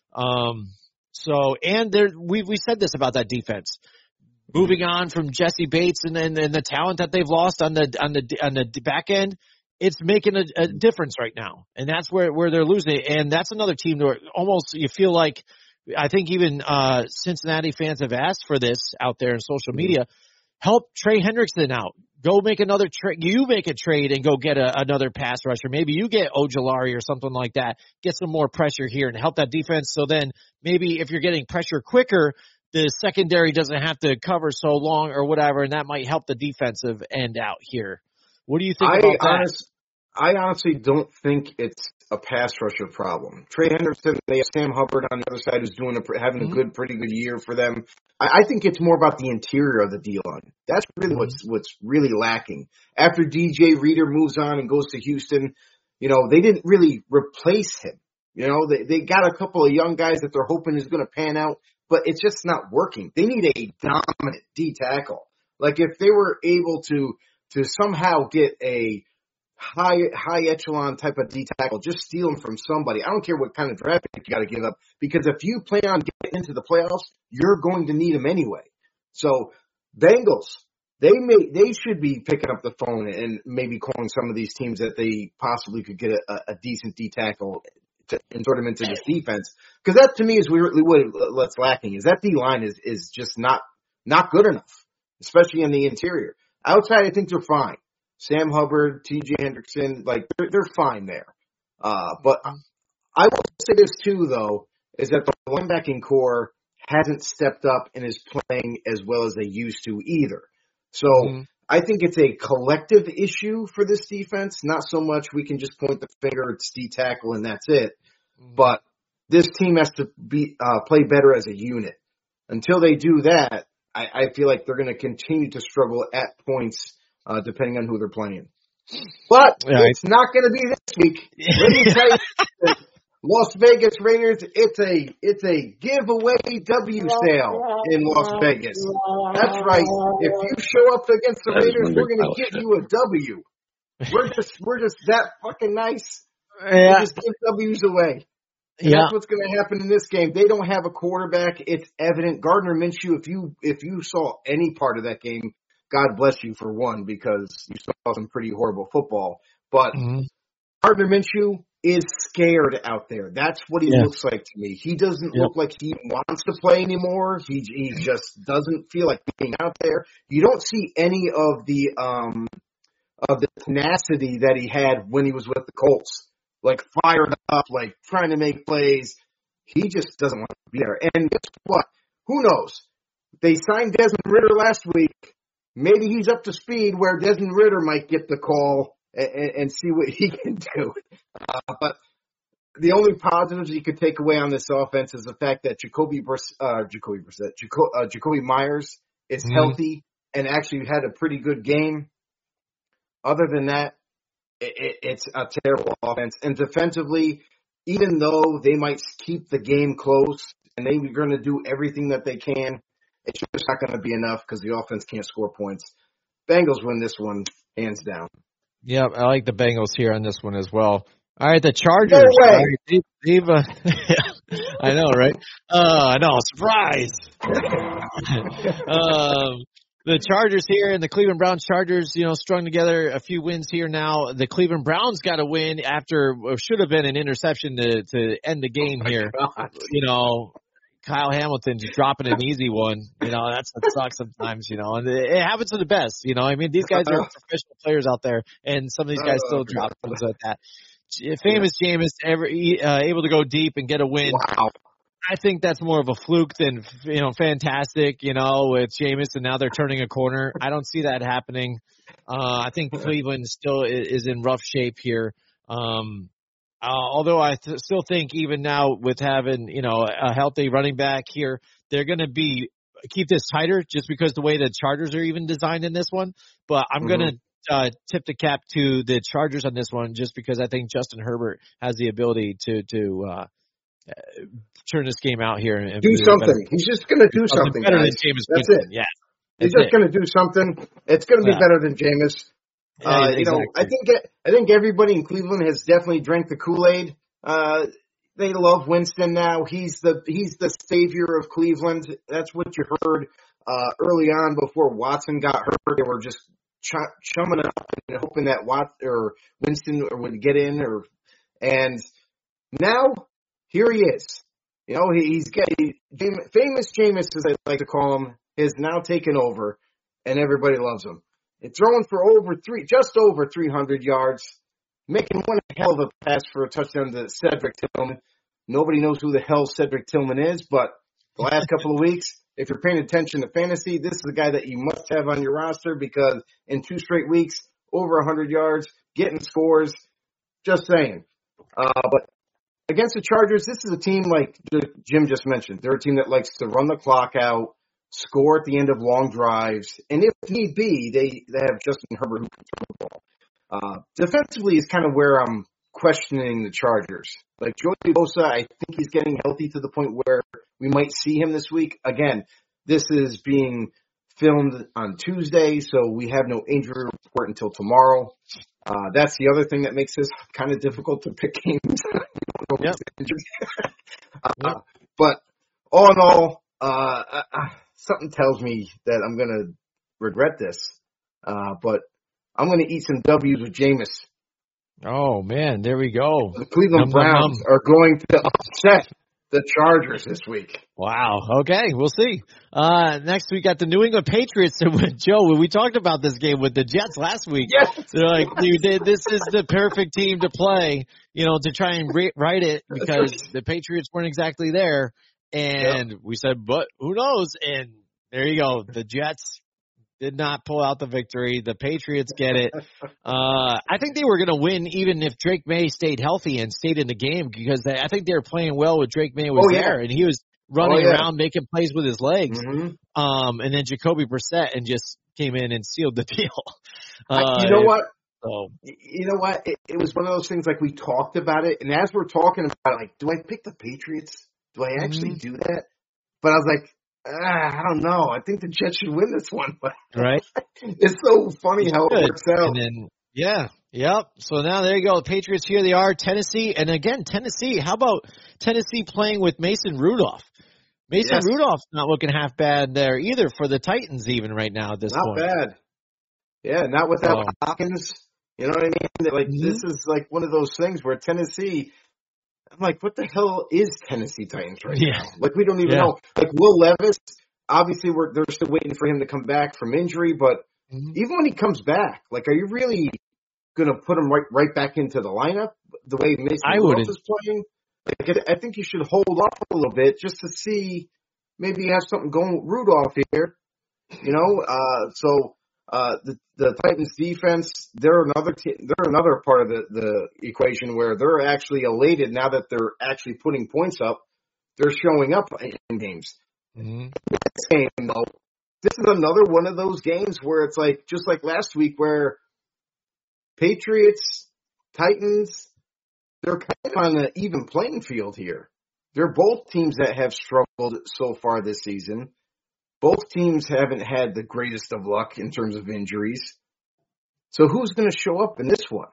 We said this about that defense. Moving on from Jesse Bates and the talent that they've lost on the back end, it's making a difference right now. And that's where they're losing. And that's another team where almost you feel like, I think even Cincinnati fans have asked for this out there in social media. Help Trey Hendrickson out. Go make another trade. You make a trade and go get another pass rusher. Maybe you get Ojulari or something like that. Get some more pressure here and help that defense. So then maybe if you're getting pressure quicker, the secondary doesn't have to cover so long or whatever, and that might help the defensive end out here. What do you think about that? I honestly don't think it's a pass rusher problem. Trey Hendrickson, they have Sam Hubbard on the other side who's having a pretty good year for them. I think it's more about the interior of the D-line. That's really what's really lacking. After DJ Reader moves on and goes to Houston, they didn't really replace him. They got a couple of young guys that they're hoping is going to pan out, but it's just not working. They need a dominant D tackle. Like if they were able to somehow get a high echelon type of D tackle, just steal them from somebody. I don't care what kind of draft pick you got to give up, because if you plan on getting into the playoffs, you're going to need them anyway. So Bengals, they should be picking up the phone and maybe calling some of these teams that they possibly could get a decent D tackle to insert them into this defense, because that to me is really what's lacking. Is that D line is just not good enough, especially in the interior. Outside, I think they're fine. Sam Hubbard, T.J. Hendrickson, they're fine there. But I will say this too, though, is that the linebacking core hasn't stepped up and is playing as well as they used to either. So I think it's a collective issue for this defense. Not so much we can just point the finger at D tackle and that's it. But this team has to play better as a unit. Until they do that, I feel like they're going to continue to struggle at points, depending on who they're playing. But it's not going to be this week. Let me tell you, Las Vegas Raiders, it's a giveaway W sale in Las Vegas. That's right. If you show up against the Raiders, we're going to give you a W. We're just that fucking nice. Yeah. We just give W's away. And that's what's going to happen in this game. They don't have a quarterback. It's evident. Gardner Minshew, if you saw any part of that game, God bless you for one, because you saw some pretty horrible football. But Gardner Minshew is scared out there. That's what he looks like to me. He doesn't look like he wants to play anymore. He just doesn't feel like being out there. You don't see any of the tenacity that he had when he was with the Colts. Like fired up, like trying to make plays. He just doesn't want to be there. And guess what? Who knows? They signed Desmond Ridder last week. Maybe he's up to speed where Desmond Ridder might get the call and see what he can do. But the only positives you could take away on this offense is the fact that Jacoby Myers is healthy and actually had a pretty good game. Other than that, it's a terrible offense. And defensively, even though they might keep the game close and they're going to do everything that they can, it's just not going to be enough because the offense can't score points. Bengals win this one, hands down. Yeah, I like the Bengals here on this one as well. All right, the Chargers. No way. I know, right? I know, surprise. The Chargers here and the Cleveland Browns Chargers, strung together a few wins here now. The Cleveland Browns got a win after what should have been an interception to end the game here. Kyle Hamilton just dropping an easy one. That's what sucks sometimes, and it happens to the best. I mean, these guys are professional players out there, and some of these guys still drop things like that. Famous Jameis able to go deep and get a win. Wow. I think that's more of a fluke than, fantastic, with Jameis, and now they're turning a corner. I don't see that happening. I think Cleveland still is in rough shape here. Although I still think even now with having, a healthy running back here, they're going to keep this tighter just because the way the Chargers are even designed in this one. But I'm going to tip the cap to the Chargers on this one just because I think Justin Herbert has the ability to turn this game out here and do something. He's just going to do something better than Jameis. That's Winston. it. Yeah, he's just going to do something. It's going to be better than Jameis. Exactly. I think everybody in Cleveland has definitely drank the Kool-Aid. They love Winston now. He's the savior of Cleveland. That's what you heard early on before Watson got hurt. They were just chumming up and hoping that Winston would get in. And now here he is. He's getting famous Jameis, as I like to call him, has now taken over, and everybody loves him. It's throwing for just over 300 yards, making one hell of a pass for a touchdown to Cedric Tillman. Nobody knows who the hell Cedric Tillman is, but the last couple of weeks, if you're paying attention to fantasy, this is the guy that you must have on your roster because in 2 straight weeks, over 100 yards, getting scores. Just saying. But against the Chargers, this is a team like Jim just mentioned. They're a team that likes to run the clock out, score at the end of long drives, and if need be, they have Justin Herbert who can throw the ball. Defensively is kind of where I'm questioning the Chargers. Like Joey Bosa, I think he's getting healthy to the point where we might see him this week. Again, this is being filmed on Tuesday, so we have no injury report until tomorrow. That's the other thing that makes this kind of difficult to pick games. Yep. But all in all, something tells me that I'm going to regret this. But I'm going to eat some W's with Jameis. Oh, man, there we go. The Cleveland Browns are going to upset the Chargers this week. Wow. Okay, we'll see. Next, we got the New England Patriots. And with Joe, we talked about this game with the Jets last week. Yes. They're like, this is the perfect team to play, to try and write it because the Patriots weren't exactly there. And we said, but who knows? And there you go. The Jets did not pull out the victory. The Patriots get it. I think they were going to win even if Drake May stayed healthy and stayed in the game because I think they were playing well with Drake May was there and he was running around making plays with his legs. And then Jacoby Brissett and just came in and sealed the deal. You know what? You know what? It was one of those things like we talked about it, and as we're talking about it, like, do I pick the Patriots? Do I actually do that? But I was like, I don't know. I think the Jets should win this one. Right? It's so funny how it works out. And then, So now there you go. The Patriots, here they are. Tennessee, and again, Tennessee. How about Tennessee playing with Mason Rudolph? Mason Rudolph's not looking half bad there either for the Titans even right now at this point. Not bad. Yeah, not without Hopkins. You know what I mean? Like this is like one of those things where Tennessee, I'm like, what the hell is Tennessee Titans right now? Like we don't even know. Like Will Levis, obviously they're still waiting for him to come back from injury, but even when he comes back, like are you really gonna put him right back into the lineup the way Mason Rudolph is playing? Like I think you should hold off a little bit just to see maybe you have something going with Rudolph here. You know, the Titans defense, they're another part of the equation where they're actually elated now that they're actually putting points up. They're showing up in games. This game, though, this is another one of those games where it's like just like last week where Patriots, Titans, they're kind of on an even playing field here. They're both teams that have struggled so far this season. Both teams haven't had the greatest of luck in terms of injuries. So who's going to show up in this one?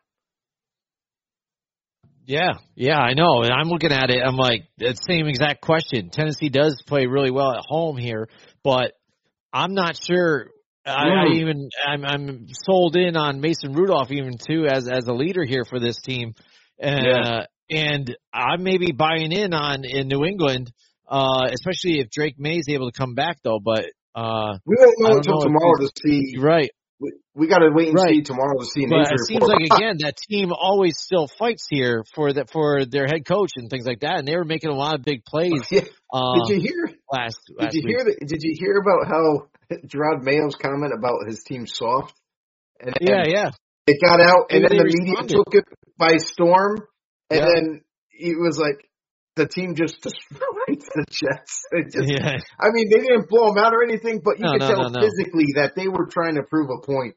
Yeah, I know. And I'm looking at it. I'm like, the same exact question. Tennessee does play really well at home here, but I'm not sure. I'm sold in on Mason Rudolph even too as a leader here for this team. And I'm maybe buying in New England. Especially if Drake May is able to come back, though. But we won't know until tomorrow to see. Right. We got to wait and see tomorrow to see an injury report. It seems like again that team always still fights here for their head coach and things like that, and they were making a lot of big plays. Did you hear? Did you hear about how Gerard Mayo's comment about his team soft? And it got out, and then the media took it by storm, and then it was like. The team just destroyed the Jets. I mean, they didn't blow them out or anything, but you could tell physically that they were trying to prove a point.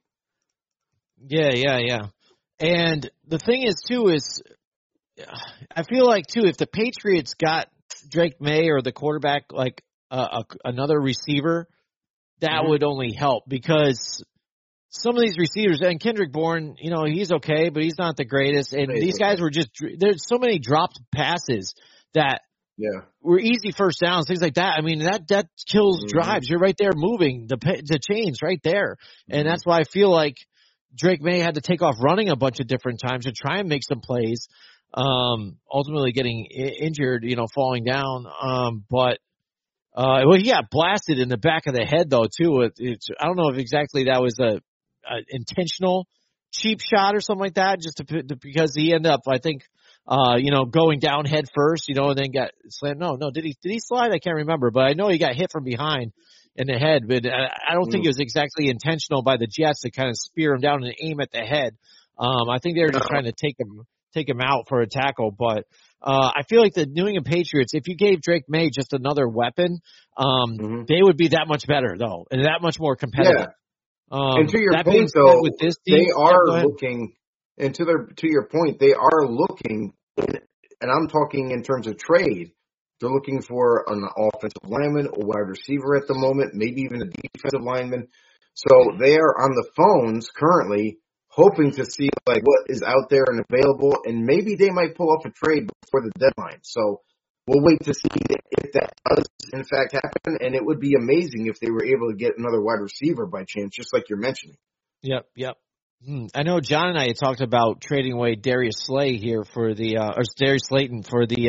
Yeah. And the thing is, too, I feel like, too, if the Patriots got Drake May or the quarterback, like another receiver, that would only help because some of these receivers, and Kendrick Bourne, you know, he's okay, but he's not the greatest. And these guys were there's so many dropped passes that were easy first downs, things like that. I mean, that kills drives. You're right there moving the chains right there. And that's why I feel like Drake May had to take off running a bunch of different times to try and make some plays, ultimately getting injured, you know, falling down. But he got blasted in the back of the head, though, too. I don't know if exactly that was a intentional cheap shot or something like that, just because he ended up, I think, going down head first, you know, and then got slammed. No, did he slide? I can't remember, but I know he got hit from behind in the head, but I don't think it was exactly intentional by the Jets to kind of spear him down and aim at the head. I think they were just trying to take him out for a tackle, but I feel like the New England Patriots, if you gave Drake May just another weapon, they would be that much better though, and that much more competitive. And to your point, though, with this team, they are looking. And to your point, they are looking, and I'm talking in terms of trade. They're looking for an offensive lineman, a wide receiver at the moment, maybe even a defensive lineman. So they are on the phones currently, hoping to see like what is out there and available, and maybe they might pull off a trade before the deadline. So we'll wait to see if that does in fact happen, and it would be amazing if they were able to get another wide receiver by chance, just like you're mentioning. Yep. I know John and I had talked about trading away Darius Slay here for or Darius Slayton for the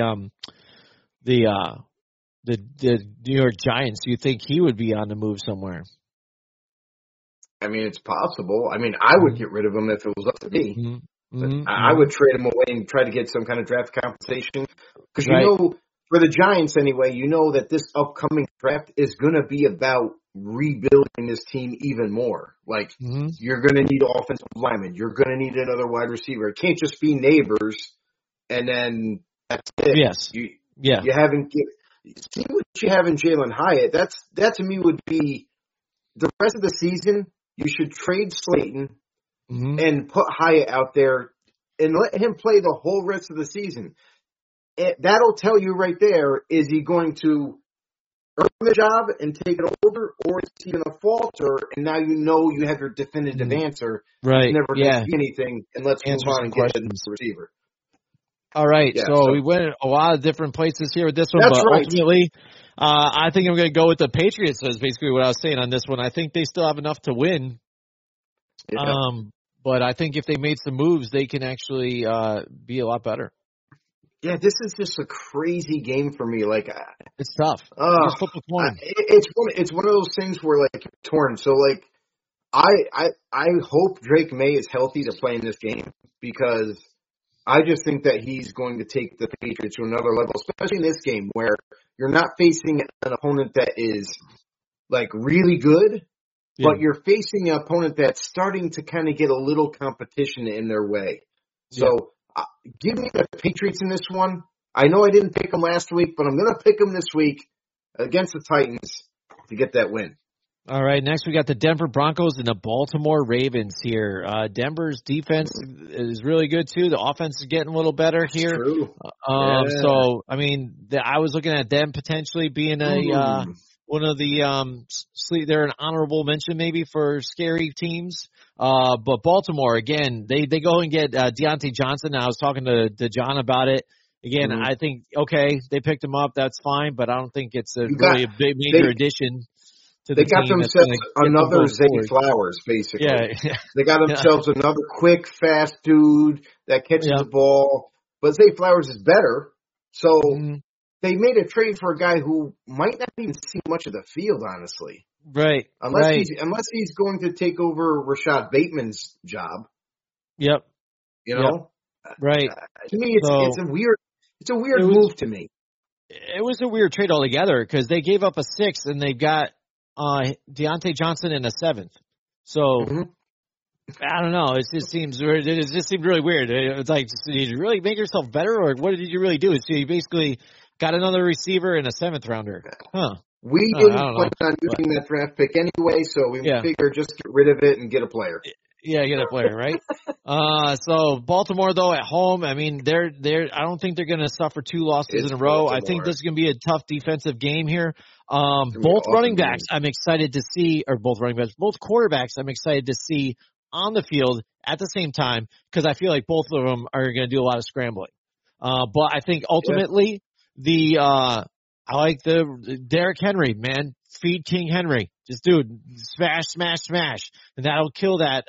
New York Giants. Do you think he would be on the move somewhere? I mean, it's possible. I mean, I would get rid of him if it was up to me. I would trade him away and try to get some kind of draft compensation. Because, for the Giants anyway, you know that this upcoming draft is going to be about rebuilding this team even more. Like, you're going to need offensive linemen. You're going to need another wide receiver. It can't just be Neighbors, and then that's it. Yes. You haven't see what you have in Jalen Hyatt. That to me would be the rest of the season. You should trade Slayton and put Hyatt out there and let him play the whole rest of the season. That'll tell you right there, is he going to earn the job and take it over, or is he going to falter? And now you know you have your definitive answer. Right. It's never going to be anything, and let's move on and get to the receiver. All right, so we went a lot of different places here with this one, but ultimately, I think I'm going to go with the Patriots. Is basically what I was saying on this one. I think they still have enough to win. Yeah. But I think if they made some moves, they can actually be a lot better. Yeah, this is just a crazy game for me. Like, it's tough. It's one of those things where like you're torn. So like, I hope Drake May is healthy to play in this game, because I just think that he's going to take the Patriots to another level, especially in this game where you're not facing an opponent that is like really good, but you're facing an opponent that's starting to kind of get a little competition in their way. So give me the Patriots in this one. I know I didn't pick them last week, but I'm going to pick them this week against the Titans to get that win. All right, next we got the Denver Broncos and the Baltimore Ravens here. Denver's defense is really good, too. The offense is getting a little better here. True. So, I mean, I was looking at them potentially being one of the they're an honorable mention maybe for scary teams. But Baltimore, again, they go and get Deontay Johnson. I was talking to John about it. Again, I think, okay, they picked him up. That's fine, but I don't think it's really a big major addition. They got themselves another Zay Flowers, basically. Yeah. They got themselves another quick, fast dude that catches the ball. But Zay Flowers is better. So they made a trade for a guy who might not even see much of the field, honestly. Right. Unless he's going to take over Rashad Bateman's job. Yep. You know? Yep. Right. To me, it's a weird move to me. It was a weird trade altogether, because they gave up a 6th and they got Deontay Johnson in a 7th. So I don't know. It just seems weird. It just seemed really weird. It's like, did you really make yourself better, or what did you really do? So you basically got another receiver and a 7th rounder. Huh. We didn't plan on using that draft pick anyway, so we figured just get rid of it and get a player. Yeah, get a player, right? So Baltimore, though, at home, I mean, they're I don't think they're going to suffer 2 losses in a row. Baltimore. I think this is going to be a tough defensive game here. Both running backs, I'm excited to see, or both running backs, both quarterbacks, I'm excited to see on the field at the same time, because I feel like both of them are going to do a lot of scrambling. But I think ultimately I like the Derrick Henry, man. Feed King Henry. Just dude, smash, smash, smash. And that'll kill that,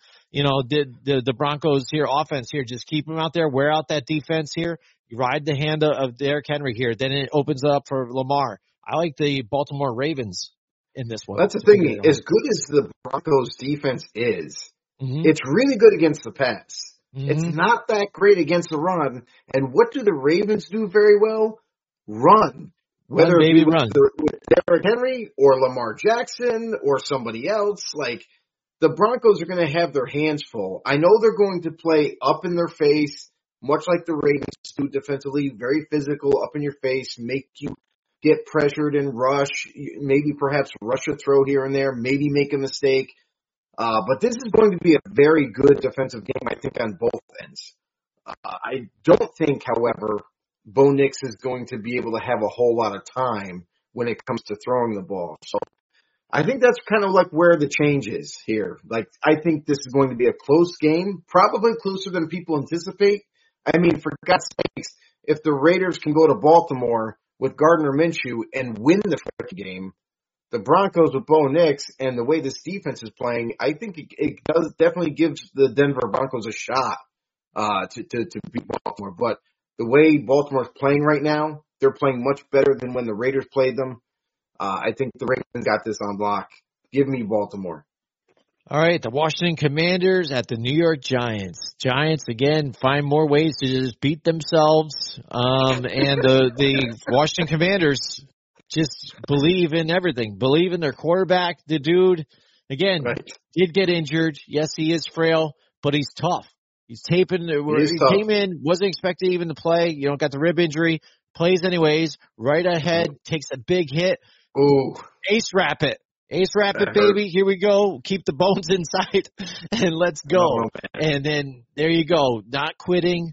the Broncos here offense here. Just keep them out there, wear out that defense here. You ride the hand of Derrick Henry here. Then it opens up for Lamar. I like the Baltimore Ravens in this one. That's the thing. As good as the Broncos defense is, it's really good against the pass. It's not that great against the run. And what do the Ravens do very well? Run. Whether it be with Derrick Henry or Lamar Jackson or somebody else, like, the Broncos are going to have their hands full. I know they're going to play up in their face, much like the Ravens do defensively, very physical, up in your face, make you get pressured and rush, maybe perhaps rush a throw here and there, maybe make a mistake. But this is going to be a very good defensive game, I think, on both ends. I don't think, however, Bo Nix is going to be able to have a whole lot of time when it comes to throwing the ball. So I think that's kind of like where the change is here. Like, I think this is going to be a close game, probably closer than people anticipate. I mean, for God's sakes, if the Raiders can go to Baltimore with Gardner Minshew and win the game, the Broncos with Bo Nix and the way this defense is playing, I think it does definitely gives the Denver Broncos a shot to beat Baltimore. But the way Baltimore's playing right now, they're playing much better than when the Raiders played them. I think the Ravens got this on block. Give me Baltimore. All right, the Washington Commanders at the New York Giants. Giants, again, find more ways to just beat themselves. And the Washington Commanders just believe in everything. Believe in their quarterback. The dude, again, did get injured. Yes, he is frail, but he's tough. He's taping. He came in, wasn't expected even to play. Got the rib injury. Plays anyways. Right ahead, takes a big hit. Ooh. Ace Rapid. Ace Rapid, baby. Here we go. Keep the bones inside and let's go. And then there you go. Not quitting,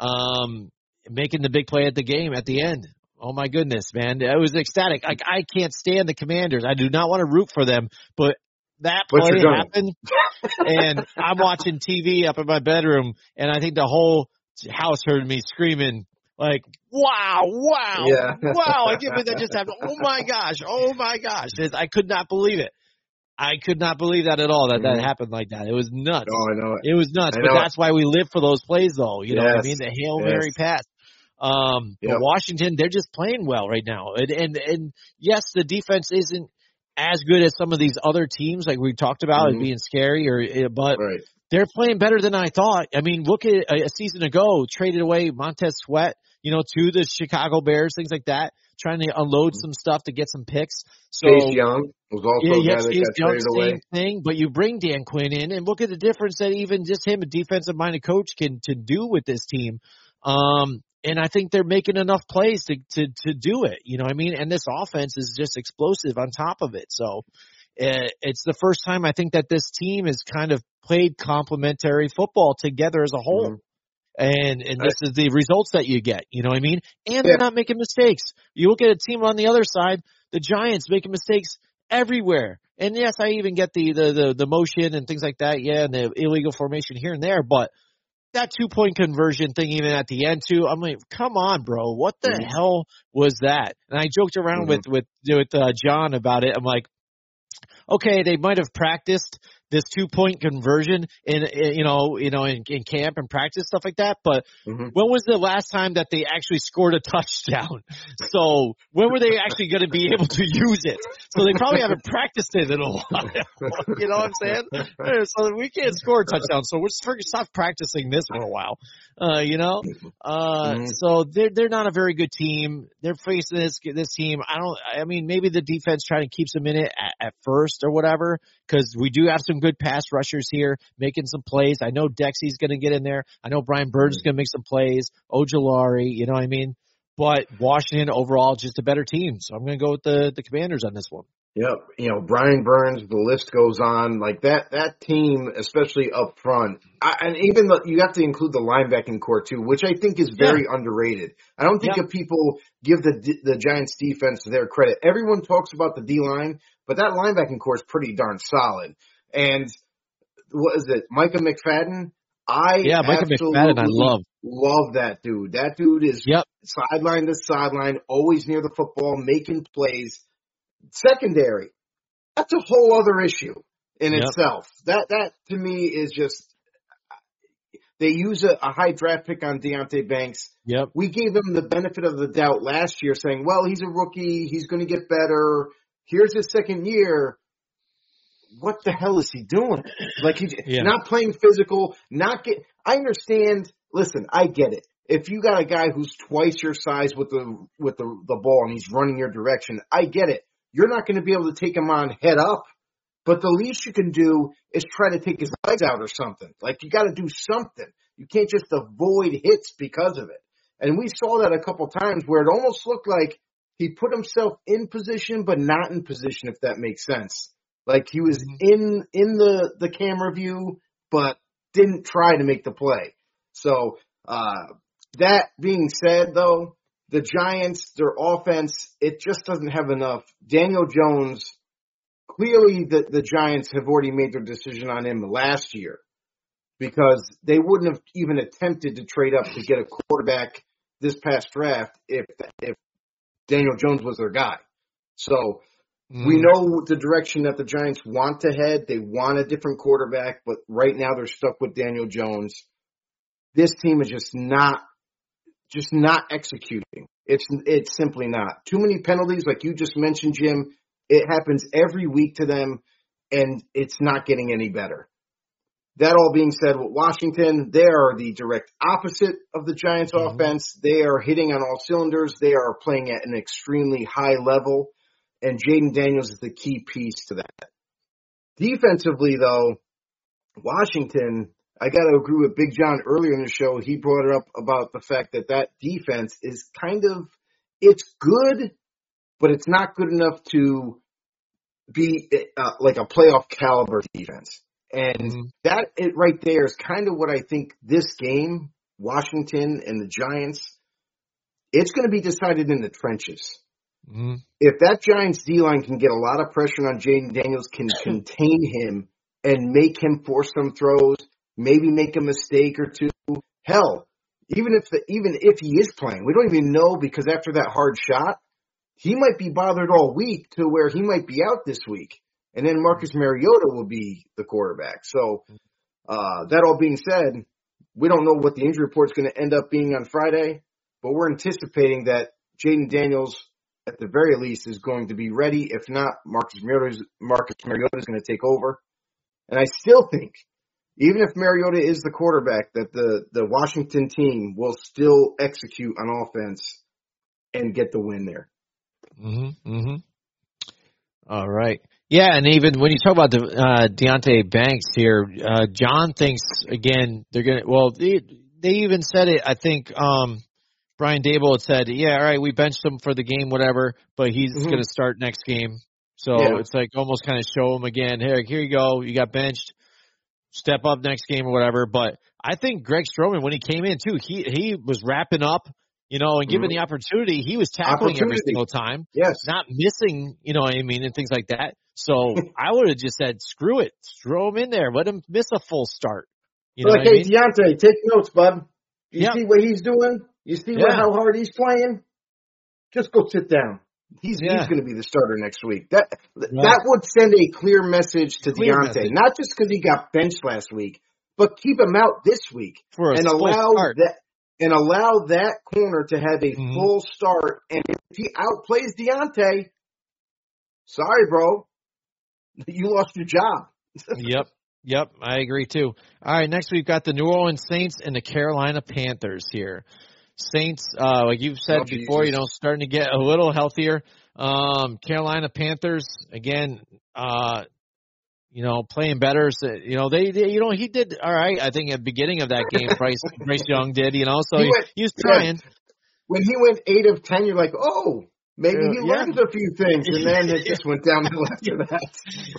making the big play at the game at the end. Oh, my goodness, man. It was ecstatic. I can't stand the Commanders. I do not want to root for them, but that play happened, and I'm watching TV up in my bedroom, and I think the whole house heard me screaming, like, wow, yeah. wow, I can't believe that just happened. Oh my gosh. I could not believe it. I could not believe that at all, that happened like that. It was nuts. Oh, I know it. It was nuts, but that's why we live for those plays, though. You know what I mean? The Hail Mary pass. But Washington, they're just playing well right now. And yes, the defense isn't as good as some of these other teams, like we talked about, it being scary, but they're playing better than I thought. I mean, look at a season ago, traded away Montez Sweat, to the Chicago Bears, things like that, trying to unload some stuff to get some picks. So Chase Young was also a guy that got traded away. Same thing, but you bring Dan Quinn in, and look at the difference that even just him, a defensive-minded coach, can do with this team. And I think they're making enough plays to do it. You know what I mean? And this offense is just explosive on top of it. So it's the first time I think that this team has kind of played complementary football together as a whole. And this is the results that you get. You know what I mean? And they're not making mistakes. You look at a team on the other side, the Giants making mistakes everywhere. And yes, I even get the motion and things like that. Yeah, and the illegal formation here and there, but that 2-point conversion thing even at the end too, I'm like, come on, bro, what the hell was that? And I joked around with John about it. I'm like, okay, they might have practiced this 2-point conversion in camp and practice, stuff like that. But when was the last time that they actually scored a touchdown? So when were they actually going to be able to use it? So they probably haven't practiced it in a while. You know what I'm saying? So we can't score a touchdown. So we're just stop practicing this for a while. So they're not a very good team. They're facing this team. Maybe the defense trying to keep them in it at first or whatever, because we do have some good pass rushers here making some plays. I know Dexy's going to get in there. I know Brian Burns is going to make some plays. Ojulari, you know what I mean? But Washington overall just a better team. So I'm going to go with the Commanders on this one. Yep. Brian Burns, the list goes on. Like that team, especially up front. And even you have to include the linebacking core too, which I think is very underrated. I don't think if people give the Giants defense their credit. Everyone talks about the D-line, but that linebacking core is pretty darn solid. And what is it? Micah McFadden? Micah McFadden, I love that dude. That dude is sideline to sideline, always near the football, making plays. Secondary, that's a whole other issue in itself. That to me is just, they use a high draft pick on Deonte Banks. Yep. We gave him the benefit of the doubt last year, saying, well, he's a rookie, he's going to get better. Here's his second year. What the hell is he doing? Like he's not playing physical, I understand. Listen, I get it. If you got a guy who's twice your size with the ball and he's running your direction, I get it. You're not going to be able to take him on head up, but the least you can do is try to take his legs out or something. Like, you got to do something. You can't just avoid hits because of it. And we saw that a couple times where it almost looked like he put himself in position, but not in position, if that makes sense. Like, he was in the camera view, but didn't try to make the play. So, that being said, though, the Giants, their offense, it just doesn't have enough. Daniel Jones, clearly the Giants have already made their decision on him last year, because they wouldn't have even attempted to trade up to get a quarterback this past draft if Daniel Jones was their guy. So we know the direction that the Giants want to head. They want a different quarterback, but right now they're stuck with Daniel Jones. This team is just not executing. It's simply not. Too many penalties, like you just mentioned, Jim. It happens every week to them. and it's not getting any better. That all being said, with Washington, they are the direct opposite of the Giants' offense. They are hitting on all cylinders. They are playing at an extremely high level, and Jaden Daniels is the key piece to that. Defensively, though, Washington, I got to agree with Big John earlier in the show. He brought it up about the fact that defense is it's good, but it's not good enough to be like a playoff caliber defense. And that right there is kind of what I think this game, Washington and the Giants, it's going to be decided in the trenches. If that Giants D-line can get a lot of pressure on Jaden Daniels, can contain him and make him force some throws, maybe make a mistake or two, hell, even if he is playing, we don't even know, because after that hard shot, he might be bothered all week to where he might be out this week. And then Marcus Mariota will be the quarterback. So that all being said, we don't know what the injury report is going to end up being on Friday, but we're anticipating that Jaden Daniels, at the very least, is going to be ready. If not, Marcus Mariota is going to take over. And I still think, even if Mariota is the quarterback, that the Washington team will still execute on offense and get the win there. All right. Yeah, and even when you talk about Deonte Banks here, John thinks, again, they're going to – well, they even said it, I think Brian Daboll had said, yeah, all right, we benched him for the game, whatever, but he's going to start next game. So it's like almost kind of show him again, here you go, you got benched, step up next game or whatever. But I think Greg Stroman, when he came in too, he was wrapping up, and given the opportunity, he was tackling every single time. Yes. Not missing, and things like that. So I would have just said, screw it, throw him in there, let him miss a full start. Hey, Deontay, take notes, bud. You see what he's doing? You see how hard he's playing? Just go sit down. He's going to be the starter next week. That would send a clear message to Deontay, not just because he got benched last week, but keep him out this week and allow that corner to have a full start. And if he outplays Deontay, sorry, bro, you lost your job. Yep, I agree too. All right, next we've got the New Orleans Saints and the Carolina Panthers here. Saints, like you've said before, starting to get a little healthier. Carolina Panthers, again, playing better. So, he did all right. I think at the beginning of that game, Bryce Young did, so he was trying. When he went 8 of 10, you're like, oh, maybe he learned a few things, and then it just went downhill after that.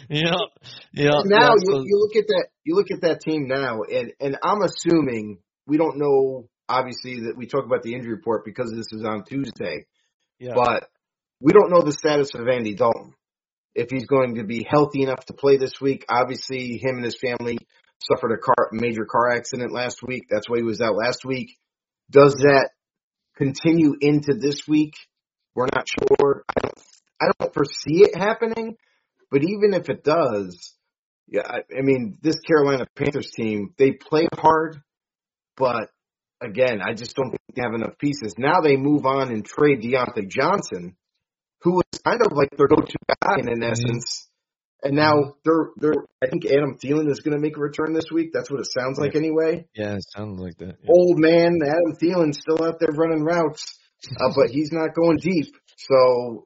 Now you look at that team now, and I'm assuming, we don't know, obviously, that we talk about the injury report because this is on Tuesday, but we don't know the status of Andy Dalton. If he's going to be healthy enough to play this week. Obviously, him and his family suffered a major car accident last week. That's why he was out last week. Does that continue into this week? We're not sure. I don't foresee it happening, but even if it does, this Carolina Panthers team, they play hard, but again, I just don't think they have enough pieces. Now they move on and trade Deontay Johnson, who was kind of like their go-to guy in essence. And now I think Adam Thielen is going to make a return this week. That's what it sounds like anyway. Yeah, it sounds like that. Yeah. Old man Adam Thielen's still out there running routes, but he's not going deep. So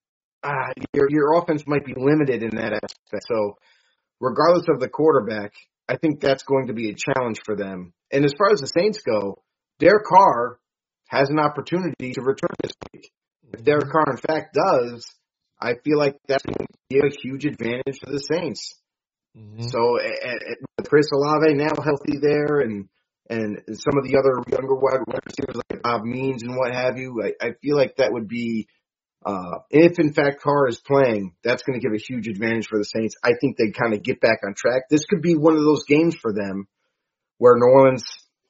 your offense might be limited in that aspect. So regardless of the quarterback, I think that's going to be a challenge for them. And as far as the Saints go, Derek Carr has an opportunity to return this week. If Derek Carr, in fact, does, I feel like that's going to be a huge advantage for the Saints. So with Chris Olave now healthy there, and some of the other younger wide receivers like Bob Means and what have you, I feel like that would be, if in fact Carr is playing, that's going to give a huge advantage for the Saints. I think they kind of get back on track. This could be one of those games for them where New Orleans,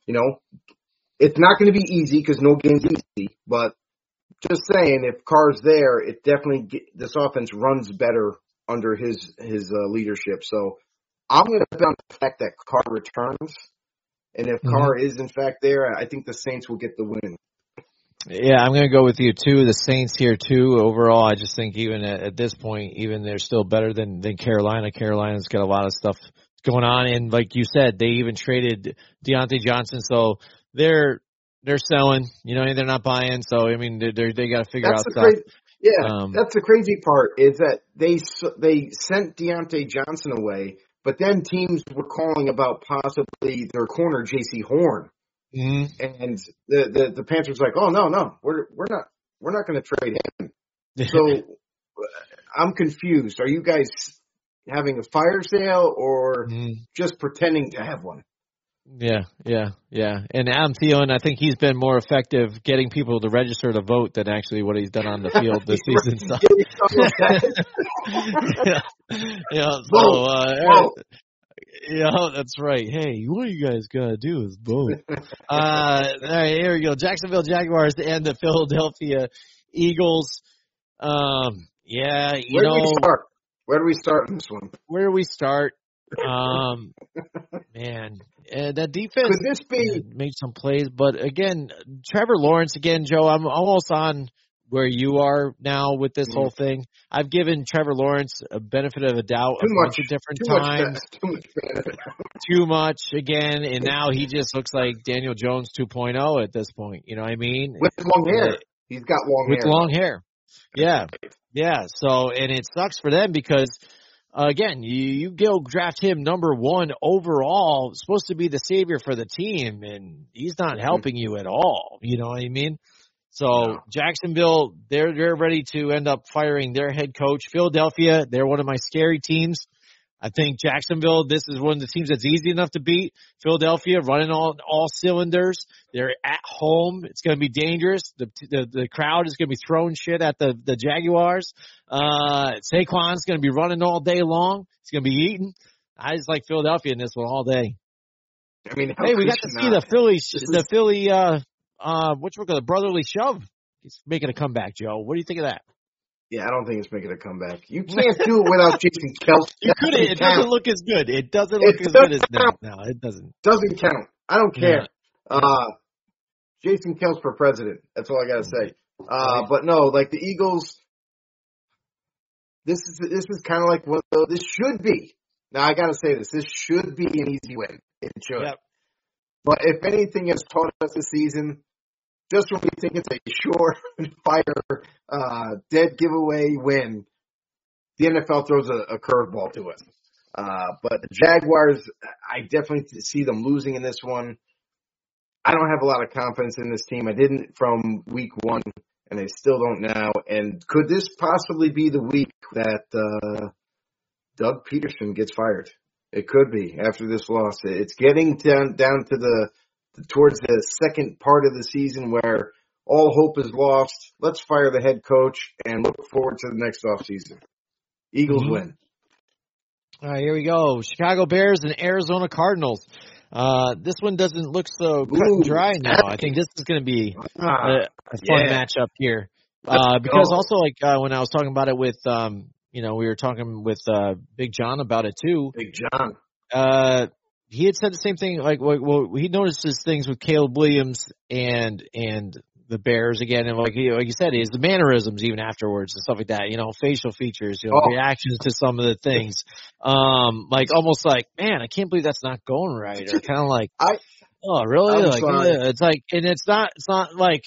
it's not going to be easy because no game's easy, but just saying, if Carr's there, it definitely this offense runs better under his leadership. So I'm going to bet on the fact that Carr returns, and if Carr is in fact there, I think the Saints will get the win. Yeah, I'm going to go with you too. The Saints here too. Overall, I just think even at this point, even they're still better than Carolina. Carolina's got a lot of stuff going on, and like you said, they even traded Deontay Johnson, so they're selling. You know, they're not buying. So I mean, they got to figure out stuff. That's the crazy part is that they sent Deontay Johnson away, but then teams were calling about possibly their corner J.C. Horn. Mm-hmm. And the Panthers like, oh no, we're not going to trade him. So I'm confused. Are you guys having a fire sale or just pretending to have one? Yeah. And Adam Thielen, I think he's been more effective getting people to register to vote than actually what he's done on the field this season. Yeah, that's right. Hey, what you guys gotta do is vote. All right, here we go. Jacksonville Jaguars and the Philadelphia Eagles. Where do we start in this one? Where do we start? Man, that defense could this be made some plays, but again, Trevor Lawrence again, Joe. I'm almost on where you are now with this whole thing. I've given Trevor Lawrence a benefit of a doubt a bunch of different times. Too much again, and now he just looks like Daniel Jones 2.0 at this point. You know what I mean? With long hair. He's got long hair. With long hair. Yeah. So, and it sucks for them because, again, you go draft him number 1 overall, supposed to be the savior for the team, and he's not helping you at all. You know what I mean? So Jacksonville, they're ready to end up firing their head coach. Philadelphia, they're one of my scary teams. I think Jacksonville, this is one of the teams that's easy enough to beat. Philadelphia running all cylinders. They're at home. It's going to be dangerous. The crowd is going to be throwing shit at the Jaguars. Saquon's going to be running all day long. He's going to be eating. I just like Philadelphia in this one all day. I mean, hey, we got to see the Philly, the brotherly shove. He's making a comeback, Joe. What do you think of that? Yeah, I don't think it's making a comeback. You can't do it without Jason Kelce. It doesn't look as good. It doesn't look as good as that. No, it doesn't. Doesn't count. I don't care. Jason Kelce for president. That's all I got to say. But no, like the Eagles, this is kind of like what this should be. Now, I got to say this. This should be an easy win. It should. Yep. But if anything has taught us this season, just when we think it's a surefire, dead giveaway win, the NFL throws a curveball to us. But the Jaguars, I definitely see them losing in this one. I don't have a lot of confidence in this team. I didn't from week 1, and I still don't now. And could this possibly be the week that Doug Peterson gets fired? It could be after this loss. It's getting down to towards the second part of the season where all hope is lost. Let's fire the head coach and look forward to the next offseason. Eagles win. All right, here we go. Chicago Bears and Arizona Cardinals. This one doesn't look so cut and dry now. I think this is going to be a fun matchup here. Because also, like, when I was talking about it with, we were talking with Big John about it too. Big John. He had said the same thing. Like, well, he notices things with Caleb Williams and the Bears again, and like you said, is the mannerisms even afterwards and stuff like that. Facial features, reactions to some of the things. Like almost like, man, I can't believe that's not going right, or kind of like, oh, really? Like, it's like, and it's not like,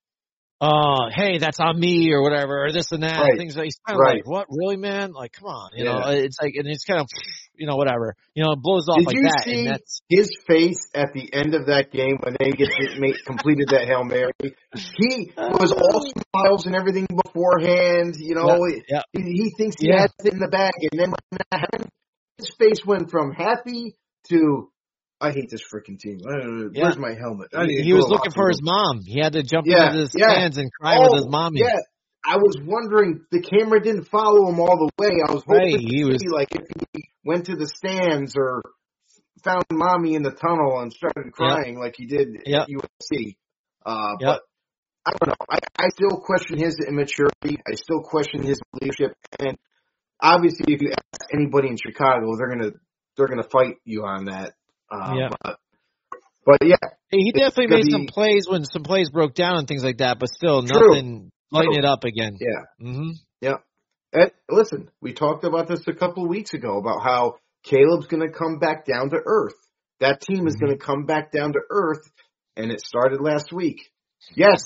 hey, that's on me or whatever, or this and that. Right. Things like, he's kind of like, what, really, man? Like, come on, it's like, and it's kind of, whatever, it blows off like that. Did you see his face at the end of that game when they completed that Hail Mary? He was all smiles and everything beforehand. He thinks he has it in the bag, and then when that happened, his face went from happy to, I hate this freaking team. Where's my helmet? He was looking for his mom. He had to jump into the stands and cry with his mommy. Yeah, I was wondering, the camera didn't follow him all the way. I was hoping if he went to the stands or found mommy in the tunnel and started crying like he did at USC. But I don't know. I still question his immaturity. I still question his leadership. And obviously, if you ask anybody in Chicago, they're gonna fight you on that. But But yeah, He definitely made some plays when some plays broke down and things like that, but still nothing lighting it up again. Yeah. Mm-hmm. Yeah. And listen, we talked about this a couple of weeks ago about how Caleb's going to come back down to earth. That team is going to come back down to earth, and it started last week. Yes,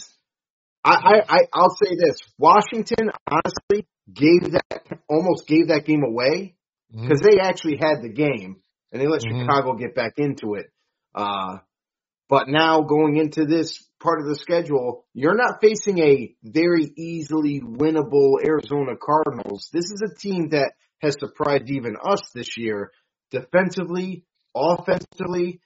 I'll say this: Washington honestly almost gave that game away because they actually had the game and they let Chicago get back into it. But now going into this part of the schedule, you're not facing a very easily winnable Arizona Cardinals. This is a team that has surprised even us this year, defensively, offensively.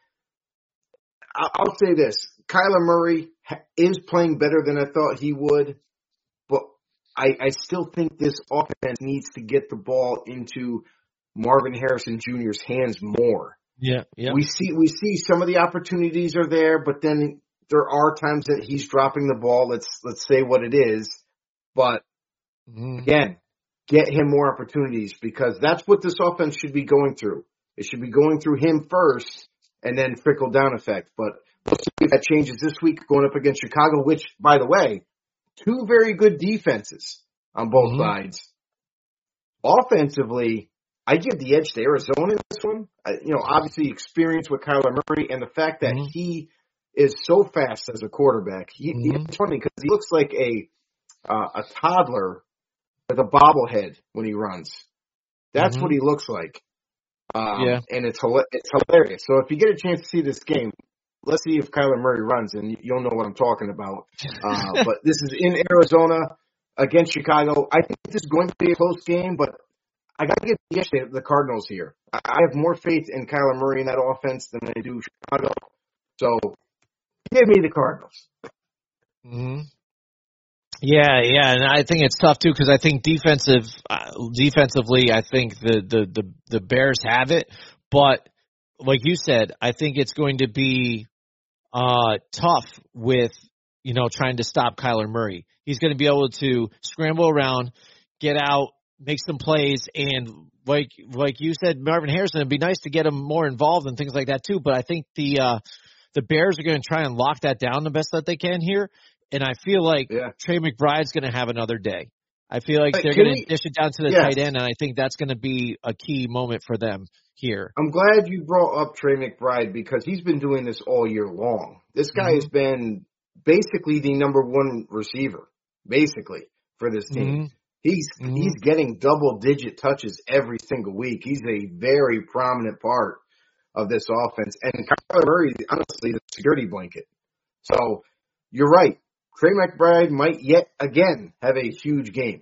I'll say this. Kyler Murray is playing better than I thought he would, but I still think this offense needs to get the ball into Marvin Harrison Jr.'s hands more. Yeah. We see some of the opportunities are there, but then there are times that he's dropping the ball. Let's say what it is. But again, get him more opportunities because that's what this offense should be going through. It should be going through him first and then trickle down effect. But we'll see if that changes this week going up against Chicago, which, by the way, two very good defenses on both sides. Offensively, I give the edge to Arizona in this one. Obviously experience with Kyler Murray and the fact that he is so fast as a quarterback. It's funny because he looks like a toddler with a bobblehead when he runs. That's what he looks like. And it's hilarious. So if you get a chance to see this game, let's see if Kyler Murray runs, and you'll know what I'm talking about. But this is in Arizona against Chicago. I think this is going to be a close game, but I got to give the Cardinals here. I have more faith in Kyler Murray in that offense than I do Chicago. So give me the Cardinals. Yeah, and I think it's tough too because I think defensively, I think the Bears have it, but like you said, I think it's going to be tough with trying to stop Kyler Murray. He's going to be able to scramble around, get out, make some plays, and like you said, Marvin Harrison, it'd be nice to get him more involved and things like that too. But I think the Bears are going to try and lock that down the best that they can here. And I feel like Trey McBride's going to have another day. I feel like they're going to dish it down to the tight end, and I think that's going to be a key moment for them here. I'm glad you brought up Trey McBride because he's been doing this all year long. This guy has been basically the number one receiver, basically, for this team. He's getting double-digit touches every single week. He's a very prominent part of this offense. And Kyler Murray is honestly the security blanket. So you're right. Trey McBride might yet again have a huge game.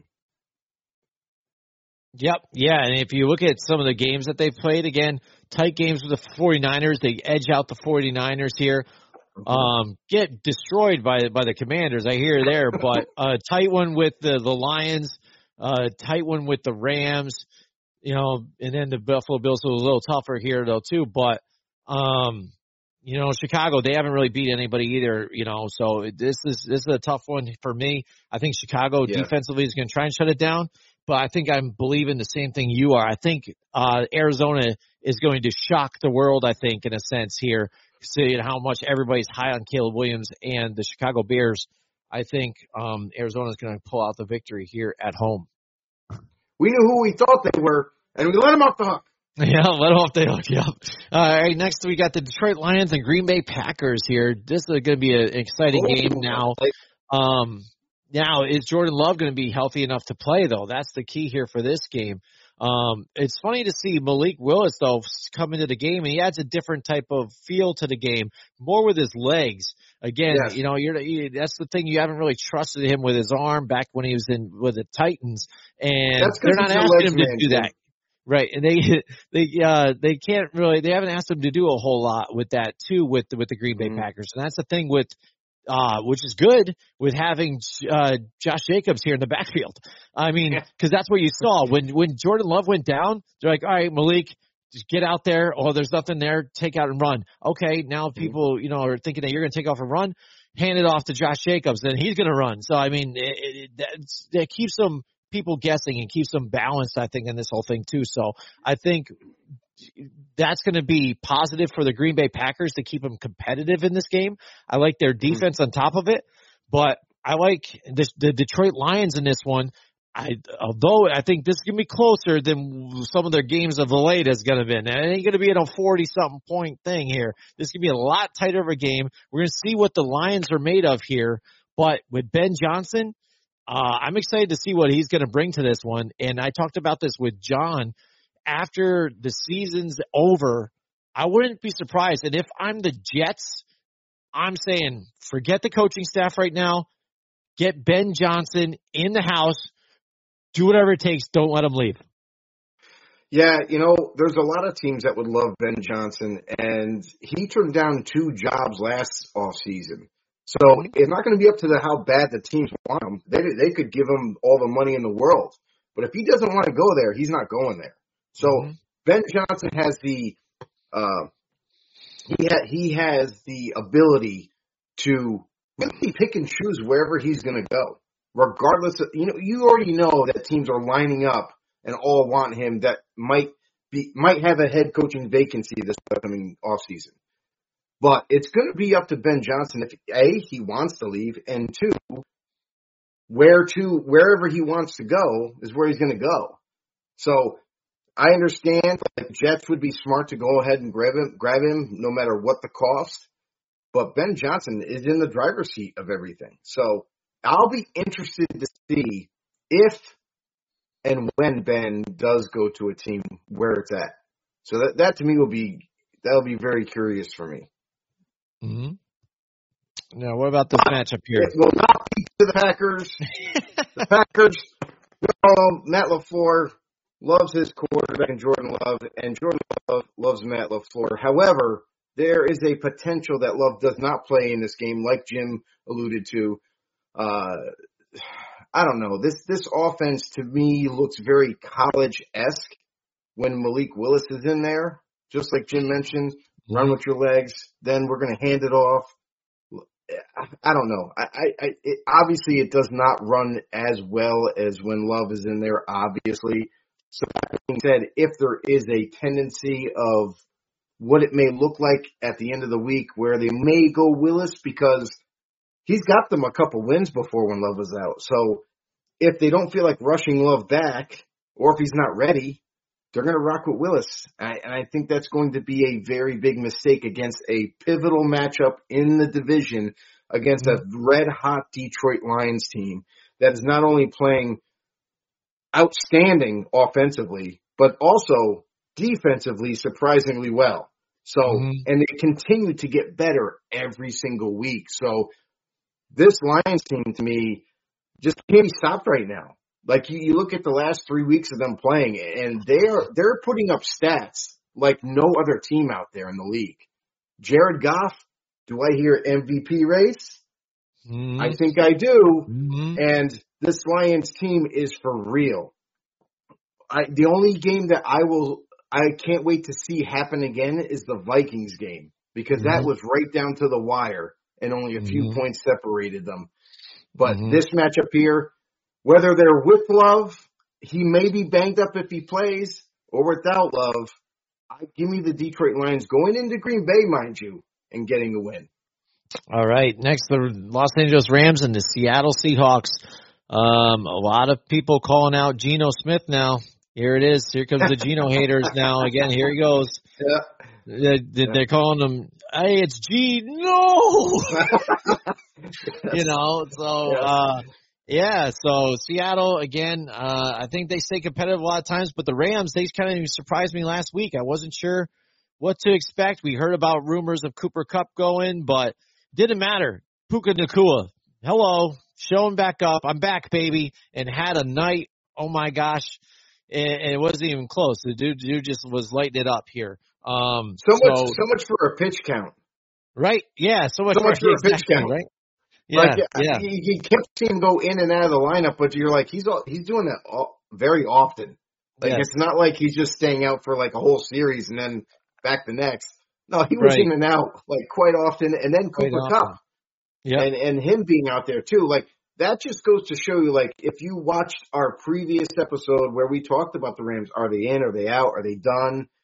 Yep. Yeah. And if you look at some of the games that they've played, again, tight games with the 49ers, they edge out the 49ers here. Get destroyed by the Commanders, I hear there, but a tight one with the Lions, tight one with the Rams, and then the Buffalo Bills are a little tougher here though too, but, Chicago, they haven't really beat anybody either, so this is a tough one for me. I think Chicago defensively is going to try and shut it down, but I think I'm believing the same thing you are. I think Arizona is going to shock the world, I think, in a sense here, seeing how much everybody's high on Caleb Williams and the Chicago Bears. I think Arizona is going to pull out the victory here at home. We knew who we thought they were, and we let them off the hook. Yeah, let off the hook. Yeah. All right. Next, we got the Detroit Lions and Green Bay Packers here. This is going to be an exciting game now. Now, is Jordan Love going to be healthy enough to play, though? That's the key here for this game. It's funny to see Malik Willis, though, come into the game, and he adds a different type of feel to the game, more with his legs. Again, that's the thing. You haven't really trusted him with his arm back when he was with the Titans, and they're not asking him to do that. Right, and they can't really. They haven't asked him to do a whole lot with that too with the Green Bay Packers, and that's the thing with, which is good with having Josh Jacobs here in the backfield. I mean, because that's what you saw when Jordan Love went down. They're like, all right, Malik, just get out there. Oh, there's nothing there. Take out and run. Okay, now people are thinking that you're going to take off and run. Hand it off to Josh Jacobs, then he's going to run. So I mean, that keeps them. People guessing and keeps them balanced, I think, in this whole thing too. So I think that's going to be positive for the Green Bay Packers to keep them competitive in this game. I like their defense on top of it, but I like the Detroit Lions in this one. Although I think this is going to be closer than some of their games of late has going to be. It ain't going to be a 40-something point thing here. This is going to be a lot tighter of a game. We're going to see what the Lions are made of here. But with Ben Johnson, I'm excited to see what he's going to bring to this one. And I talked about this with John. After the season's over, I wouldn't be surprised. And if I'm the Jets, I'm saying forget the coaching staff right now. Get Ben Johnson in the house. Do whatever it takes. Don't let him leave. Yeah, there's a lot of teams that would love Ben Johnson, and he turned down 2 jobs last offseason. So it's not going to be up to how bad the teams want him. They could give him all the money in the world. But if he doesn't want to go there, he's not going there. So Ben Johnson has the he has the ability to really pick and choose wherever he's going to go. Regardless of, you already know that teams are lining up and all want him that might have a head coaching vacancy this upcoming offseason. But it's going to be up to Ben Johnson if A, he wants to leave, and 2, wherever he wants to go is where he's going to go. So I understand that Jets would be smart to go ahead and grab him no matter what the cost. But Ben Johnson is in the driver's seat of everything. So I'll be interested to see if and when Ben does go to a team where it's at. So that to me that'll be very curious for me. Mm-hmm. Now, what about this matchup here? It will not be to the Packers. The Packers, Matt LaFleur loves his quarterback in Jordan Love, and Jordan Love loves Matt LaFleur. However, there is a potential that Love does not play in this game, like Jim alluded to. I don't know. This offense to me looks very college-esque when Malik Willis is in there, just like Jim mentioned. Run with your legs, then we're going to hand it off. I don't know. Obviously, it does not run as well as when Love is in there, obviously. So that being said, if there is a tendency of what it may look like at the end of the week where they may go Willis because he's got them a couple wins before when Love was out. So if they don't feel like rushing Love back or if he's not ready, they're going to rock with Willis. And I think that's going to be a very big mistake against a pivotal matchup in the division against a red-hot Detroit Lions team that is not only playing outstanding offensively, but also defensively surprisingly well. So, and they continue to get better every single week. So this Lions team to me just can't be stopped right now. Like you look at the last 3 weeks of them playing, and they're putting up stats like no other team out there in the league. Jared Goff, do I hear MVP race? I think I do. And this Lions team is for real. The only game that I can't wait to see happen again is the Vikings game because that was right down to the wire and only a few points separated them. But this matchup here, whether they're with Love, he may be banged up if he plays, or without Love, give me the Detroit Lions going into Green Bay, mind you, and getting the win. All right. Next, the Los Angeles Rams and the Seattle Seahawks. A lot of people calling out Geno Smith now. Here it is. Here comes the Geno haters now. Again, here he goes. Yeah. They're calling him, hey, it's G. No! So Seattle, again, I think they stay competitive a lot of times, but the Rams, they kind of surprised me last week. I wasn't sure what to expect. We heard about rumors of Cooper Kupp going, but didn't matter. Puka Nacua, hello, showing back up. I'm back, baby, and had a night. Oh, my gosh. And it wasn't even close. The dude just was lighting it up here. So much for a pitch count. Right? Yeah, so much for a pitch count. Right? Yeah, He kept seeing him go in and out of the lineup, but you're like, he's doing that very often. Like, It's not like he's just staying out for like a whole series and then back the next. No, he was in and out like quite often, and then Cooper Kupp. Yeah. And him being out there too. Like, that just goes to show you, like, if you watched our previous episode where we talked about the Rams, are they in, are they out, are they done?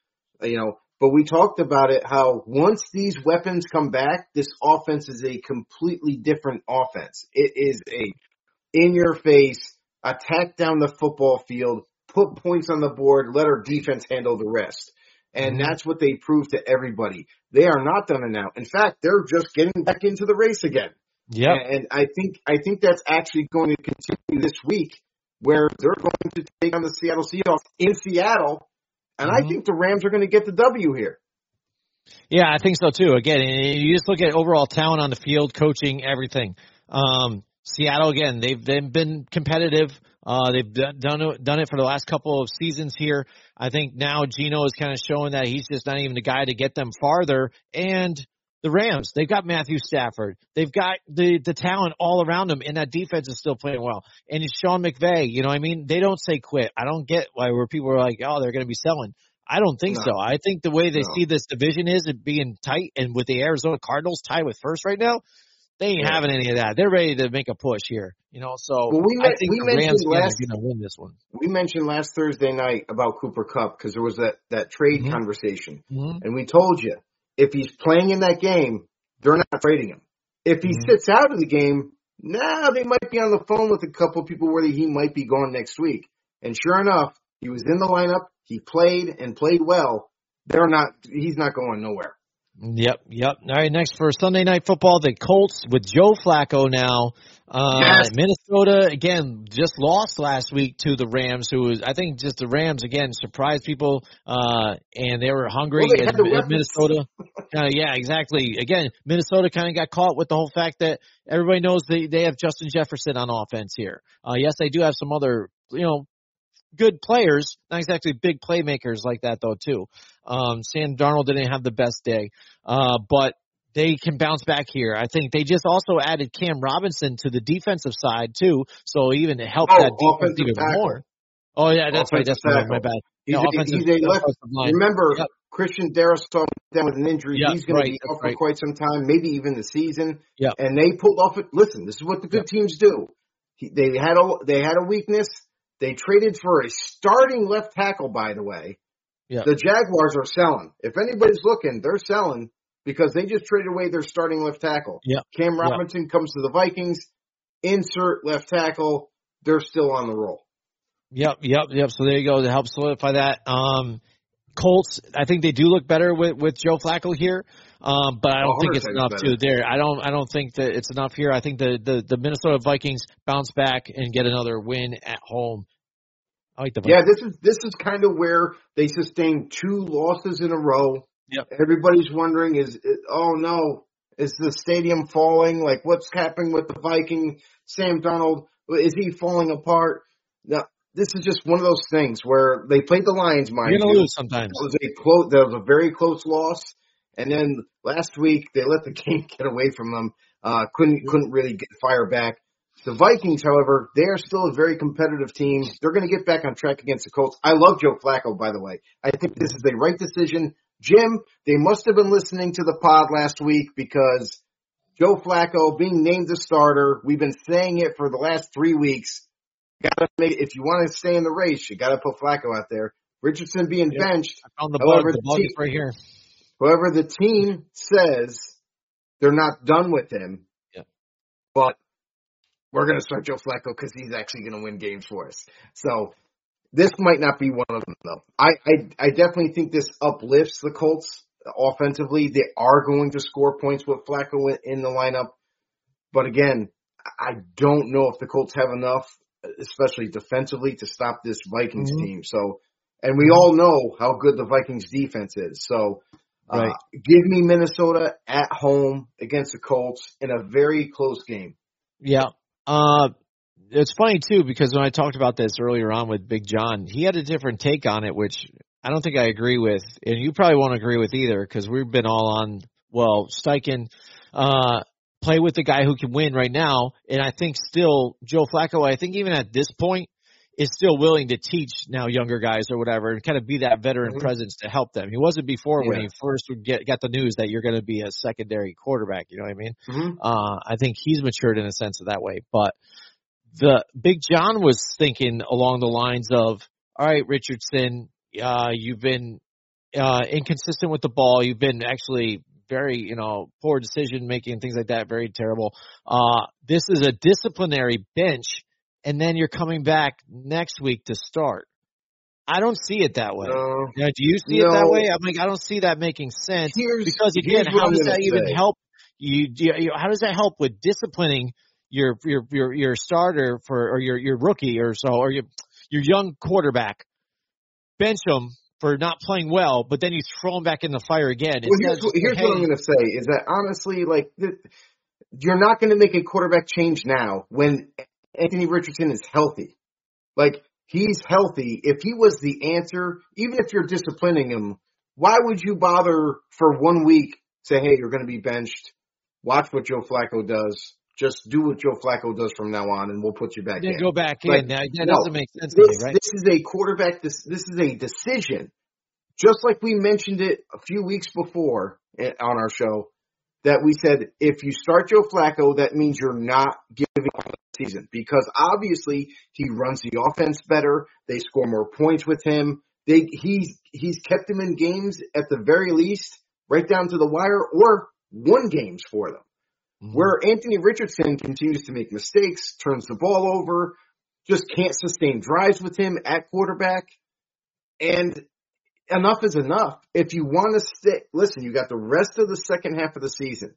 But we talked about it, how once these weapons come back, this offense is a completely different offense. It is a in-your-face, attack down the football field, put points on the board, let our defense handle the rest. And that's what they prove to everybody. They are not done and out. In fact, they're just getting back into the race again. Yeah. And I think that's actually going to continue this week, where they're going to take on the Seattle Seahawks in Seattle. And I think the Rams are going to get the W here. Yeah, I think so too. Again, you just look at overall talent on the field, coaching, everything. Seattle, again, they've been competitive. They've done it for the last couple of seasons here. I think now Geno is kind of showing that he's just not even the guy to get them farther. And the Rams, they've got Matthew Stafford. They've got the talent all around them, and that defense is still playing well. And it's Sean McVay. You know what I mean? They don't say quit. I don't get why where people are like, oh, they're going to be selling. I don't think so. I think the way they see this division is it being tight, and with the Arizona Cardinals tied with first right now, they ain't having any of that. They're ready to make a push here, So I think the Rams are going to win this one. We mentioned last Thursday night about Cooper Kupp because there was that trade conversation, and we told you if he's playing in that game, they're not trading him. If he sits out of the game, they might be on the phone with a couple of people where he might be gone next week. And sure enough, he was in the lineup. He played and played well. He's not going nowhere. Yep. All right, next for Sunday Night Football, the Colts with Joe Flacco now. Yes. Minnesota, again, just lost last week to the Rams, I think just the Rams, again, surprised people, and they were hungry. Well, and Minnesota, yeah, exactly. Again, Minnesota kind of got caught with the whole fact that everybody knows they have Justin Jefferson on offense here. Yes, they do have some other, good players, not exactly big playmakers like that though too. Sam Darnold didn't have the best day, but they can bounce back here. I think they just also added Cam Robinson to the defensive side too, so even to help that defense even more. Oh yeah, that's right. That's right. My bad. He's a left. Remember, Christian Darrisaw went down with an injury. He's going to be out for quite some time, maybe even the season. Yeah. And they pulled off it. Listen, this is what the good teams do. They had a weakness. They traded for a starting left tackle, by the way. Yeah. The Jaguars are selling. If anybody's looking, they're selling because they just traded away their starting left tackle. Yeah. Cam Robinson comes to the Vikings, insert left tackle. They're still on the roll. Yep. So there you go to help solidify that. Colts, I think they do look better with Joe Flacco here, but I don't think it's enough too. I don't think that it's enough here. I think the Minnesota Vikings bounce back and get another win at home. I like the Vikings. Yeah, this is kind of where they sustained 2 losses in a row. Yep. Everybody's wondering is the stadium falling? Like what's happening with the Viking? Sam Darnold, is he falling apart? Now, this is just one of those things where they played the Lions, mind you. You're going to lose sometimes. That was a very close loss. And then last week, they let the game get away from them. Couldn't really get fire back. The Vikings, however, they are still a very competitive team. They're going to get back on track against the Colts. I love Joe Flacco, by the way. I think this is the right decision. Jim, they must have been listening to the pod last week because Joe Flacco being named the starter, we've been saying it for the last 3 weeks. If you want to stay in the race, you got to put Flacco out there. Richardson being benched. I found the bug is right here. However, the team says they're not done with him. Yeah. But we're going to start Joe Flacco because he's actually going to win games for us. So this might not be one of them, though. I definitely think this uplifts the Colts offensively. They are going to score points with Flacco in the lineup. But again, I don't know if the Colts have enough, especially defensively, to stop this Vikings team. So, and we all know how good the Vikings defense is. So, give me Minnesota at home against the Colts in a very close game. Yeah. It's funny too, because when I talked about this earlier on with Big John, he had a different take on it, which I don't think I agree with. And you probably won't agree with either, because we've been all on, Steichen, play with the guy who can win right now. And I think still Joe Flacco, I think even at this point, is still willing to teach now younger guys or whatever and kind of be that veteran presence to help them. He wasn't before when he first would got the news that you're going to be a secondary quarterback. You know what I mean? I think he's matured in a sense of that way. But the Big John was thinking along the lines of, all right, Richardson, you've been inconsistent with the ball. You've been actually very, poor decision making and things like that. Very terrible. This is a disciplinary bench, and then you're coming back next week to start. I don't see it that way. No. Now, do you see it that way? I'm like, I don't see that making sense. Because again, how does that even help you? How does that help with disciplining your starter or your rookie or so, or your young quarterback? Bench him for not playing well, but then you throw him back in the fire again. Well, here's what I'm going to say is that honestly, like, you're not going to make a quarterback change now when Anthony Richardson is healthy. Like, he's healthy. If he was the answer, even if you're disciplining him, why would you bother for 1 week, say, hey, you're going to be benched, watch what Joe Flacco does, just do what Joe Flacco does from now on, and we'll put you back in. Then go back in. That doesn't make sense to me, right? This is a quarterback. This is a decision. Just like we mentioned it a few weeks before on our show, that we said if you start Joe Flacco, that means you're not giving up the season because obviously he runs the offense better. They score more points with him. He's kept them in games at the very least, right down to the wire, or won games for them. Mm-hmm. Where Anthony Richardson continues to make mistakes, turns the ball over, just can't sustain drives with him at quarterback. And enough is enough. If you want to stick, listen, you got the rest of the second half of the season.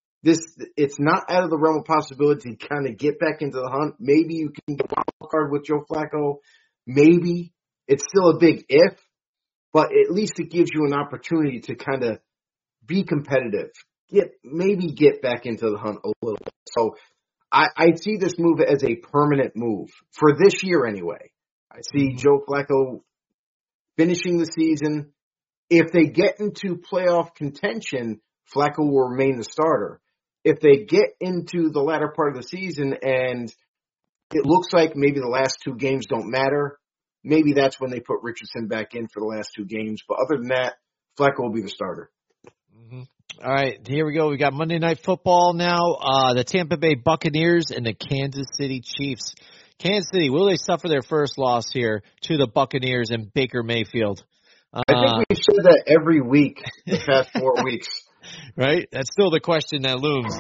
It's not out of the realm of possibility to kind of get back into the hunt. Maybe you can get a wild card with Joe Flacco. Maybe. It's still a big if, but at least it gives you an opportunity to kind of be competitive. Maybe get back into the hunt a little bit. So I see this move as a permanent move for this year anyway. I see Joe Flacco finishing the season. If they get into playoff contention, Flacco will remain the starter. If they get into the latter part of the season and it looks like maybe the last two games don't matter, maybe that's when they put Richardson back in for the last two games. But other than that, Flacco will be the starter. Mm-hmm. All right, here we go. We got Monday Night Football now. The Tampa Bay Buccaneers and the Kansas City Chiefs. Kansas City, will they suffer their first loss here to the Buccaneers and Baker Mayfield? I think we said that every week the past 4 weeks. Right? That's still the question that looms.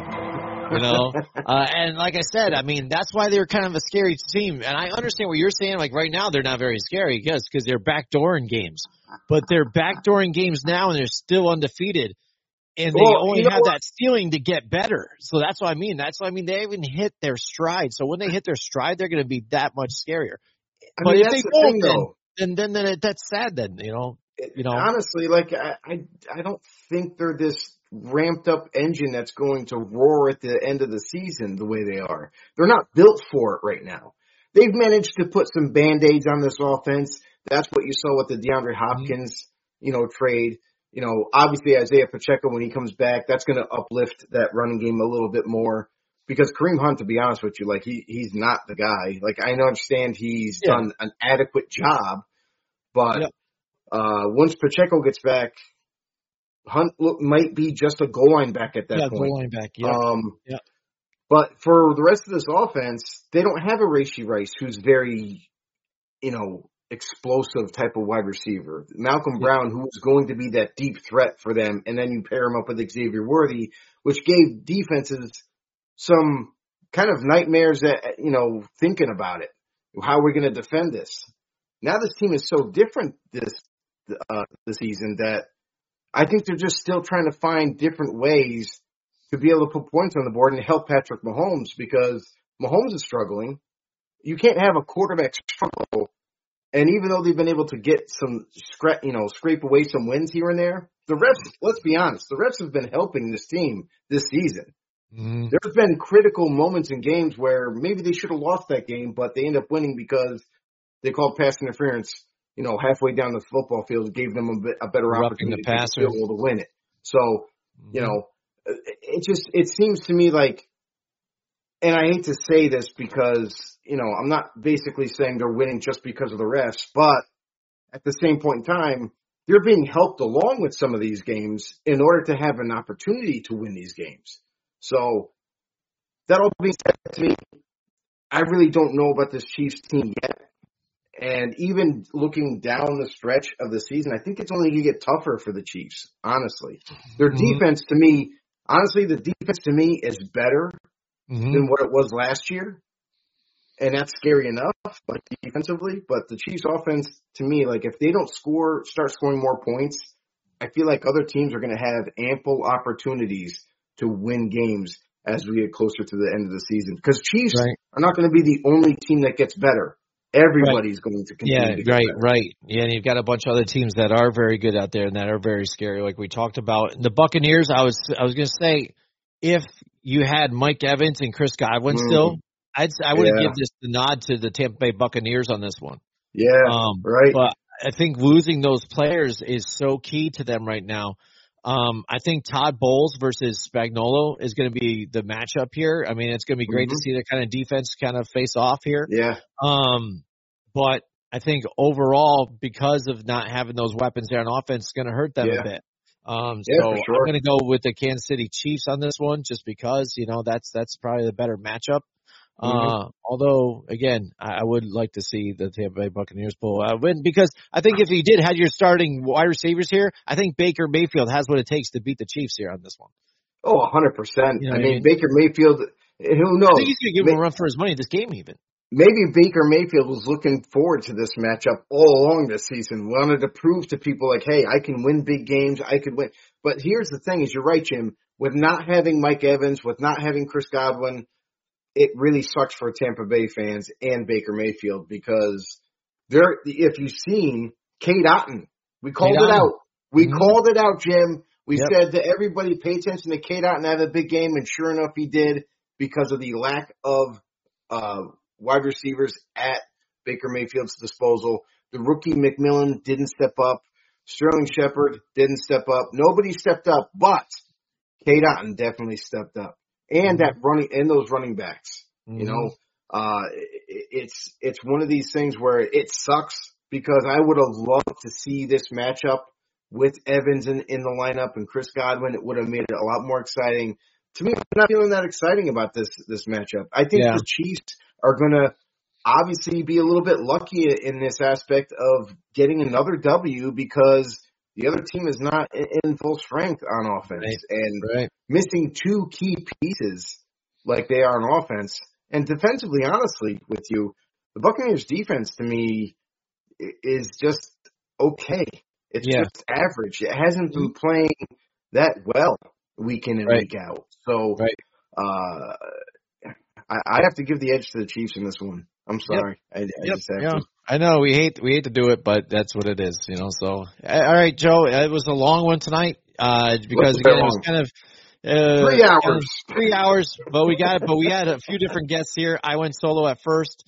And like I said, I mean, that's why they're kind of a scary team. And I understand what you're saying. Like right now, they're not very scary, yes, because they're backdooring games. But they're backdooring games now, and they're still undefeated. And they only have that ceiling to get better. So that's what I mean. They haven't hit their stride. So when they hit their stride, they're going to be that much scarier. But if they don't, then that's sad. Then honestly, like I don't think they're this ramped up engine that's going to roar at the end of the season the way they are. They're not built for it right now. They've managed to put some Band-Aids on this offense. That's what you saw with the DeAndre Hopkins, trade. Obviously Isaiah Pacheco, when he comes back, that's going to uplift that running game a little bit more because Kareem Hunt, to be honest with you, like he's not the guy. Like I understand he's done an adequate job, but once Pacheco gets back, Hunt might be just a goal line back at that point. Goal line back, yeah. But for the rest of this offense, they don't have a Rashee Rice who's very, explosive type of wide receiver. Malcolm Brown, who was going to be that deep threat for them, and then you pair him up with Xavier Worthy, which gave defenses some kind of nightmares that, thinking about it. How are we going to defend this? Now this team is so different this season that I think they're just still trying to find different ways to be able to put points on the board and help Patrick Mahomes because Mahomes is struggling. You can't have a quarterback struggle. And even though they've been able to get some, scrape away some wins here and there, the refs, let's be honest, the refs have been helping this team this season. Mm-hmm. There's been critical moments in games where maybe they should have lost that game, but they end up winning because they called pass interference, halfway down the football field, gave them a better opportunity to be able to win it. So, it seems to me like, and I hate to say this because, I'm not basically saying they're winning just because of the refs, but at the same point in time, they're being helped along with some of these games in order to have an opportunity to win these games. So that all being said to me, I really don't know about this Chiefs team yet. And even looking down the stretch of the season, I think it's only going to get tougher for the Chiefs, honestly. Their defense to me, is better than what it was last year. And that's scary enough, but defensively. But the Chiefs offense, to me, like if they don't start scoring more points, I feel like other teams are going to have ample opportunities to win games as we get closer to the end of the season. Because Chiefs are not going to be the only team that gets better. Everybody's going to continue to get better. Right. Yeah, and you've got a bunch of other teams that are very good out there and that are very scary, like we talked about. The Buccaneers, I was going to say, if you had Mike Evans and Chris Godwin still, I would have given the nod to the Tampa Bay Buccaneers on this one. Yeah, right. But I think losing those players is so key to them right now. I think Todd Bowles versus Spagnuolo is going to be the matchup here. I mean, it's going to be great to see the kind of defense kind of face off here. Yeah. But I think overall, because of not having those weapons there on offense, it's going to hurt them a bit. So for sure. I'm going to go with the Kansas City Chiefs on this one, just because, that's probably the better matchup. Although, again, I would like to see the Tampa Bay Buccaneers pull a win, because I think if you had your starting wide receivers here, I think Baker Mayfield has what it takes to beat the Chiefs here on this one. Oh, 100%. I mean, Baker Mayfield, who knows? I think he's going to give him a run for his money this game even. Maybe Baker Mayfield was looking forward to this matchup all along this season, wanted to prove to people like, hey, I can win big games, I could win. But here's the thing, is you're right, Jim, with not having Mike Evans, with not having Chris Godwin, it really sucks for Tampa Bay fans and Baker Mayfield, because if you've seen Cade Otton, we called it out. We called it out, Jim. We said to everybody, pay attention to Cade Otton have a big game, and sure enough, he did, because of the lack of wide receivers at Baker Mayfield's disposal. The rookie McMillan didn't step up. Sterling Shepard didn't step up. Nobody stepped up, but Cade Otton definitely stepped up. And those running backs, it's one of these things where it sucks, because I would have loved to see this matchup with Evans in the lineup and Chris Godwin. It would have made it a lot more exciting. To me, I'm not feeling that exciting about this matchup. I think the Chiefs are going to obviously be a little bit lucky in this aspect of getting another W, because the other team is not in full strength on offense, and missing two key pieces like they are on offense. And defensively, honestly, with you, the Buccaneers defense to me is just okay. It's just average. It hasn't been playing that well week in and week out. So I have to give the edge to the Chiefs in this one. I'm sorry. I just have to. I know we hate to do it, but that's what it is, So, all right, Joe. It was a long one tonight, because again, it was kind of 3 hours. 3 hours, but we had a few different guests here. I went solo at first,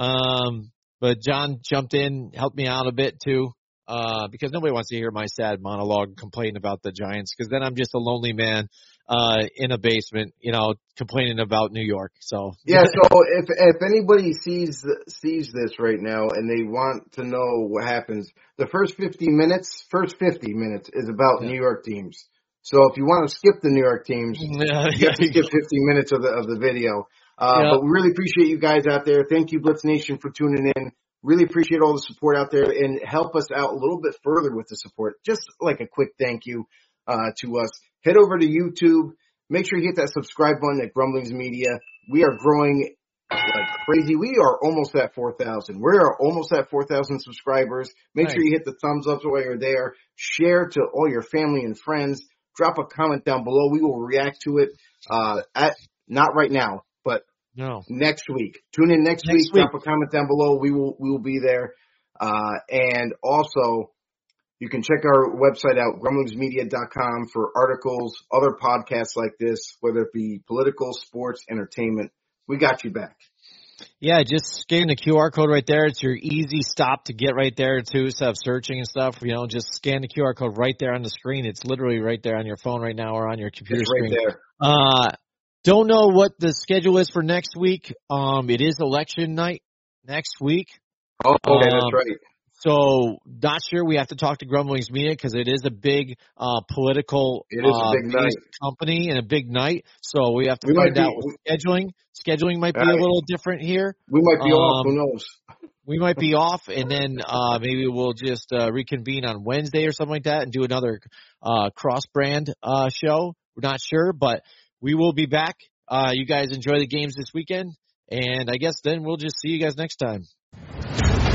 but John jumped in, helped me out a bit too, because nobody wants to hear my sad monologue complaining about the Giants, because then I'm just a lonely man in a basement, complaining about New York. So so if anybody sees this right now and they want to know what happens, the first 50 minutes is about New York teams. So if you want to skip the New York teams, you have to skip 50 minutes of the video. But we really appreciate you guys out there. Thank you, Blitz Nation, for tuning in. Really appreciate all the support out there, and help us out a little bit further with the support. Just like a quick thank you to us. Head over to YouTube. Make sure you hit that subscribe button at Grumblings Media. We are growing like crazy. We are almost at 4,000. We are almost at 4,000 subscribers. Make sure you hit the thumbs up while you're there. Share to all your family and friends. Drop a comment down below. We will react to it. Not right now, but next week. Tune in next week. Drop a comment down below. We will be there. And also, you can check our website out, grumblingsmedia.com, for articles, other podcasts like this, whether it be political, sports, entertainment. We got you back. Yeah, just scan the QR code right there. It's your easy stop to get right there, too, instead of searching and stuff. Just scan the QR code right there on the screen. It's literally right there on your phone right now, or on your computer screen. Right there. Don't know what the schedule is for next week. It is election night next week. Oh, okay, that's right. So, not sure. We have to talk to Grumblings Media, because it is a big political company and a big night. So we have to find out with scheduling. Scheduling might be a little different here. We might be off. Who knows? we might be off, and then maybe we'll just reconvene on Wednesday or something like that and do another cross-brand show. We're not sure, but we will be back. You guys enjoy the games this weekend, and I guess then we'll just see you guys next time.